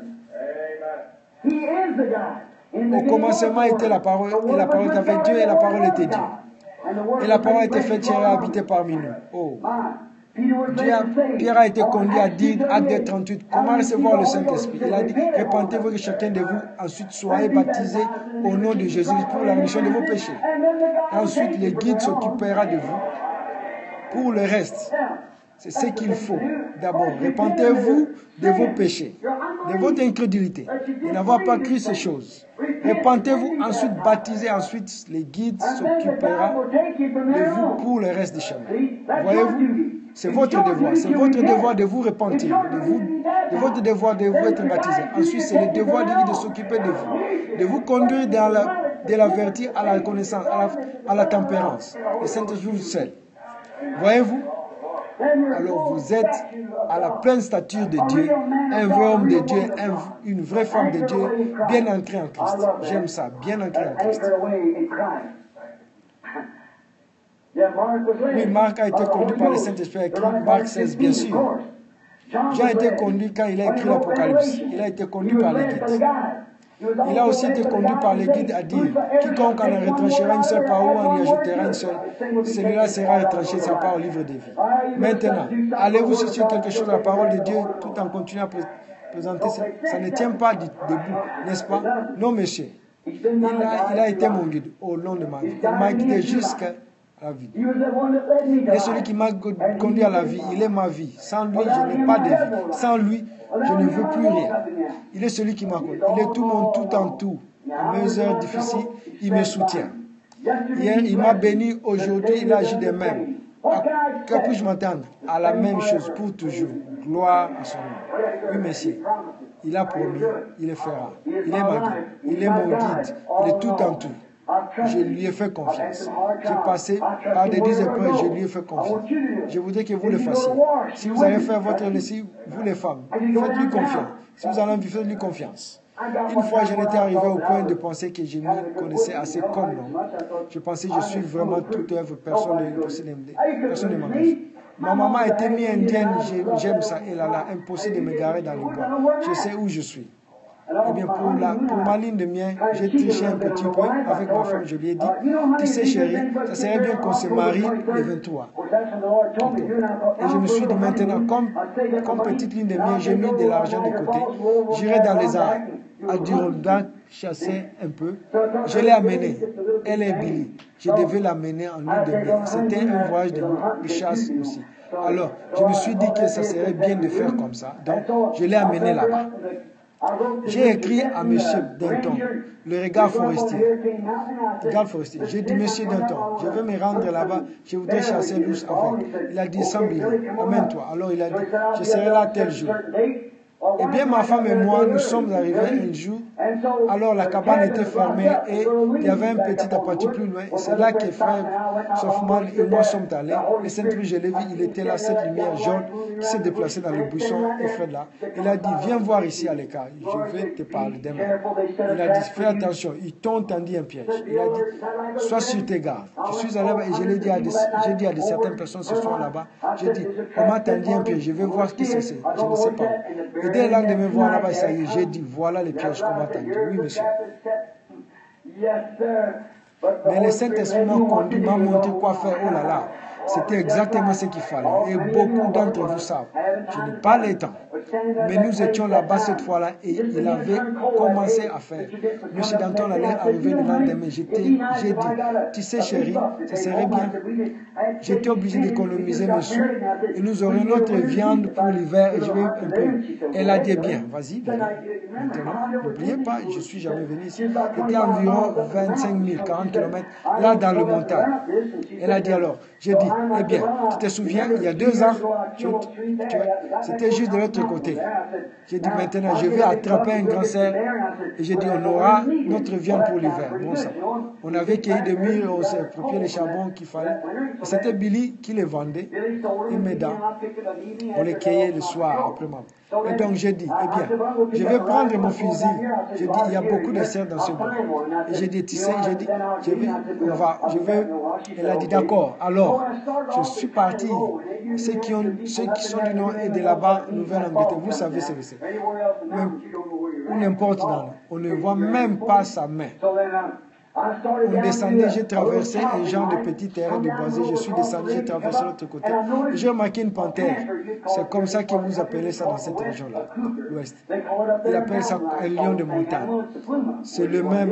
Au commencement était la parole, et la parole était avec Dieu, et la parole était Dieu. Et la parole était faite chair et habitée parmi nous. Oh. Pierre a été conduit à dire, Acte 38, comment recevoir le Saint-Esprit? Il a dit, répentez-vous que chacun de vous, ensuite soyez baptisé au nom de Jésus pour la rémission de vos péchés. Ensuite, le guide s'occupera de vous. Pour le reste, c'est ce qu'il faut. D'abord, répentez-vous de vos péchés, de votre incrédulité, de n'avoir pas cru ces choses. Répentez-vous, ensuite baptisez, ensuite le guide s'occupera de vous pour le reste du chemin. Voyez-vous, c'est votre devoir. C'est votre devoir de vous repentir, de votre devoir de vous être baptisé. Ensuite, c'est le devoir du guide de s'occuper de vous conduire de la vertu à la connaissance, à la tempérance. Le Saint-Esprit vous seul. Voyez-vous? Alors vous êtes à la pleine stature de Dieu, un vrai homme de Dieu, une vraie femme de Dieu, bien ancrée en Christ. J'aime ça, bien ancrée en Christ. Oui, Marc a été conduit par le Saint-Esprit, écrit Marc 16, bien sûr. Jean a été conduit quand il a écrit l'Apocalypse. Il a été conduit par les guides. Il a aussi été conduit par les guides à dire, quiconque en retranchera une seule parole ou en y ajoutera une seule, celui-là sera retranché, sa part au livre de vie. Maintenant, allez-vous chercher quelque chose à la parole de Dieu tout en continuant à présenter ça? Ça ne tient pas debout, n'est-ce pas? Non, monsieur. Il a été mon guide au long de ma vie. Il m'a guidé jusqu'à la vie. Et celui qui m'a conduit à la vie, il est ma vie. Sans lui, je n'ai pas de vie. Sans lui, je ne veux plus rien. Il est celui qui m'a conduit. Il est tout mon tout en tout. À mes heures difficiles, il me soutient. Hier, il m'a béni. Aujourd'hui, il agit de même. Que puis-je m'attendre? À la même chose pour toujours. Gloire à son nom. Oui, monsieur. Il a promis. Il le fera. Il est ma guide. Il est mon guide. Il est tout en tout. Je lui ai fait confiance. J'ai passé par des épreuves, je lui ai fait confiance. Je voudrais que vous le fassiez. Si vous allez faire votre récit, vous les femmes, faites-lui confiance. Si vous allez en vivre, faites-lui confiance. Une fois, j'en étais arrivé au point de penser que je me connaissais assez comme l'homme. Je pensais que je suis vraiment toute œuvre, personne ne m'engage. Ma maman était mi-indienne, j'aime ça, et là, impossible de me garer dans le bois. Je sais où je suis. Eh bien, pour ma lune de miel, j'ai triché un petit peu avec ma femme. Je lui ai dit, tu sais chérie, ça serait bien qu'on se marie le 23. Et je me suis dit maintenant, comme petite lune de miel, j'ai mis de l'argent de côté. J'irai dans les Adirondacks chasser un peu. Je l'ai amenée. Elle est Billy. Je devais l'amener en lune de miel. C'était un voyage de chasse aussi. Alors, je me suis dit que ça serait bien de faire comme ça. Donc, je l'ai amené là-bas. J'ai écrit à M. Denton, le regard forestier. J'ai dit, Monsieur Denton, je vais me rendre là-bas, je voudrais chasser l'ours avec. Il a dit, sans Billy, amène-toi. Alors il a dit, je serai là tel jour. Eh bien, ma femme et moi, nous sommes arrivés un jour. Alors, la cabane était fermée et il y avait un petit appartement plus loin. C'est là que frère Sophman et moi sommes allés. Et Saint-Louis, je l'ai vu, il était là, cette lumière jaune qui s'est déplacée dans le buisson. Et Fred là, il a dit, viens voir ici à l'écart. Je vais te parler demain. Il a dit, fais attention, ils t'ont tendu un piège. Il a dit, sois sur tes gardes. Je suis allé là-bas et je l'ai dit à certaines personnes ce soir là-bas. J'ai dit, on m'a tendu un piège, je vais voir ce que c'est. Je ne sais pas. Et dès là de me voir là-bas, ça y est, j'ai dit, voilà les pièges qu'on m'a tendu. Oui, monsieur. Mais le Saint-Esprit m'a conduit, m'a montré quoi faire. Oh là là, c'était exactement ce qu'il fallait. Et beaucoup d'entre vous savent. Je n'ai pas le temps. Mais nous étions là-bas cette fois-là et il avait commencé à faire. Monsieur Danton allait arriver le lendemain. J'ai dit, tu sais chérie, ça serait bien. J'étais obligé d'économiser mes sous et nous aurions notre viande pour l'hiver et je vais un peu. Elle a dit bien, vas-y, maintenant, n'oubliez pas, je ne suis jamais venu ici. C'était environ 25 000, 40 km, là dans le montagne. Elle a dit alors, j'ai dit, eh bien, tu te souviens, il y a 2 ans, c'était juste de l'autre côté. J'ai dit maintenant, je vais attraper un grand cerf et j'ai dit, on aura notre viande pour l'hiver. Bon ça. On avait cueilli des mûres, on s'est approprié les charbons qu'il fallait. C'était Billy qui les vendait, il m'aida. On les cueillait le soir après moi. Et donc j'ai dit, eh bien, je vais prendre mon fusil. J'ai dit, il y a beaucoup de cerfs dans ce bois. Et j'ai dit, tu sais, j'ai dit, je vais. Elle a dit, d'accord. Alors, je suis parti. Ceux qui sont du nord et de là-bas, Nouvelle-Angleterre, vous savez ce que c'est. Ou n'importe où, on ne voit même pas sa main. On descendait, j'ai traversé un genre de petit terrain de boisé. Je suis descendu, j'ai traversé l'autre côté. J'ai remarqué une panthère. C'est comme ça que vous appelez ça dans cette région-là, l'ouest. Ils appellent ça un lion de montagne. C'est le même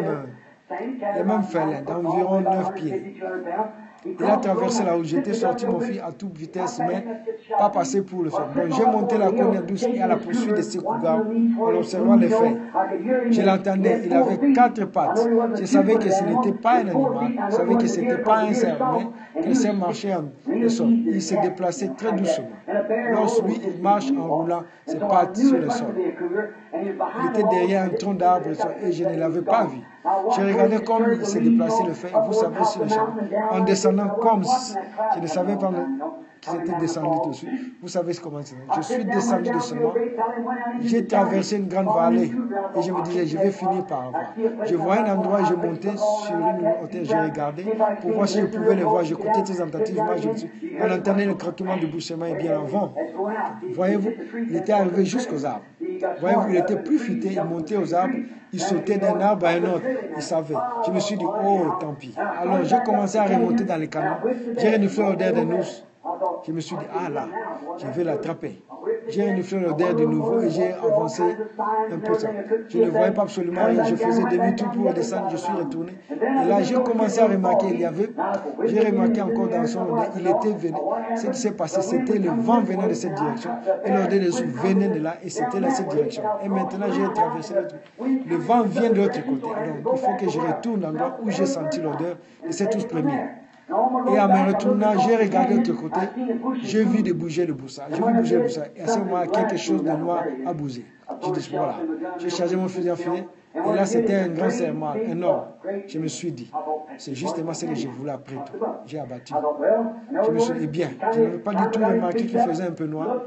félin, d'environ 9 pieds. Il a traversé là où j'étais sorti, mon fils, à toute vitesse, mais pas passé pour le faire. Donc j'ai monté la colline douce et à la poursuite de ces cougars en observant les faits. Je l'entendais, il avait 4 pattes. Je savais que ce n'était pas un animal, je savais que ce n'était pas un cerf, mais que le cerf marchait en le sol. Il se déplaçait très doucement. Lorsque lui, il marche en roulant ses pattes sur le sol. Il était derrière un tronc d'arbre et je ne l'avais pas vu. J'ai regardé comme il s'est déplacé le fait, vous savez, sur le champ, en descendant comme je ne savais pas qu'ils étaient descendus dessus. Vous savez comment c'est. Je suis descendu doucement. J'ai traversé une grande vallée et je me disais, je vais finir par avoir. Je voyais un endroit et je montais sur une hauteur. Je regardais pour voir si je pouvais les voir. J'écoutais tes tentatives. Moi, on entendait le craquement du bouchement et bien avant. Voyez-vous, il était arrivé jusqu'aux arbres. Voyez-vous, il était plus futé. Il montait aux arbres. Il sautait d'un arbre à un autre. Il savait. Je me suis dit, oh, tant pis. Alors, j'ai commencé à remonter dans les canons. J'ai reniflé l'odeur d'un ours. Je me suis dit, ah là, je vais l'attraper. J'ai reniflé l'odeur de nouveau et j'ai avancé un peu ça. Je ne voyais pas absolument rien. Je faisais demi-tour pour descendre. Je suis retourné. Et là, j'ai commencé à remarquer, j'ai remarqué encore dans son odeur, il était venu. Ce qui s'est passé, c'était le vent venant de cette direction. Et l'odeur des ours venait de là et c'était dans cette direction. Et maintenant, j'ai traversé l'autre. Le vent vient de l'autre côté. Donc, il faut que je retourne dans l'endroit où j'ai senti l'odeur de cet ours premier. Et en me retournant, j'ai regardé de l'autre côté, j'ai vu bouger le boussard. J'ai vu bouger le boussard. Et à ce moment-là, quelque chose de noir a bougé. J'ai dit, voilà. J'ai chargé mon fusil en filet. Et là, c'était un grand serment, énorme. Je me suis dit, c'est justement ce que je voulais après tout. J'ai abattu. Je me suis dit, bien, je n'avais pas du tout remarqué qu'il faisait un peu noir.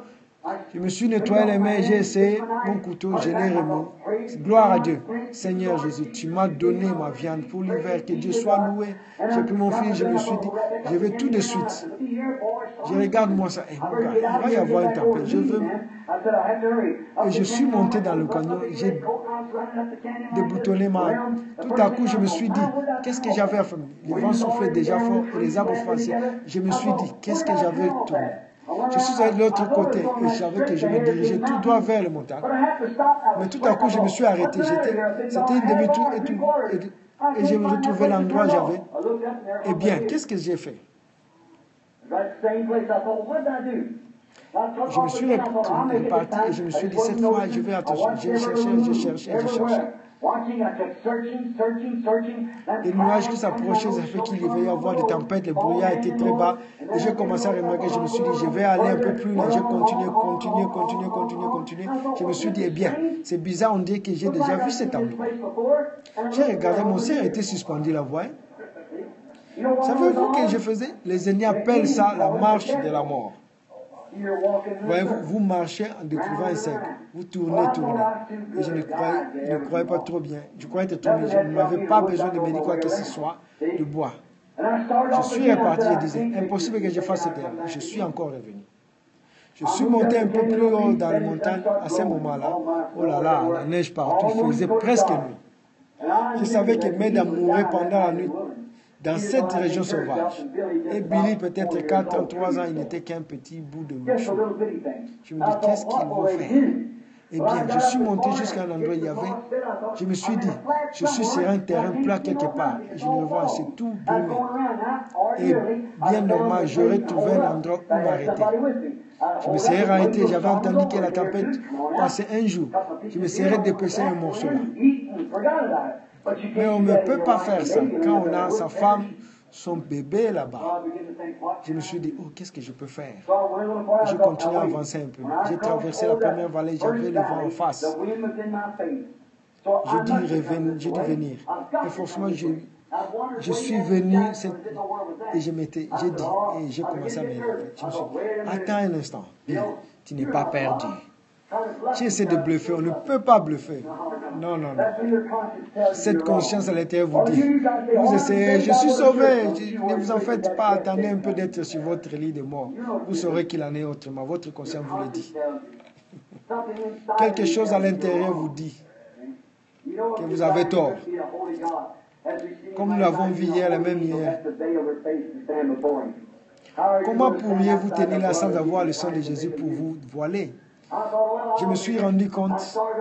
Je me suis nettoyé les mains, j'ai essayé mon couteau, je l'ai remis. Gloire à Dieu. Seigneur Jésus, tu m'as donné ma viande pour l'hiver, que Dieu soit loué. J'ai pris mon fils, je me suis dit, je vais tout de suite. Je regarde moi ça, mon gars, il va y avoir une tempête, je veux. Et je suis monté dans le canyon, j'ai déboutonné ma... Tout à coup, je me suis dit, qu'est-ce que j'avais à faire? Les vents soufflaient déjà fort et les arbres froissaient. Je me suis dit, qu'est-ce que j'avais tourné? Je suis allé de l'autre côté et je savais que je me dirigeais tout droit vers le montagne. Mais tout à coup, je me suis arrêté. C'était une demi-tour et je me retrouvais l'endroit où j'avais. Eh bien, qu'est-ce que j'ai fait? Je me suis reparti et je me suis dit, cette fois, je vais attention. J'ai cherché. Les nuages qui s'approchaient, ça fait qu'il devait y avoir des tempêtes, le brouillard était très bas. Et j'ai commencé à remarquer, je me suis dit, je vais aller un peu plus loin. J'ai continué. Je me suis dit, eh bien, c'est bizarre, on dit que j'ai déjà vu cet endroit. J'ai regardé, mon ciel était suspendu, la voie. Savez-vous ce que je faisais? Les ennemis appellent ça la marche de la mort. Voyez-vous, vous marchez en découvrant un cercle. Vous tournez. Et je ne croyais pas trop bien. Je croyais être tourné. Je n'avais pas besoin de me dire quoi que ce soit de bois. Je suis reparti et disais, impossible que je fasse cette erreur. Je suis encore revenu. Je suis monté un peu plus haut dans la montagne à ce moment-là. Oh là là, la neige partout, il faisait presque nuit. Je savais que Mesdames mourrait pendant la nuit dans cette région sauvage. Et Billy, peut-être 4 ans, 3 ans, il n'était qu'un petit bout de chou. Je me dis, qu'est-ce qu'il va faire? Eh bien, je suis monté jusqu'à un endroit où il y avait... Je me suis dit, je suis sur un terrain plat quelque part. Et je ne vois, c'est tout brumé. Et bien normal, j'aurais trouvé un endroit où m'arrêter. Je me serais arrêté, j'avais entendu que la tempête passait un jour. Je me serais dépêché un morceau là. Mais on ne peut pas faire ça quand on a sa femme, son bébé là-bas. Je me suis dit, oh, qu'est-ce que je peux faire? Je continue à avancer un peu. J'ai traversé la première vallée, j'avais le vent en face. J'ai dit venir. Et forcément, je suis venu et j'ai dit, et j'ai commencé à m'élever. Je me suis dit, attends un instant, tu n'es pas perdu. Tu essaies de bluffer, on ne peut pas bluffer. Non. Cette conscience à l'intérieur vous dit, vous essayez, je suis sauvé, ne vous en faites pas, attendez un peu d'être sur votre lit de mort. Vous saurez qu'il en est autrement, votre conscience vous le dit. Quelque chose à l'intérieur vous dit que vous avez tort. Comme nous l'avons vu hier, la même hier. Comment pourriez-vous tenir là sans avoir le sang de Jésus pour vous voiler? Je me suis rendu compte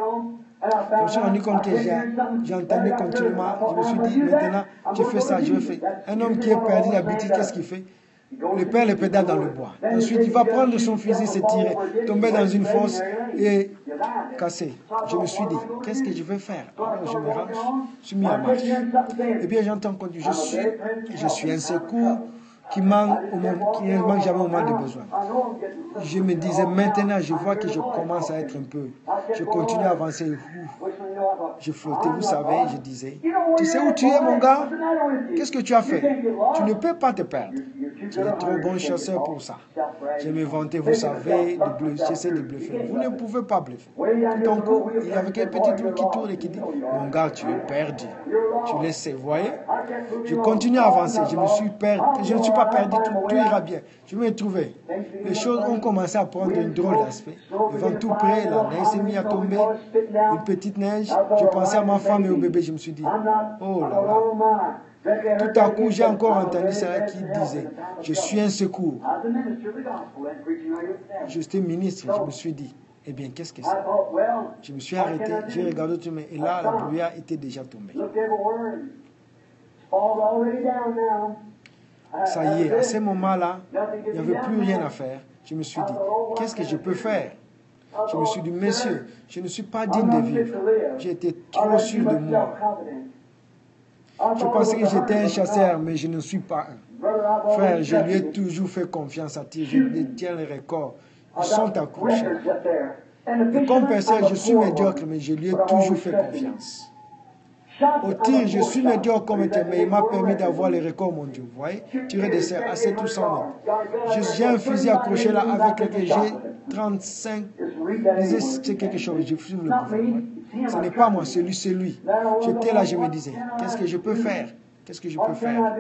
que j'entendais continuellement. Je me suis dit, maintenant, tu fais ça, je fais. Un homme qui est perdu d'habitude, qu'est-ce qu'il fait? Le père le pédale dans le bois. Ensuite, il va prendre son fusil, se tirer, tomber dans une fosse et casser. Je me suis dit, qu'est-ce que je vais faire? Alors, je me suis mis à marcher. Et bien, j'entends qu'on dit, je suis un secours qui manque jamais au moment de besoin. Je me disais, maintenant, je vois que je commence à être un peu. Je continue à avancer. Je flottais, vous savez, je disais, tu sais où tu es, mon gars? Qu'est-ce que tu as fait? Tu ne peux pas te perdre. Tu es trop bon chasseur pour ça. Je me vantais, vous savez, j'essaie de bluffer. Vous ne pouvez pas bluffer. Tout en coup, il y avait quelques petites trucs qui tournent et qui disent, mon gars, tu es perdu. Tu le sais, vous voyez? Je continue à avancer. Je me suis perdu. Je ne suis pas perdu, tout ira bien. Je vais me trouver. Les choses ont commencé à prendre un drôle d'aspect. Le vent tout près, la neige s'est mise à tomber. Une petite neige. Je pensais à ma femme et au bébé. Je me suis dit, oh là là. Tout à coup, j'ai encore entendu ça qui disait, je suis un secours. J'étais ministre, je me suis dit, eh bien, qu'est-ce que c'est? Je me suis arrêté, j'ai regardé autour de moi, et là, la brouillard était déjà tombée. Ça y est, à ce moment-là, il n'y avait plus rien à faire. Je me suis dit, qu'est-ce que je peux faire? Je me suis dit, monsieur, je ne suis pas digne de vivre. J'ai été trop sûr de moi. Je pensais que j'étais un chasseur, mais je ne suis pas un. Frère, je lui ai toujours fait confiance à Dieu. Je détiens les records. Ils sont accrochés. Et comme personne, je suis médiocre, mais je lui ai toujours fait confiance. Au tir, je suis médiocre comme était, mais il m'a permis d'avoir les records mondiaux. Vous voyez, tirer des cerfs à 7 ou 100 mètres. J'ai un fusil accroché là avec lequel j'ai 35. Disais, c'est quelque chose. Je fume le gouvernement. Ce n'est pas moi, c'est lui, c'est lui. J'étais là, je me disais, qu'est-ce que je peux faire? Qu'est-ce que je peux faire?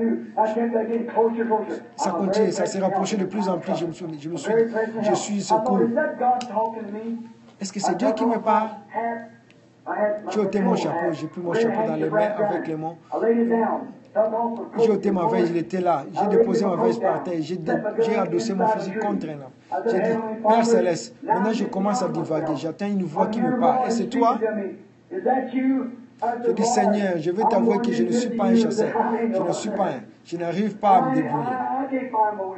Ça continue, ça s'est rapproché de plus en plus. Je suis secouru. Est-ce que c'est Dieu qui me parle? J'ai ôté mon chapeau, j'ai pris mon chapeau dans les mains avec les mains. J'ai ôté ma veste, il était là. J'ai déposé ma veste par terre. J'ai adossé mon fusil contre un homme. J'ai dit, Père Céleste, maintenant je commence à divaguer. J'attends une voix qui me parle. Et c'est toi? Je dis, Seigneur, je vais t'avouer que je ne suis pas un chasseur. Je ne suis pas un. Je n'arrive pas à me débrouiller.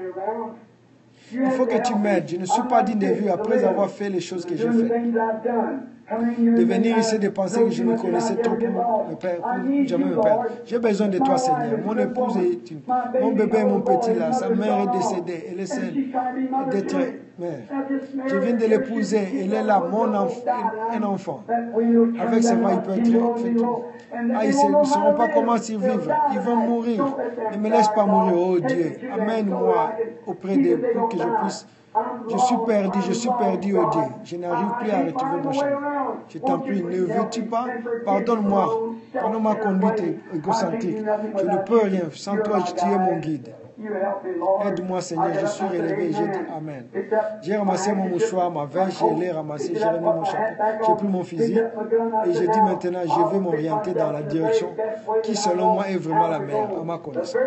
Il faut que tu m'aides. Je ne suis pas digne de vue après avoir fait les choses que j'ai faites. De venir ici de penser que je me connaissais trop pour me perdre, pour jamais me perdre. J'ai besoin de toi, Seigneur. Mon épouse est une... Mon bébé, mon petit là, sa mère est décédée. Elle est seule d'être mère. Je viens de l'épouser. Elle est là, un enfant. Avec ses mains, il peut être... Ah, ils ne sauront pas comment survivre. Ils vont mourir. Ne me laisse pas mourir, oh Dieu. Amène-moi auprès d'eux pour que je puisse... Je suis perdu, oh Dieu. Je n'arrive plus à retrouver mon chemin. Je t'en prie, ne veux-tu pas? Pardonne-moi. Pardonne ma conduite égocentrique. Je ne peux rien. Sans toi, tu es mon guide. Aide-moi, Seigneur. Je suis relevé et j'ai dit Amen. J'ai ramassé mon mouchoir, ma veste, je l'ai ramassé, j'ai remis mon chapeau, j'ai pris mon fusil et j'ai dit maintenant, je vais m'orienter dans la direction qui, selon moi, est vraiment la meilleure, à ma connaissance.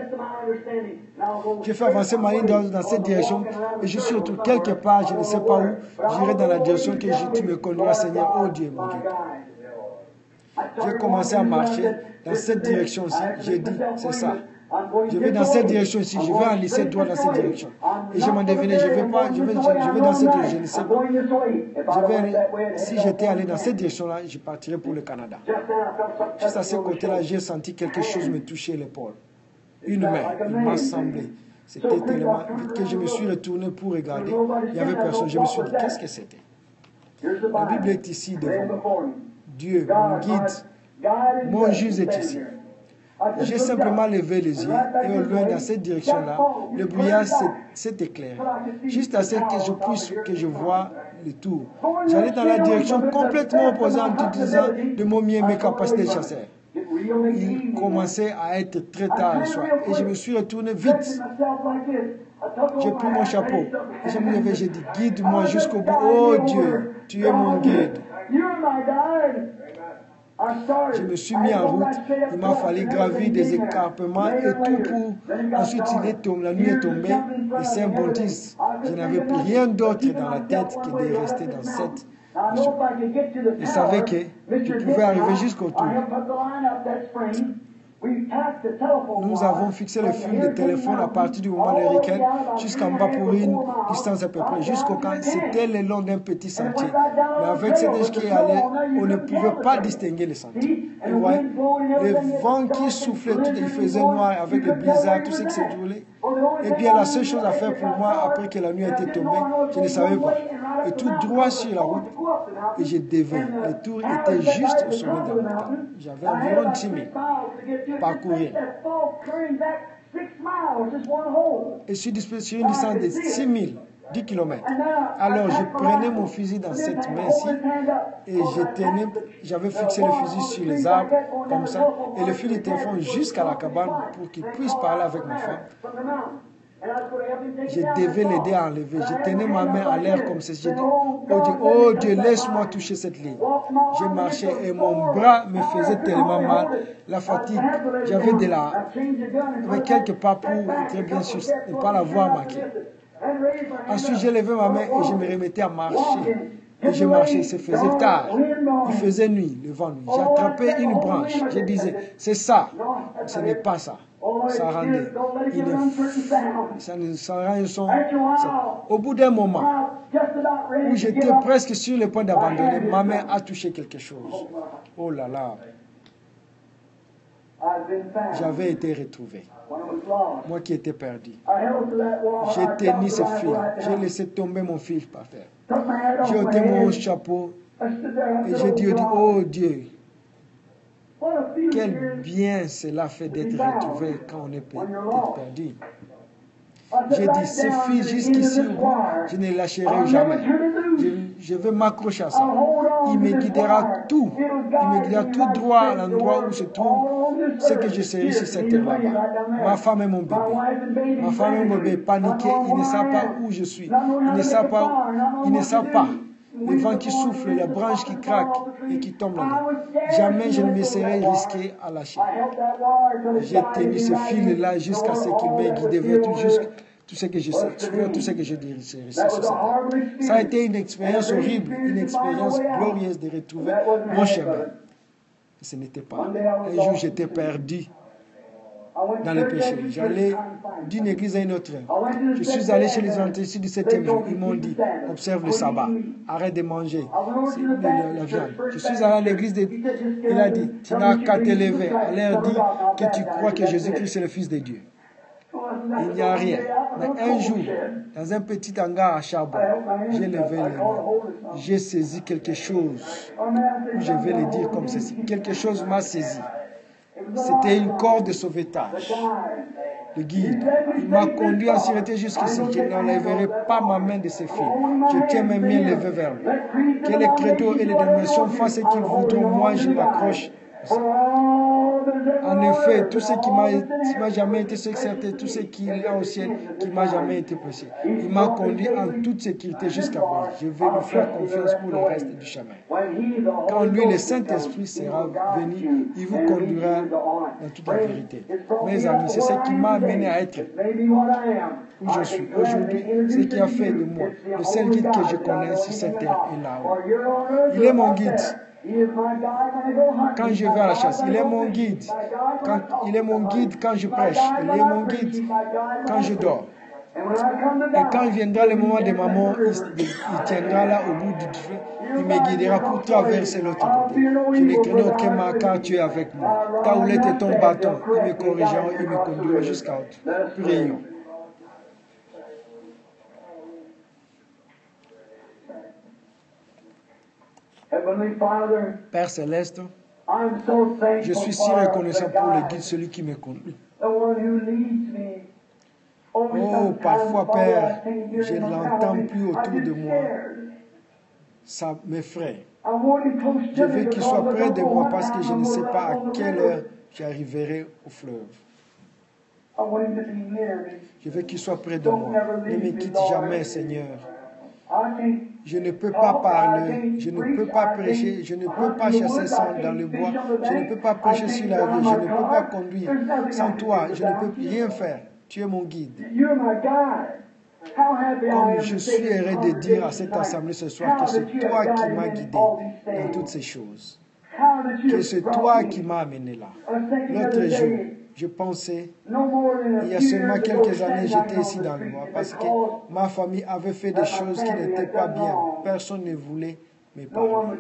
J'ai fait avancer ma ligne dans cette direction et je suis autour quelque part, je ne sais pas où, j'irai dans la direction que tu me conduiras, Seigneur. Oh Dieu, mon Dieu. J'ai commencé à marcher dans cette direction-ci. J'ai dit, c'est ça. Je vais dans cette direction-ci, je vais enlisser droit dans cette direction. Et je m'en devenais, je vais dans cette direction, je ne sais pas. Si j'étais allé dans cette direction-là, je partirais pour le Canada. Juste à ce côté-là, j'ai senti quelque chose me toucher l'épaule. Une main, il m'a semblé. C'était tellement vite que je me suis retourné pour regarder. Il n'y avait personne. Je me suis dit, qu'est-ce que c'était? La Bible est ici devant moi. Dieu, mon guide, mon juge est ici. J'ai simplement levé les yeux et au loin dans cette direction-là, le brouillard s'est éclairé. Juste à ce que je vois le tour. J'allais dans la direction complètement opposée en utilisant de mes capacités de chasseur. Il commençait à être très tard le soir et je me suis retourné vite. J'ai pris mon chapeau et je me levais, j'ai dit, guide-moi jusqu'au bout. Oh Dieu, tu es mon guide. Je me suis mis en route. Il m'a fallu gravir des écarpements et tout pour... Ensuite, la nuit est tombée et c'est un bon tis. Je n'avais plus rien d'autre dans la tête que de rester dans cette... Je savais que je pouvais arriver jusqu'au tour. Nous avons fixé le fil de téléphone à partir du moment de Riquel jusqu'en bas pour une distance à peu près. Jusqu'au camp, c'était le long d'un petit sentier. Mais avec cette neige qui allait, on ne pouvait pas distinguer les sentiers. Et vous voyez, le vent qui soufflait, tout, il faisait noir avec le blizzard, tout ce qui s'est déroulé. Et bien, la seule chose à faire pour moi, après que la nuit était tombée, je ne savais pas. Et tout droit sur la route, et je devais. Le tour était juste au sommet de la montagne. J'avais environ 10 000 parcourir. Et je suis disposé sur une distance de 6 000, 10 km. Alors, je prenais mon fusil dans cette main-ci et j'avais fixé le fusil sur les arbres, comme ça, et le fil de téléphone jusqu'à la cabane pour qu'il puisse parler avec ma femme. Je devais l'aider à enlever. Je tenais ma main à l'air comme ceci. J'ai dit, oh Dieu, laisse-moi toucher cette ligne. J'ai marché et mon bras me faisait tellement mal. La fatigue, j'avais quelque part pour très bien sûr ne pas l'avoir manqué. Ensuite, j'ai levé ma main et je me remettais à marcher. Et je marchais, il se faisait tard. Il faisait nuit, le vent nuit. J'ai attrapé une branche. Je disais, c'est ça. Ce n'est pas ça. Ça rendait. Ça rend un son. Au bout d'un moment, où j'étais presque sur le point d'abandonner, ma main a touché quelque chose. Oh là là. J'avais été retrouvé. Moi qui étais perdu. J'ai tenu ce fil. J'ai laissé tomber mon fil par terre. J'ai ôté mon chapeau. Et j'ai dit, oh Dieu. Quel bien cela fait d'être retrouvé quand on est perdu. J'ai dit, ce fils jusqu'ici au bout, je ne lâcherai jamais. Je vais m'accrocher à ça. Il me guidera tout. Il me guidera tout droit à l'endroit où se trouve ce que je serai sur cette terre là-bas. Ma femme et mon bébé. Ma femme et mon bébé paniqués, ils ne savent pas où je suis. Ils ne savent pas. Le vent qui souffle, la branche qui craque et qui tombe là-dedans. Jamais je ne me serais risqué à lâcher. J'ai tenu ce fil-là jusqu'à ce qu'il m'ait guidé vers tout ce que je sais, vers tout ce que je dirais. Ça a été une expérience horrible, une expérience glorieuse de retrouver mon chemin. Ce n'était pas. Un jour, j'étais perdu dans les péchés. J'allais d'une église à une autre. Je suis allé chez les adventistes du 7e jour. Ils m'ont dit, observe le sabbat, arrête de manger la viande. Je suis allé à l'église, il a dit, tu n'as qu'à te lever. Elle leur dit que tu crois que Jésus-Christ est le Fils de Dieu. Il n'y a rien. Mais un jour, dans un petit hangar à charbon, j'ai levé les mains. J'ai saisi quelque chose. Je vais le dire comme ceci. Quelque chose m'a saisi. C'était une corde de sauvetage. Le guide, il m'a conduit en sûreté jusqu'ici. Je n'enlèverai pas ma main de ce fil. Je tiens mes mains levées vers lui. Que les créatures et les dénominations fassent ce qu'ils voudront. Moi, je m'accroche. En effet, tout ce qui m'a jamais été secret, tout ce qu'il y a au ciel, qui m'a jamais été prêché. Il m'a conduit en toute sécurité jusqu'à moi. Je vais lui faire confiance pour le reste du chemin. Quand lui, le Saint-Esprit, sera venu, il vous conduira dans toute la vérité. Mes amis, c'est ce qui m'a amené à être où je suis aujourd'hui, ce qui a fait de moi le seul guide que je connais sur cette terre et là-haut. Il est mon guide. Quand je vais à la chasse, il est mon guide. Il est mon guide quand je prêche. Il est mon guide quand je dors. Et quand viendra le moment de ma mort, il tiendra là au bout du feu. Il me guidera pour traverser l'autre côté. Je ne crains aucun mal car tu es avec moi. Ta houlette et ton bâton, il me corrigera, il me conduira jusqu'à autre. Prions. Père Céleste, je suis si reconnaissant pour le guide, celui qui me conduit. Oh, parfois, Père, je ne l'entends plus autour de moi. Ça m'effraie. Je veux qu'il soit près de moi parce que je ne sais pas à quelle heure j'arriverai au fleuve. Je veux qu'il soit près de moi. Ne me quitte jamais, Seigneur. Je ne peux pas parler, je ne peux pas prêcher, je ne peux pas chasser dans le bois, je ne peux pas prêcher sur la rue, je ne peux pas conduire. Sans toi, je ne peux rien faire. Tu es mon guide. Comme je suis heureux de dire à cette assemblée ce soir que c'est toi qui m'as guidé dans toutes ces choses. Que c'est toi qui m'as amené là. L'autre jour, je pensais, il y a seulement quelques années, j'étais ici dans le bois parce que ma famille avait fait des choses qui n'étaient pas bien. Personne ne voulait me parler.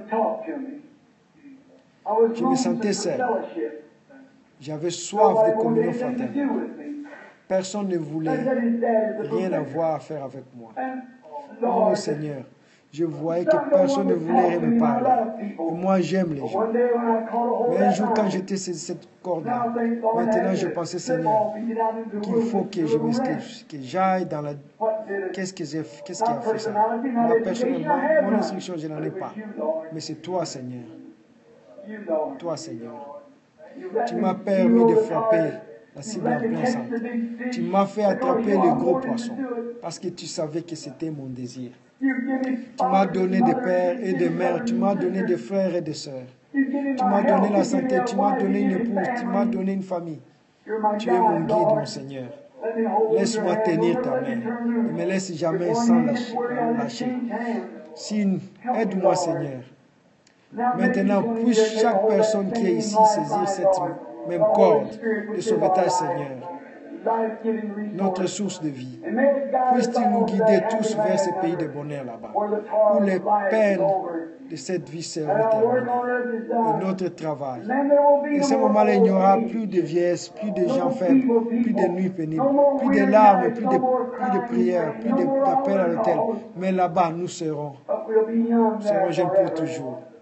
Je me sentais seul. J'avais soif de communion fraternelle. Personne ne voulait rien avoir à faire avec moi. Oh Seigneur, je voyais que personne ne voulait rien me parler. Et moi, j'aime les gens. Mais un jour, quand j'étais sur cette corde-là, maintenant, je pensais, Seigneur, qu'il faut que j'aille dans la... Qu'est-ce qui a fait ça? Moi, personnellement, mon instruction, je n'en ai pas. Mais c'est toi, Seigneur. Toi, Seigneur. Tu m'as permis de frapper la cible en plein centre. Tu m'as fait attraper le gros poisson parce que tu savais que c'était mon désir. Tu m'as donné des pères et des mères, tu m'as donné des frères et des sœurs. Tu m'as donné la santé, tu m'as donné une épouse, tu m'as donné une famille. Tu es mon guide, mon Seigneur. Laisse-moi tenir ta main. Ne me laisse jamais sans lâcher. Aide-moi, Seigneur. Maintenant, puisse chaque personne qui est ici saisir cette même corde de sauvetage, Seigneur. Notre source de vie. Puisse-tu nous guider tous vers ce pays de bonheur là-bas, où les peines de cette vie seront terminées, et notre travail. Et à ce moment-là, il n'y aura plus de vieillesse, plus de gens faibles, plus de nuits pénibles, plus de larmes, plus de prières, plus d'appels à l'autel. Mais là-bas, nous serons jeunes pour toujours.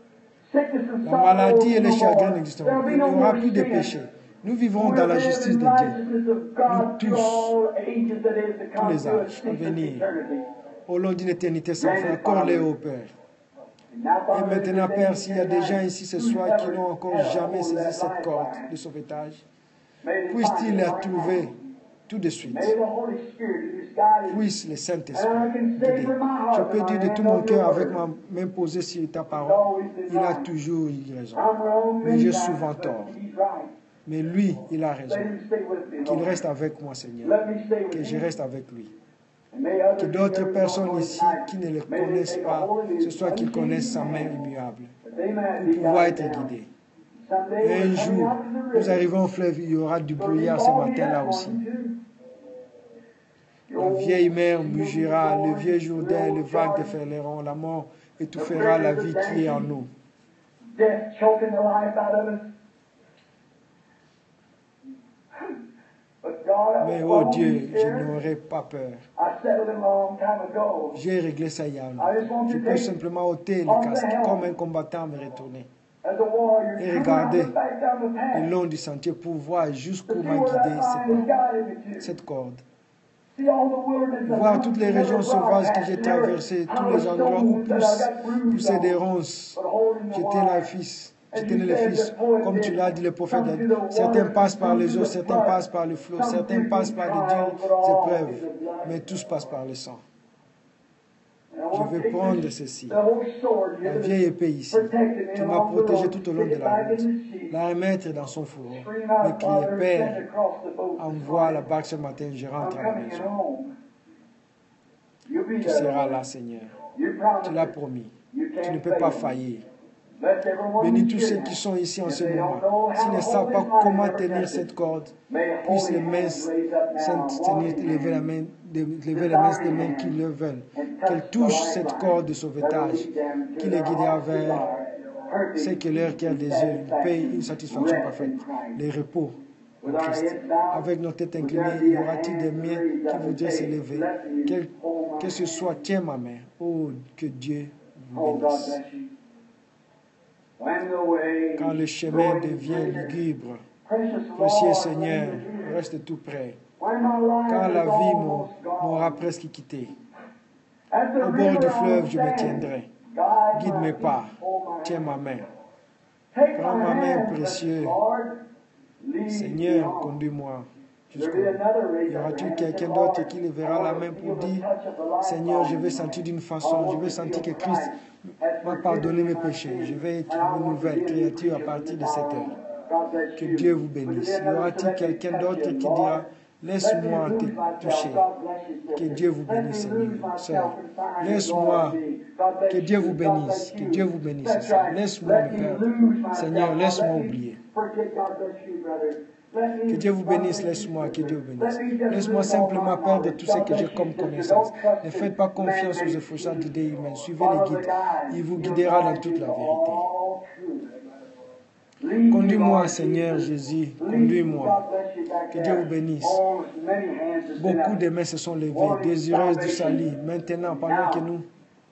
La maladie et les chagrins n'existeront plus. Il n'y aura plus de péché. Nous vivrons dans la justice de Dieu. Nous tous les âges à venir, au long d'une éternité sans fin. Accorde-les au Père. Et maintenant, Père, s'il y a des gens ici ce soir qui n'ont encore jamais saisi cette corde de sauvetage, puisse-t-il la trouver tout de suite. Puisse le Saint-Esprit guider. Je peux dire de tout mon cœur avec ma main posée sur ta parole, il a toujours eu raison. Mais j'ai souvent tort. Mais lui, il a raison. Qu'il reste avec moi, Seigneur. Que je reste avec lui. Que d'autres personnes ici qui ne le connaissent pas, ce soit qu'ils connaissent sa main immuable. Pour pouvoir être guidés. Et un jour, nous arrivons au fleuve, il y aura du brouillard ce matin-là aussi. La vieille mer mugira, le vieux Jourdain, le vague déferleront, la mort étouffera la vie qui est en nous. Mais oh Dieu, je n'aurai pas peur. J'ai réglé ça il y a un an. Je peux simplement ôter le casque comme un combattant me retourner. Et regarder le long du sentier pour voir jusqu'où m'a guidé cette corde. Voir toutes les régions sauvages que j'ai traversées, tous les endroits où poussaient des ronces. J'étais né le fils, comme tu l'as dit le prophète. Certains passent par les eaux, certains passent par le flot, certains passent par de dures épreuves, mais tous passent par le sang. Je vais prendre ceci, la vieille épée ici, qui m'a protégé tout au long de la route, la remettre dans son fourreau, me crier, Père, envoie la barque ce matin, je rentre à la maison. Tu seras là, Seigneur. Tu l'as promis. Tu ne peux pas faillir. Bénis tous ceux qui sont ici en ce moment. S'ils ne savent pas comment tenir cette corde, puissent les mains lever les mains qui le veulent. Qu'elles touchent cette corde de sauvetage, qui les guidera vers ce que leur cœur désire. Ils payent une satisfaction parfaite, le repos en Christ. Avec nos têtes inclinées, y aura-t-il des miens qui voudraient se lever? Que ce soit, tiens ma main. Oh, que Dieu vous bénisse. Quand le chemin devient lugubre, précieux Seigneur, reste tout près. Quand la vie m'aura presque quitté, au bord du fleuve, je me tiendrai. Guide mes pas, tiens ma main. Prends ma main précieuse. Seigneur, conduis-moi jusqu'au bout. Y aura-t-il quelqu'un d'autre qui lèvera la main pour dire, Seigneur, je vais sentir d'une façon, je vais sentir que Christ m'a pardonné mes péchés. Je vais être une nouvelle créature à partir de cette heure. Que Dieu vous bénisse. Y aura-t-il quelqu'un d'autre qui dira, laisse-moi te toucher. Que Dieu vous bénisse, Seigneur. Sœur, laisse-moi. Que Dieu vous bénisse. Que Dieu vous bénisse. Laisse-moi me perdre. Seigneur, laisse-moi oublier. Que Dieu vous bénisse, laisse-moi, que Dieu vous bénisse. Laisse-moi simplement perdre tout ce que j'ai comme connaissance. Ne faites pas confiance aux efforts d'idées humaines. Suivez les guides. Il vous guidera dans toute la vérité. Conduis-moi, Seigneur Jésus, conduis-moi. Que Dieu vous bénisse. Beaucoup de mains se sont levées, désireuses du salut. Maintenant, pendant que nous...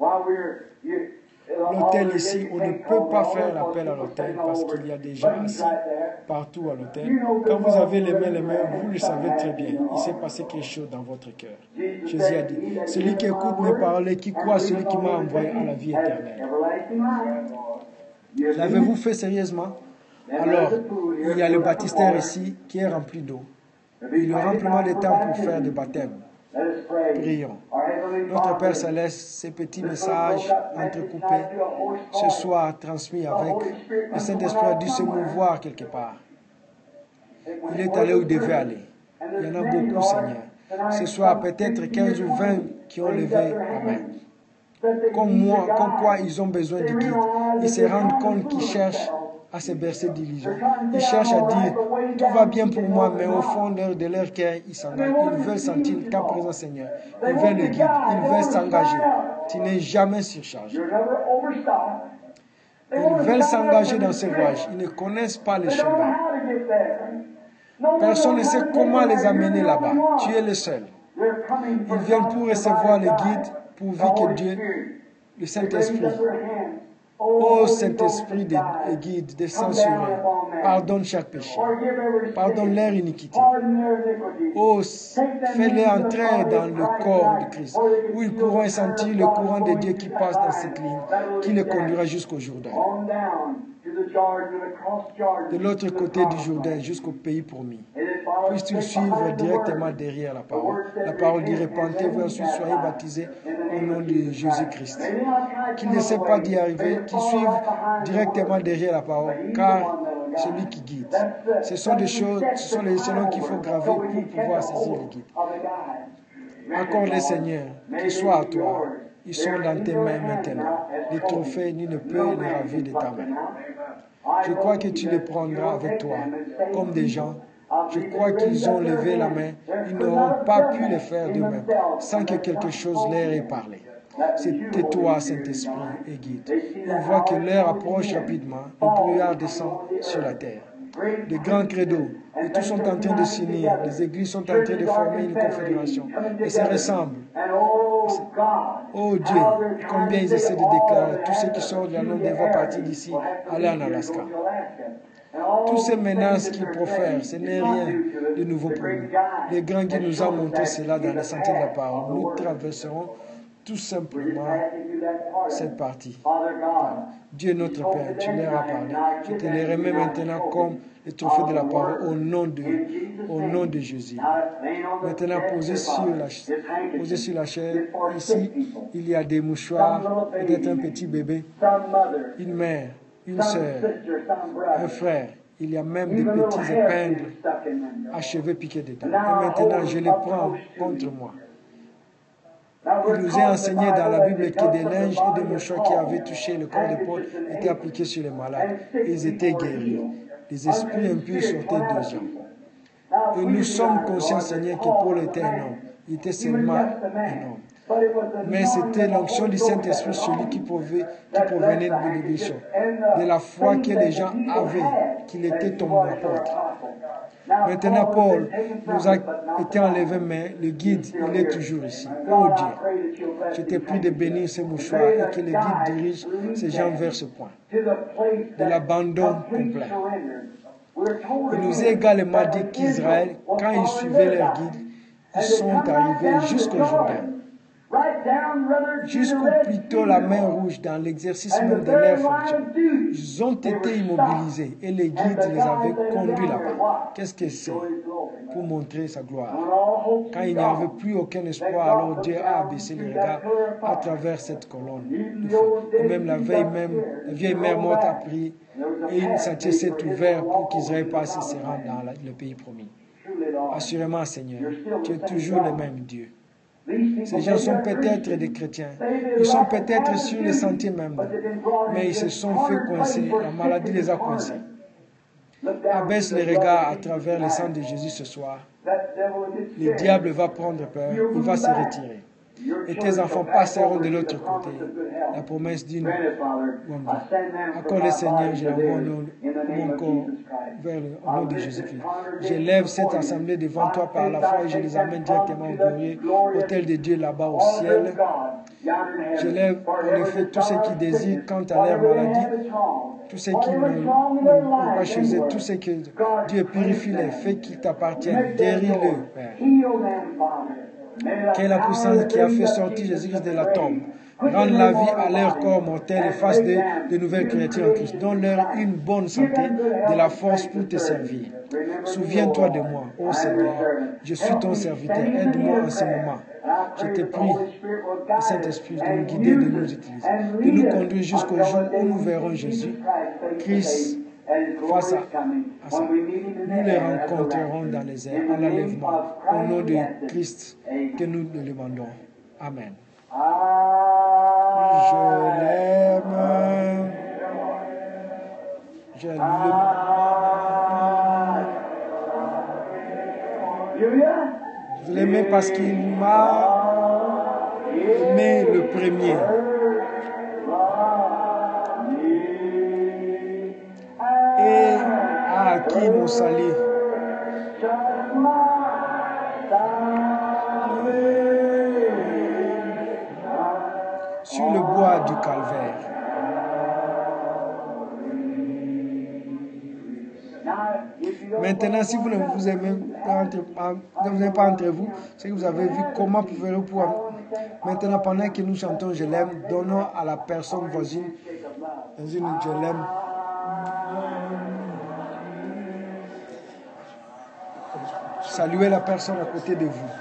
L'hôtel ici, on ne peut pas faire l'appel à l'hôtel parce qu'il y a des gens assis partout à l'hôtel. Quand vous avez les mains, vous le savez très bien. Il s'est passé quelque chose dans votre cœur. Jésus a dit, celui qui écoute mes paroles, qui croit celui qui m'a envoyé à la vie éternelle. L'avez-vous fait sérieusement? Alors, il y a le baptistère ici qui est rempli d'eau. Il y aura amplement de temps pour faire des baptêmes. Prions. Notre Père Céleste, ces petits messages entrecoupés ce soir transmis avec le Saint-Esprit a dû se mouvoir quelque part. Il est allé où il devait aller. Il y en a beaucoup, Seigneur. Ce soir, peut-être 15 ou 20 qui ont levé la main. Comme moi, comme quoi ils ont besoin de guide. Ils se rendent compte qu'ils cherchent à se bercer d'illusions. Ils cherchent à dire, tout va bien pour moi, mais au fond de leur cœur, ils s'engagent. Ils veulent sentir ta présence, Seigneur. Ils veulent le guide. Ils veulent s'engager. Tu n'es jamais surchargé. Ils veulent s'engager dans ce voyage. Ils ne connaissent pas le chemin. Personne ne sait comment les amener là-bas. Tu es le seul. Ils viennent pour recevoir le guide, pourvu que Dieu, le Saint-Esprit, Ô Saint-Esprit et guide, descends sur eux. Pardonne chaque péché. Pardonne leur iniquité. Ô, fais-les entrer dans le corps de Christ, où ils pourront sentir le courant de Dieu qui passe dans cette ligne, qui les conduira jusqu'au Jourdain. De l'autre côté du Jourdain, jusqu'au pays promis. Puisses-tu suivre directement derrière la parole. La parole dit, repentez-vous, ensuite soyez baptisés au nom de Jésus-Christ. Qu'ils n'essaient pas d'y arriver, qu'ils suivent directement derrière la parole, car celui qui guide. Ce sont des choses, ce sont les échelons qu'il faut graver pour pouvoir saisir le guide. Accorde-les, Seigneur, qu'ils soient à toi. Ils sont dans tes mains maintenant. Les trophées, nul ne peut les ravir de ta main. Je crois que tu les prendras avec toi, comme des gens. Je crois qu'ils ont levé la main. Ils n'auront pas pu le faire d'eux-mêmes, sans que quelque chose leur ait parlé. C'était toi, Saint-Esprit, et guide. On voit que l'heure approche rapidement. Le brouillard descend sur la terre. De grands credos, et tous sont en train de s'unir. Les églises sont en train de former une confédération. Et se ressemblent. Oh Dieu, combien ils essaient de déclarer. Tous ceux qui sortent de la langue devront partir d'ici, aller en Alaska. Tous ces menaces qu'ils profèrent, ce n'est rien de nouveau pour nous. Les grands guides nous ont montré cela dans la santé de la parole. Nous traverserons tout simplement cette partie. Dieu notre Père, tu leur as parlé. Je te les remets maintenant comme le trophée de la parole au nom de Jésus. Maintenant, posé sur la chair, ici, il y a des mouchoirs, peut-être un petit bébé, une mère, une sœur, un frère. Il y a même des petits épingles à cheveux piqués dedans. Et maintenant, je les prends contre moi. Il nous est enseigné dans la Bible que des linges et des mouchoirs qui avaient touché le corps de Paul étaient appliqués sur les malades. Ils étaient guéris. Les esprits impurs sortaient d'eux. Et nous sommes conscients, Seigneur, que Paul était un homme. Il était seulement un homme. Mais c'était l'onction du Saint-Esprit sur lui qui provenait de l'église, de la foi que les gens avaient, qu'il était ton apôtre. Maintenant, Paul nous a été enlevé, mais le guide, il est toujours ici. Oh Dieu, je te prie de bénir ces mouchoirs et que le guide dirige ces gens vers ce point de l'abandon complet. Il nous est également dit qu'Israël, quand ils suivaient leur guide, ils sont arrivés jusqu'au Jourdain. Jusqu'au plutôt la main rouge dans l'exercice même de leur fonction. Ils ont été immobilisés et les guides les avaient conduits là-bas. Qu'est-ce que c'est? Pour montrer sa gloire. Quand il n'y avait plus aucun espoir, alors Dieu a abaissé les regards à travers cette colonne de feu. Et même la vieille mère morte a pris et une sentier s'est ouvert pour qu'Israël passe et se rende dans le pays promis. Assurément, Seigneur, tu es toujours le même Dieu. Ces gens sont peut-être des chrétiens. Ils sont peut-être sur le sentier même. Mais ils se sont fait coincer. La maladie les a coincés. Abaisse les regards à travers le sang de Jésus ce soir. Le diable va prendre peur. Il va se retirer. Et tes enfants passeront de l'autre côté. La promesse d'une bonne vie. Accorde le Seigneur, je l'envoie mon corps vers le nom de Jésus-Christ. J'élève cette assemblée devant toi par la foi et je les amène directement au glorieux hôtel de Dieu là-bas au ciel. J'élève en effet tous ceux qui désirent quant à leur maladie, tous ceux qui ne vont pas chez eux, tous ceux que Dieu purifie les faits qui t'appartiennent. Guéris-le, Père. Quelle est la puissance qui a fait sortir Jésus-Christ de la tombe? Rendre la vie à leur corps mortel et fasse de nouvelles créatures en Christ. Donne-leur une bonne santé, de la force pour te servir. Souviens-toi de moi, ô Seigneur. Je suis ton serviteur. Aide-moi en ce moment. Je te prie, Saint-Esprit, de nous guider, de nous utiliser, de nous conduire jusqu'au jour où nous verrons Jésus, Christ, face à ça. Nous les rencontrerons dans les airs, en l'enlèvement, au nom de Christ que nous le demandons. Amen. Je l'aime. Je l'aime. Je l'aime parce qu'il m'a aimé le premier. Et a acquis mon salut. Sur le bois du calvaire. Maintenant, si vous ne vous aimez pas entre vous, c'est que vous avez vu comment pouvez-vous pouvoir. Maintenant, pendant que nous chantons Je l'aime, donnons à la personne voisine Je l'aime. Saluez la personne à côté de vous.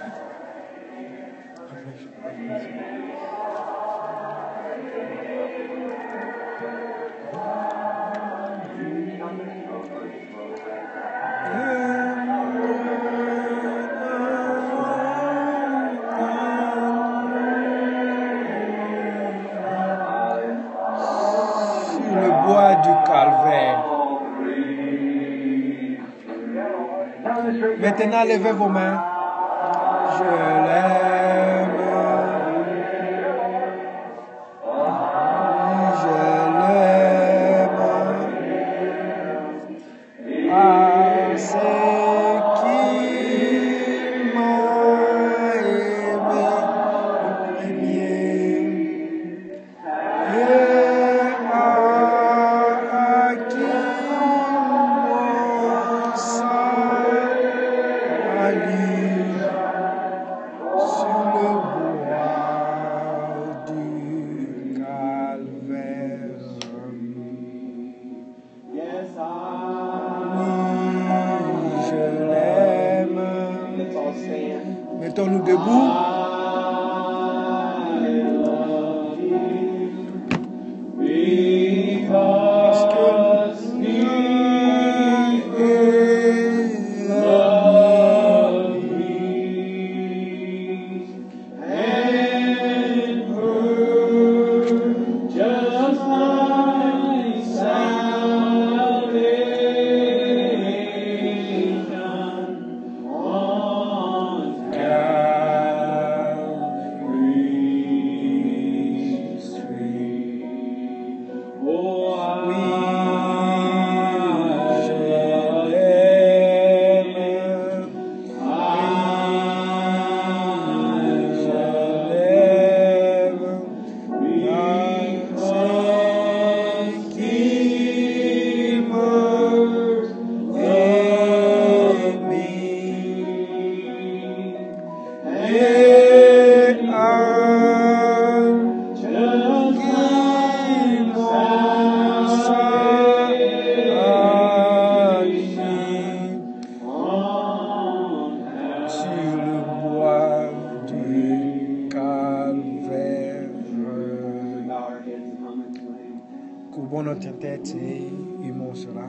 Sur le bois du calvaire. Maintenant, levez vos mains. Je l'aime. Je l'aime. Ah, c'est qui m'a aimé le premier. Et à qui mon salut sur le bois du calvaire. Yes, Oui, je l'aime. Let's all stand. Mettons-nous debout. Parce que Just my salvation on Calvary's tree. Oh, oui, je I l'aime. Je l'aime. C'est qui m'a aimé. Et à qui mon salut sur le bois du calvaire. Bow our heads and hum into Him. Courbons notre tête et humons cela.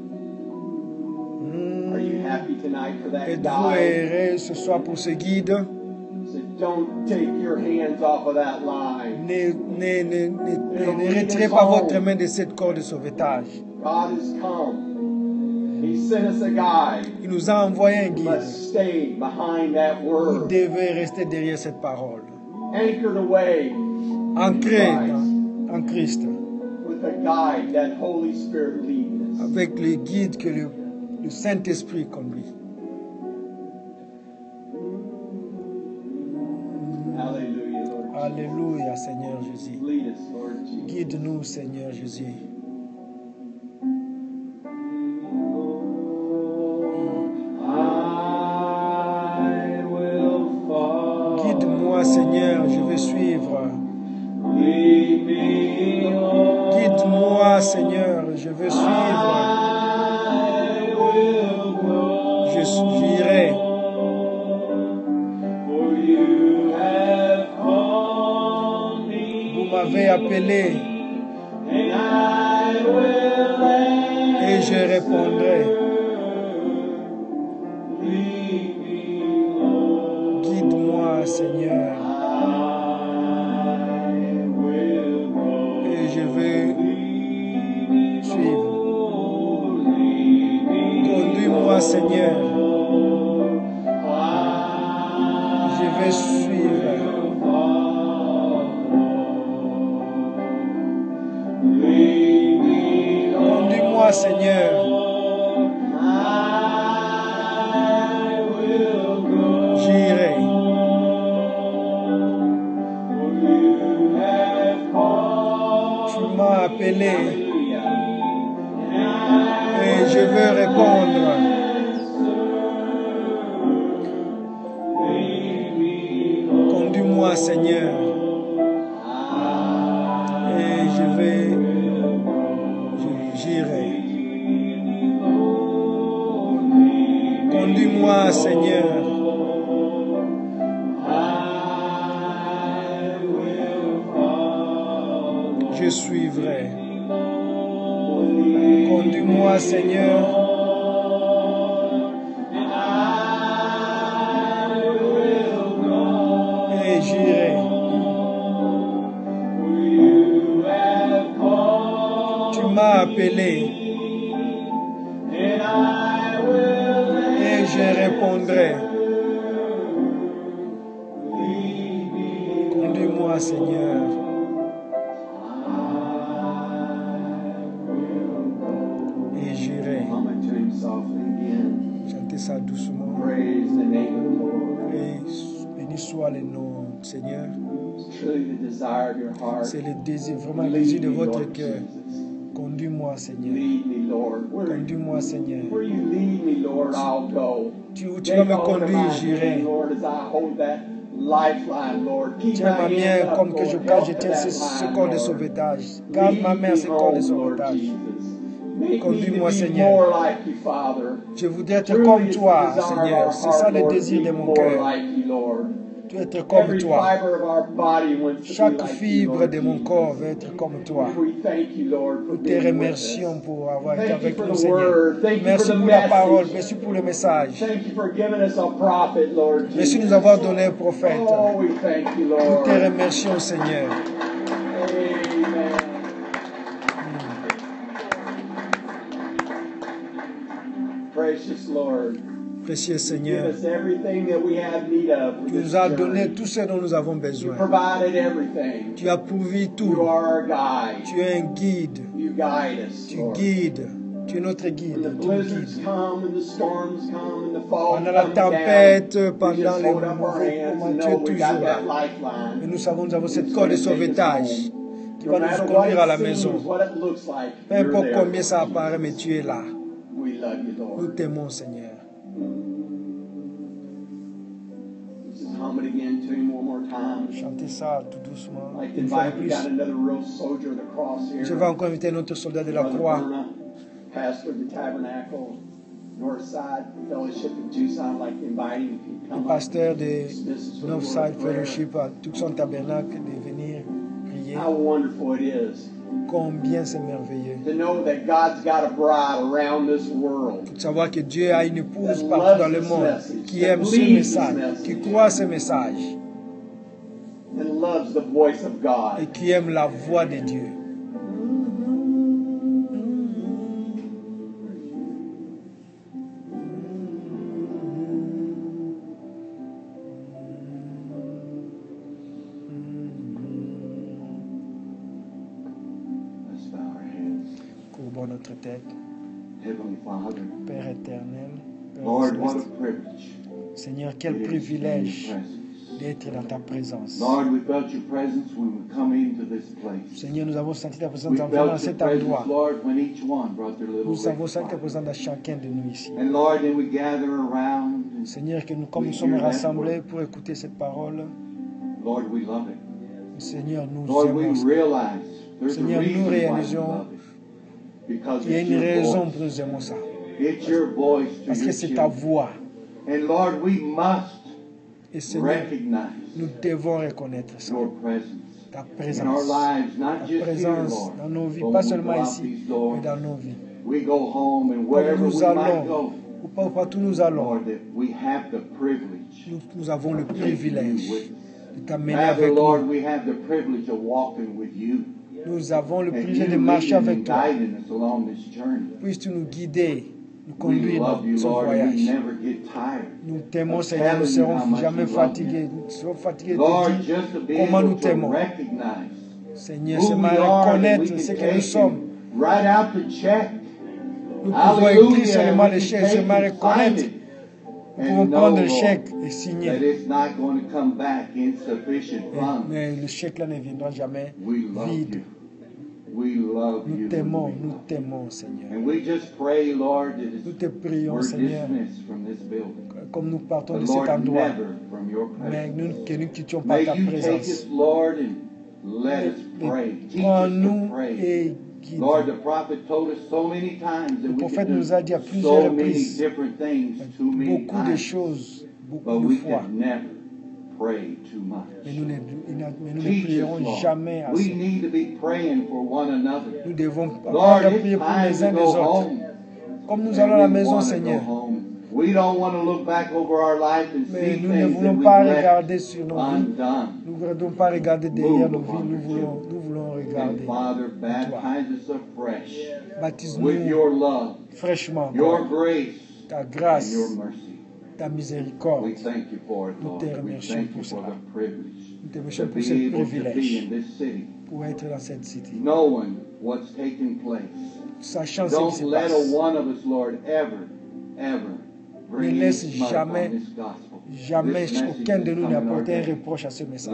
Are you happy tonight for that Êtes-vous guide? heureux ce soir pour ce guide? So don't take your hands off of that line. Ne retirez pas votre main de cette corde de sauvetage. God has come. He sent us a guide. Il nous a envoyé un You guide. must stay behind that Vous word. devez rester derrière cette parole. Anchored away Ancré en Christ. with a guide that Holy Spirit leads us. Avec le guide que le Saint-Esprit conduit. Hallelujah, Lord. Alléluia, Seigneur Jésus. Lead us, Lord Jesus. Guide-nous, Seigneur Jésus. I will follow. Guide-moi, Seigneur, je vais suivre. Lead me, Lord. Guide-moi, Seigneur, je veux suivre. I will go. J'irai. For you have called Vous me, m'avez appelé and I will et je répondrai. lead me, Lord. Guide-moi, Seigneur, I will go. et je vais suivre. Conduis-moi, Seigneur, je vais suivre. Conduis-moi, Seigneur, j'irai. Tu m'as appelé et je veux répondre. Conduis-moi, Seigneur. Et j'irai. Conduis-moi, Seigneur. Je suivrai. Conduis-moi, Seigneur. Et j'irai. Tu m'as appelé. Et je répondrai. Conduis-moi, Seigneur. Et j'irai. Chantez ça doucement. Béni soit le nom, Seigneur. C'est le désir, vraiment le désir de votre cœur. Conduis-moi, Seigneur. Conduis-moi, Seigneur. Où tu vas me conduire, j'irai. Tiens ma main comme que je tiens ce corps de sauvetage. Garde ma main, ce corps de sauvetage. Conduis-moi, Seigneur. Je voudrais être comme toi, Seigneur. C'est ça le désir de mon cœur. Tu veux être comme toi. Chaque fibre de mon corps veut être comme toi. Nous te remercions pour avoir été avec nous, Seigneur. Merci pour la parole. Merci pour le message. Merci de nous avoir donné un prophète. Nous te remercions, Seigneur. Precious Lord, Précieux Seigneur, give us everything that we have need of. tu nous as donné tout ce dont nous avons You besoin. provided everything. Tu as pourvu You tout. are our guide. Tu es un guide. You guide us, Tu Lord. guides. Tu es notre When guide. the Tu nous blizzards guides. come and the storms come and the fog Pendant la comes tempête, down, we pendant just les hold up our mauvais hands moments, and tu know es we toujours got là. that lifeline. Et nous savons, nous avons cette It's corde de gonna take us sauvetage home. qui No va nous matter what conduire à la it maison. seems, what it looks like, Peu you're importe there. combien ça apparaît, mais tu es là. We love you, Nous Lord. t'aimons, Seigneur. Let's just hum it again to him one more time. Chantez ça tout doucement. I'd like to Une fois de invite, we plus. got another real soldier of the cross here. Je vais encore inviter notre soldat de la Brother croix, Verna, pastor of the Tabernacle, Northside Fellowship in Tucson. I'd like to invite him if he'd le come up. pasteur de Dismiss us with a Northside word of prayer. Fellowship à Tucson Tabernacle, de venir prier. How wonderful it is Combien c'est merveilleux. to know that God's got a bride around this world. De savoir que Dieu a une épouse partout dans le monde qui aime ce message, qui croit ce message And loves the voice of et God. qui aime la voix de Dieu. Let's bow our heads. Courbons notre tête. Heavenly Father, Père éternel, Père Lord, what a céleste. privilege Seigneur, quel it is to be in privilège your presence. d'être dans ta présence. Lord, we felt your presence when we come into this place. Seigneur, nous avons senti ta présence We dans felt cet your endroit. presence, Lord, when each one brought their little Nous avons senti ta red présence dans chacun de nous ici. And Lord, then we gather around. And Seigneur, que nous, comme nous sommes rassemblés pour écouter cette parole, Lord, we love it. Seigneur, nous Lord, we aimons. realize there's a Seigneur, nous reason why we réalisons love it. Because Il y a it's une your raison voice. pour nous aimer ça. It's your voice to Parce your que c'est ta children. voix. And Lord, we must Et Seigneur, recognize nous devons reconnaître ça. your presence Ta in our présence. lives, not Ta just here, présence Lord, dans nos vies, but pas when we seulement go out ici, these mais doors. dans nos vies. We go home and Comme wherever nous we might allons, go, ou partout nous allons, Lord, that we have the privilege nous avons le of taking privilège you with us. de t'amener Rather, avec Lord, nous. we have the privilege of walking with you. Nous avons le And privilège de you marcher leading avec and toi. guiding us along this journey. Puisses-tu nous guider, nous We conduire love you, dans ce Lord, and we voyage. never get tired. Nous t'aimons, of Seigneur, nous ne telling you how serons much jamais we love fatigués. Nous serons fatigués de Lord, te dire just to be comment nous able to t'aimons. recognize Seigneur, who c'est we mal are, that we reconnaître can ce que take nous sommes. and write out the check. Nous pouvons écrire Hallelujah, seulement we le can chèque, take seulement and sign reconnaître. it Nous pouvons and know, prendre le Lord, chèque et that signer. it's not going to come back insufficient funds. Mais le chèque là ne viendra jamais We love vide. you. Nous t'aimons, Seigneur. Nous te prions, Seigneur, comme nous partons de cet endroit, mais que nous quittions pas ta présence. Prends-nous et guide. Le prophète nous a dit à plusieurs reprises beaucoup de choses, beaucoup de fois. Mais nous ne prierons jamais assez. Nous devons apprendre à prier pour les uns des autres. Comme nous allons à la maison, Seigneur. Mais nous ne voulons pas regarder sur nos vies. Nous ne voulons pas regarder derrière nos vies. Nous voulons regarder toi. Baptise-nous fraîchement. Ta grâce, ta miséricorde. Nous te remercions pour cela. Nous te remercions pour ce privilège pour être dans cette cité. Sachant ce qui se passe. Ne laisse jamais aucun de nous n'apporter un reproche à ce message.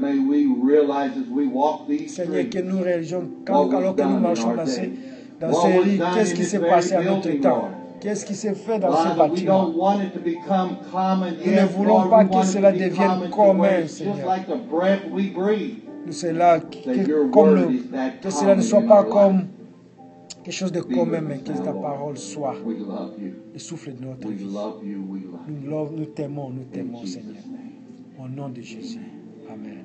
Seigneur, que nous réalisions alors que nous marchons dans ces rues, qu'est-ce qui s'est passé à notre temps? Qu'est-ce qui s'est fait dans ce bâtiment? Nous ne voulons pas que cela devienne commun, Seigneur. Que cela ne soit pas comme quelque chose de commun, mais que ta parole soit le souffle de notre vie. Nous t'aimons, Seigneur. Au nom de Jésus. Amen.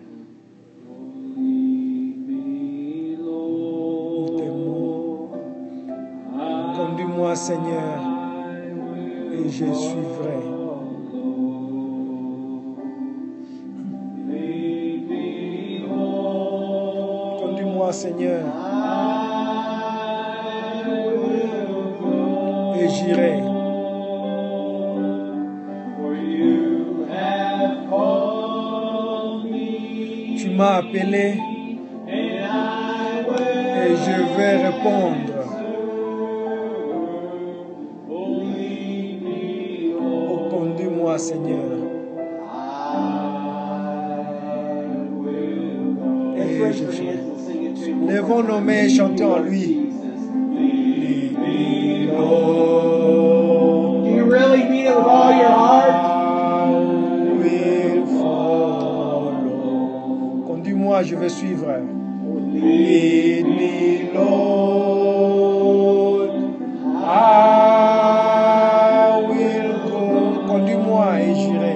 Nous t'aimons. Conduis-moi, Seigneur, et je suivrai. Conduis-moi, Seigneur, et j'irai. Tu m'as appelé et je vais répondre. Oh, conduis-moi, Seigneur. Et je ferai. Levons nos mains et chantons en lui. Do you really mean it with all your heart? Conduis-moi, je vais suivre. Lead me, Lord. I will go. Conduis-moi et j'irai.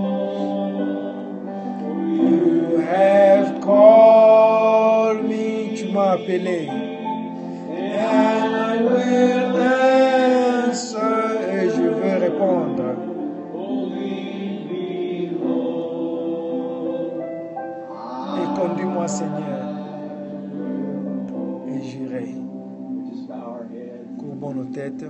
You have called me. Tu m'as appelé. And I will answer. Et je vais répondre. Et conduis-moi, Seigneur. Et j'irai. Courbons nos têtes.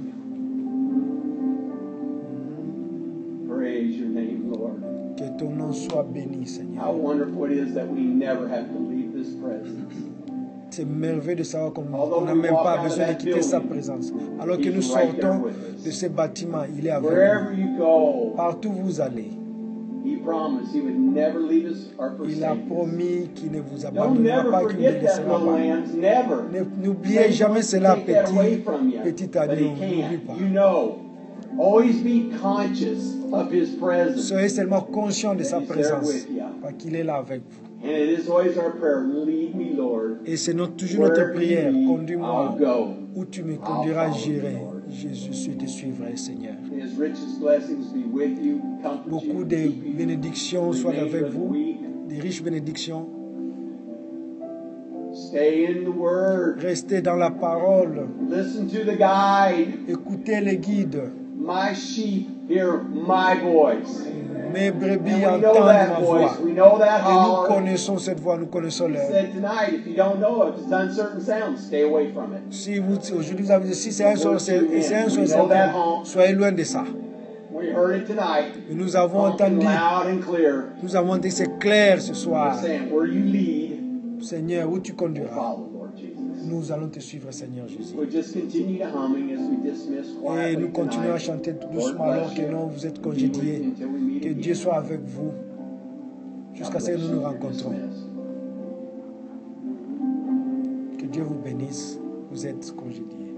Praise your name, Lord. Que ton nom soit béni, Seigneur. How wonderful it is that we never have to leave this presence. C'est merveilleux de savoir qu'on n'a même pas besoin de quitter sa présence. Alors que nous sortons de ce bâtiment, il est avec nous. Partout où vous allez, il a promis qu'il ne vous abandonnera pas, qu'il ne laissera pas. N'oubliez jamais cela, petit ami, n'oublie pas. Soyez seulement conscient de sa présence, parce qu'il est là avec vous. Et c'est toujours notre prière. Conduis-moi. Où tu me conduiras, j'irai. Je te suivrai, Seigneur. Beaucoup de bénédictions soient avec vous, des riches bénédictions. Restez dans la parole. Écoutez les guides. My sheep hear my voice. Mes brebis entendent ma voix. Et nous connaissons cette voix, nous connaissons l'heure. Si vous, aujourd'hui vous avez dit, si c'est un son certain, soyez loin de ça. Et nous avons entendu, c'est clair ce soir. Seigneur, où tu conduiras, nous allons te suivre, Seigneur Jésus. Et nous continuons à chanter doucement alors que non, vous êtes congédiés. Que Dieu soit avec vous jusqu'à ce que nous nous rencontrons. Que Dieu Dieu vous bénisse. Vous êtes congédiés.